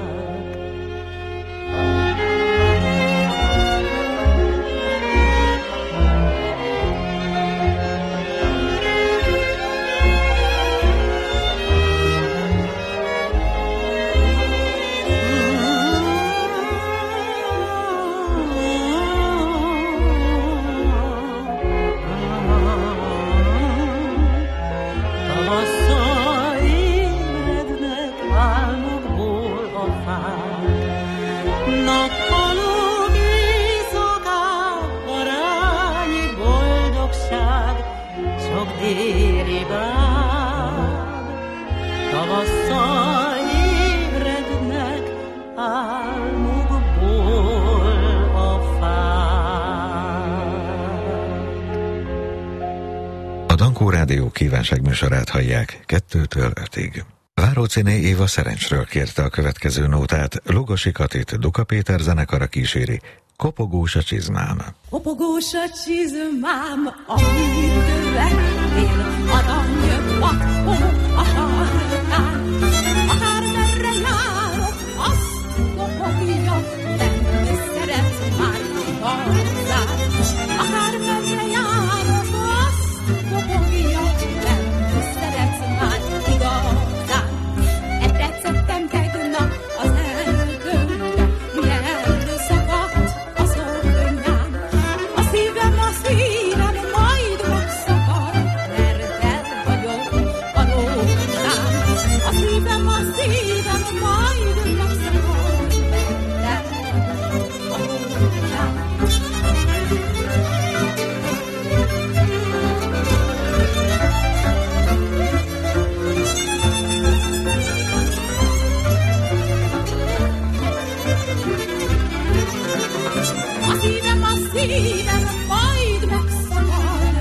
Dankó Rádió kívánságműsorát hallják 2-től 5-ig. Váróciné Éva Szerencsről kérte a következő nótát, Lugosi Katit Duka Péter zenekara kíséri, Kopogós a csizmám. Kopogós a csizmám, amit vettél, aranypató a sarkán. Akármerre járok, azt kopogja, nem szeret már igazán. Akármerre járok, azt kopogja, nem szeret már igazán. Egy receptem tegnap az elkönyve, milyen előszakadt a szornyám. A szívem, majd megszakad, mert el vagyok valótán. A szívem, majd megszakad, mert el vagyok valótán. Szívem, majd megszakad,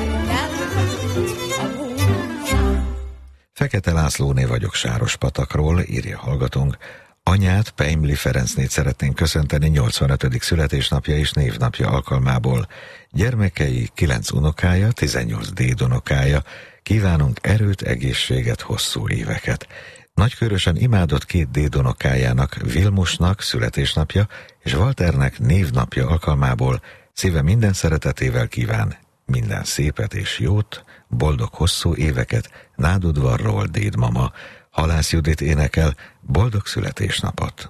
Fekete Lászlóné vagyok Sárospatakról, írja hallgatónk. Anyát, Peimli Ferencnét szeretnénk köszönteni 85. születésnapja és névnapja alkalmából. Gyermekei 9 unokája, 18 dédunokája. Kívánunk erőt, egészséget, hosszú éveket. Nagykörösen imádott 2 dédunokájának, Vilmosnak születésnapja és Walternek névnapja alkalmából szíve minden szeretetével kíván minden szépet és jót, boldog hosszú éveket Nádudvarról dédmama. Halász Judit énekel, boldog születésnapot!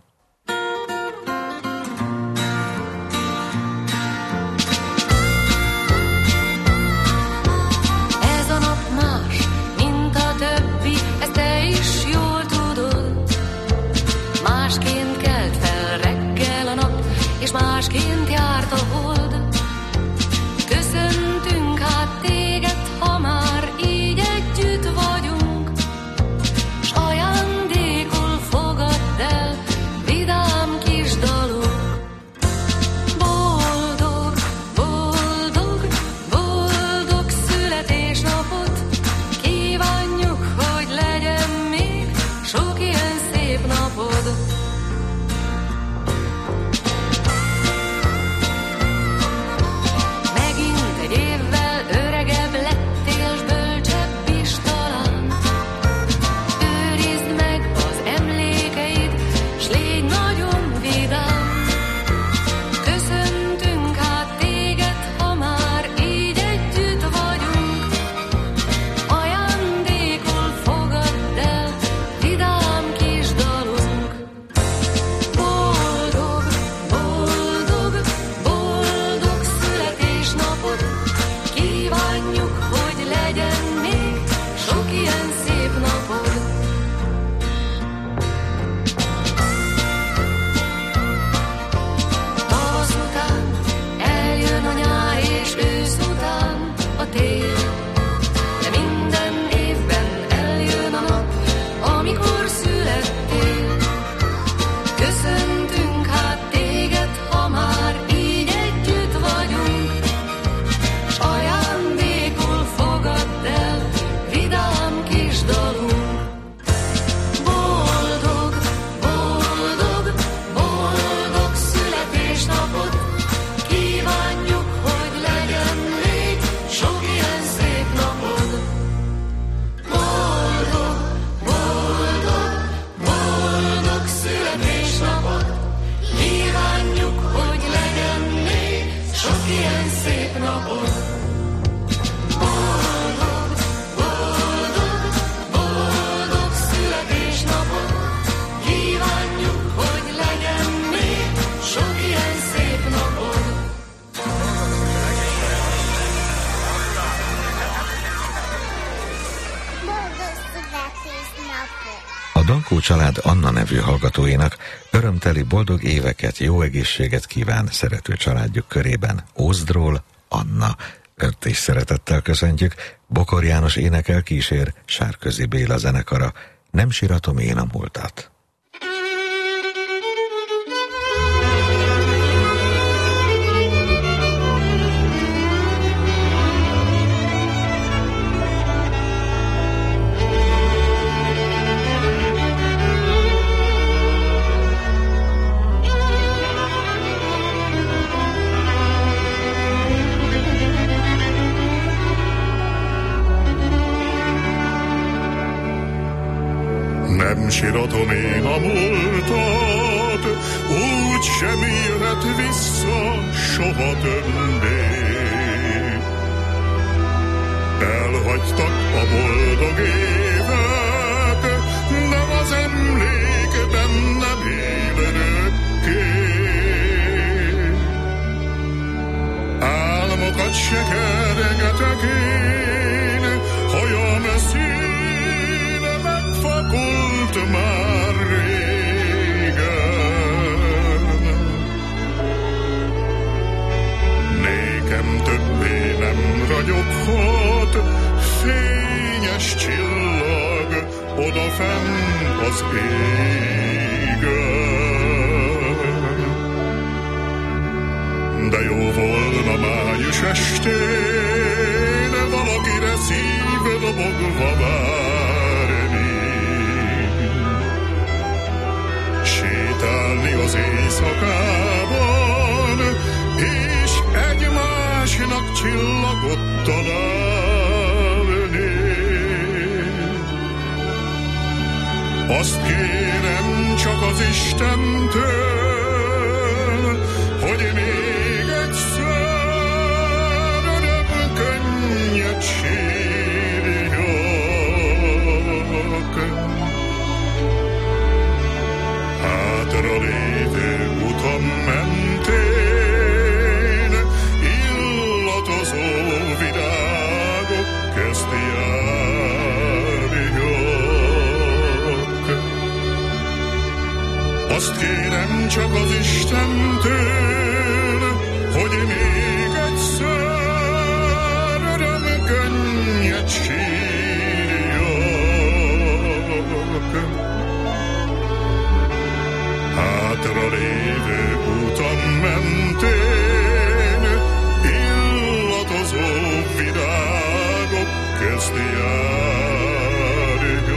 Ez a nap más, mint a többi, ezt te is jól tudod. Másként kelt fel reggel a nap, és másként járt a hold. Köszöntünk hát téged, ha már így együtt vagyunk, s ajándékul fogadd el vidám kis dalunk. Boldog, boldog, boldog születésnapot kívánjuk, hogy legyen még sok ilyen szép napod. Ildikó család Anna nevű hallgatóinak örömteli boldog éveket, jó egészséget kíván szerető családjuk körében Ózdról Anna. Önt is szeretettel köszöntjük. Bokor János énekel, kísér Sárközi Béla zenekara. Nem síratom én a múltat. Nem síratom én a múltat, úgy sem jöhet vissza soha többé. Elhagytak a boldog évek, nem az emlék bennem él örökké. Álmokat se kergetek én, hajam szíve megfakult már régen. Nékem többé nem ragyoghat fényes csillag odafenn az égen. De jó volna május estén valakire szíve dobogva várni, sétálni az éjszakában, és egymásnak csillagot találni. Azt kérem csak az Istentől, hogy még egyszer örömkönnyet sírjak. Hátra lévő utam mentén illatozó virágok közt járjak. Azt kérem csak az Istentől, hogy még egyszer örömkönnyet sírjak. Hátra lévő úton mentén illatozó virágok közt járjak.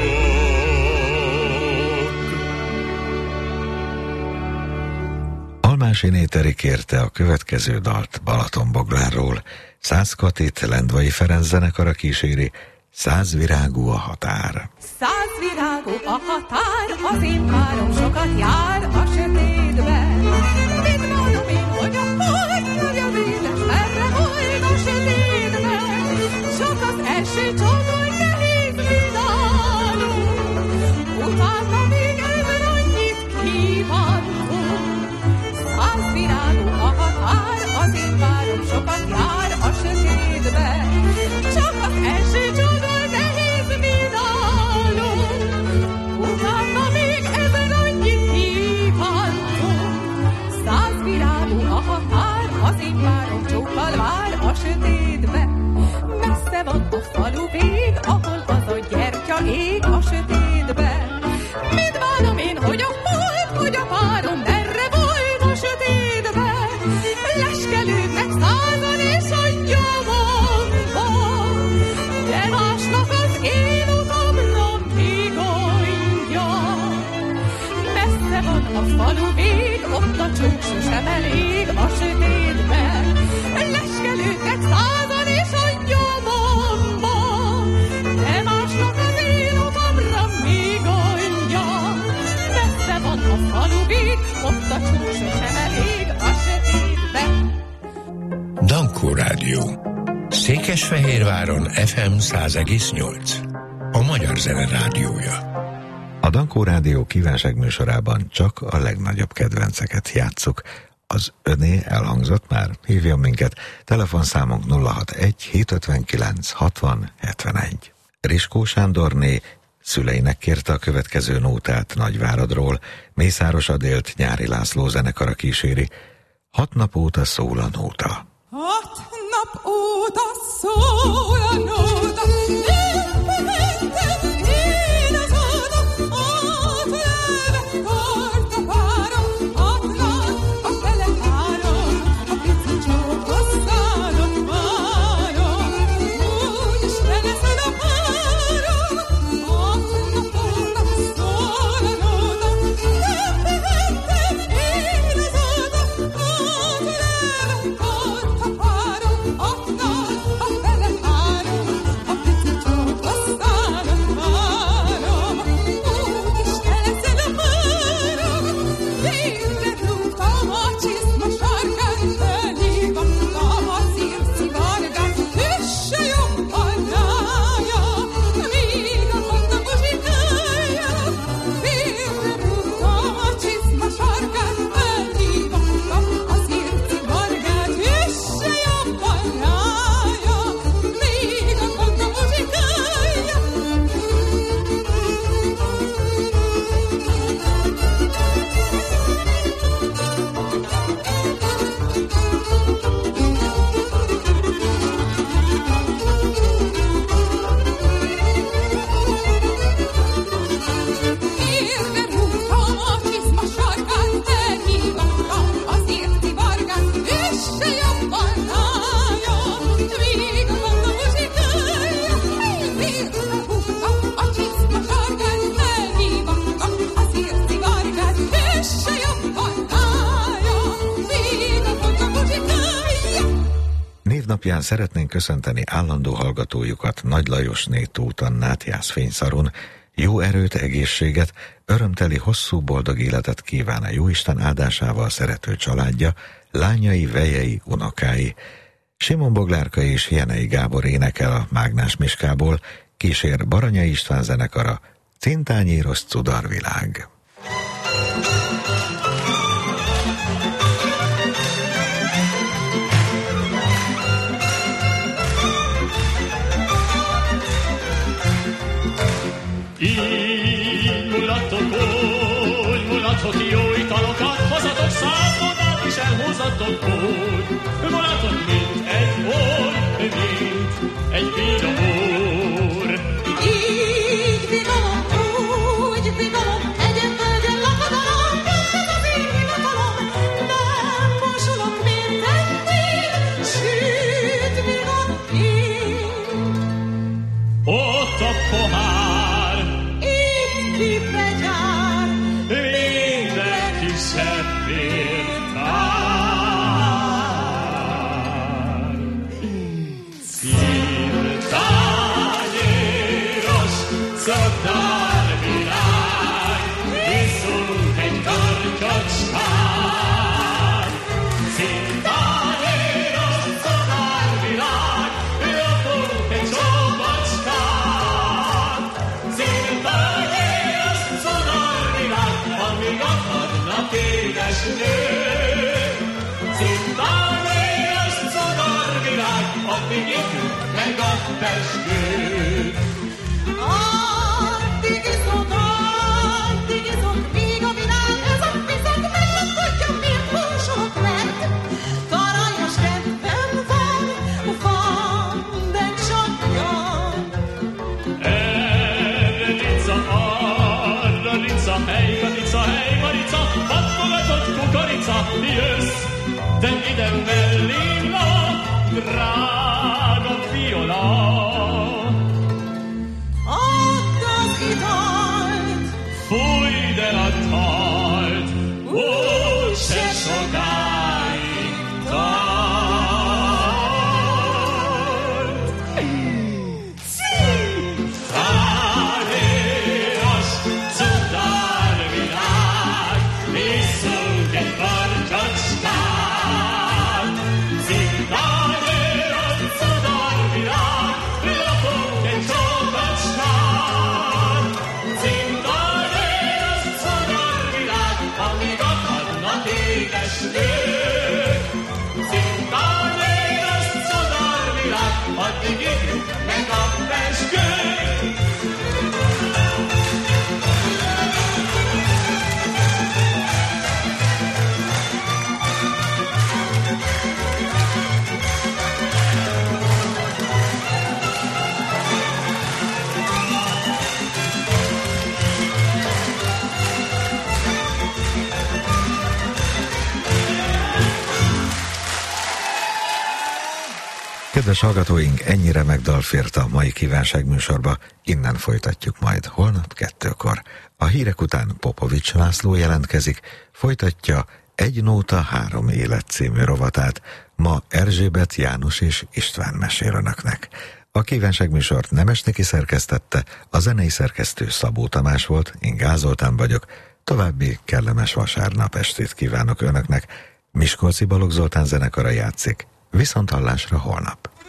Almási Néteri kérte a következő dalt Balatonboglárról. Szász Katit Lendvai Ferenc zenekara kíséri, 100 virágú a határ. 100 virágú a határ, az én párom sokat jár a sötétben. Mit mondom én, hogy a hold, hogy az édes merre volt a sötétben. Csak az első csodor nehéz vidálunk, utána még ezen annyit kívántunk. 100 virágú a határ, az én párom sokat jár a sötétben. Csak az első csodor nehéz vidálunk, utána még ezen annyit kívántunk. 100 virágú a határ, az én párom csókkal vár a sötétbe. Messze van a falu vég, ahol az a gyertya ég a sötétbe. Mit várom én, hogy a hold, hogy a párom merre volt a sötétbe? Leskelődnek 100-an és a nyomomba, de másnak az én utamra még mondja. Messze van a falu vég, ott a csók sosem elég a sötétbe. Leskelődnek 100-an és a nyomomba, de másnak az én utamra még mondja. Messze van a falu vég, ott a csók sosem elég a sötétbe. Dankó Rádió. Székesfehérváron FM 100,8. A Magyar Zene Rádiója. A Dankó Rádió kívánságműsorában csak a legnagyobb kedvenceket játsszuk. Az öné elhangzott már, hívjon minket. Telefonszámunk 061 759 60 71. Riskó Sándorné Szüleinek kérte a következő nótát Nagyváradról, Mészáros Adélt Nyári László zenekara kíséri. 6 nap óta szól a nóta. 6 nap óta szól a nóta, éppen én az óta, átölelve tart a párom, átrád a telekárom, a pici csókoszádat várom, úgyis te leszel a párom. 6 nap óta szól a nóta, éppen én az óta, átölelve tart a párom, átrád a telekárom, a pici csókoszádat várom, úgyis te leszel a párom. Végre rúgtam a csizma sarkát, felhívottam a szívcivargát, és se jobban rája, míg a mondta muzsikája. Végre rúgtam a csizma sarkát, felhívottam a szívcivargát, és se jobban rája, míg a mondta muzsikája. Érve rúgtam a csizma sarkát, felhívottam az ércivargát, és se jobban rája, míg a mondta muzsikája. Érve rúgtam a csizma sarkát, felhívottam az ércivargát, és se jobban rája, míg a mondta muzsikája. Névnapján szeretnénk köszönteni állandó hallgatójukat, Nagy Lajosné Tóth Annát Jászfényszaron. Jó erőt, egészséget, örömteli, hosszú, boldog életet kíván a Jóisten áldásával szerető családja, lányai, vejei, unokái. Simon Boglárka és Jenei Gábor énekel a Mágnás Miskából, kísér Baranya István zenekara, Cintányéros cudarvilág. Így mulatok, úgy mulatok, jó italokat hozatok, 100 mondat is elhúzatok, úgy mulatok, mint egy bor, mint egy vinomor. Így vigolom, úgy vigolom, egyen földön lakodalom, ez az én hivatalom, nem mosolok, mint eddig, sőt, vigom én. Ott a pohár, Itt kipegyár, mindenki sebbért tár. Cintányéros cudarvilág, iszunk egy kartyacskát. Cintányéros cudarvilág, lopunk egy csóbacskát. Cintányéros cudarvilág, amíg akadnak édesnő. Cintányéros cudarvilág, addig igyunk meg a peskőt. addig iszok, míg a világ ezen viszont meglepődjön, miért mosolok meg. Aranyos kedvem van, de csak jön. Erre lica, arra lica, hely, marica, pattogatott kukorica, jössz, de ide mellém a drága viola. Add az italt, Fújd el a talt, úgy se sokáig tart. Cintányéros cudarvilág, iszunk egy kartyacskát. Cintányéros cudarvilág, Kedves hallgatóink, ennyire megdalfért a mai kívánságműsorba, innen folytatjuk majd holnap 2-kor. A hírek után Popovics László jelentkezik, folytatja Egy nóta 3 élet című rovatát. Ma Erzsébet, János és István mesél önöknek. A kívánságműsort Nemesnéki szerkesztette, a zenei szerkesztő Szabó Tamás volt, én Gál Zoltán vagyok. További kellemes vasárnap estét kívánok önöknek. Miskolci Balogh Zoltán zenekara játszik. Viszonthallásra holnap.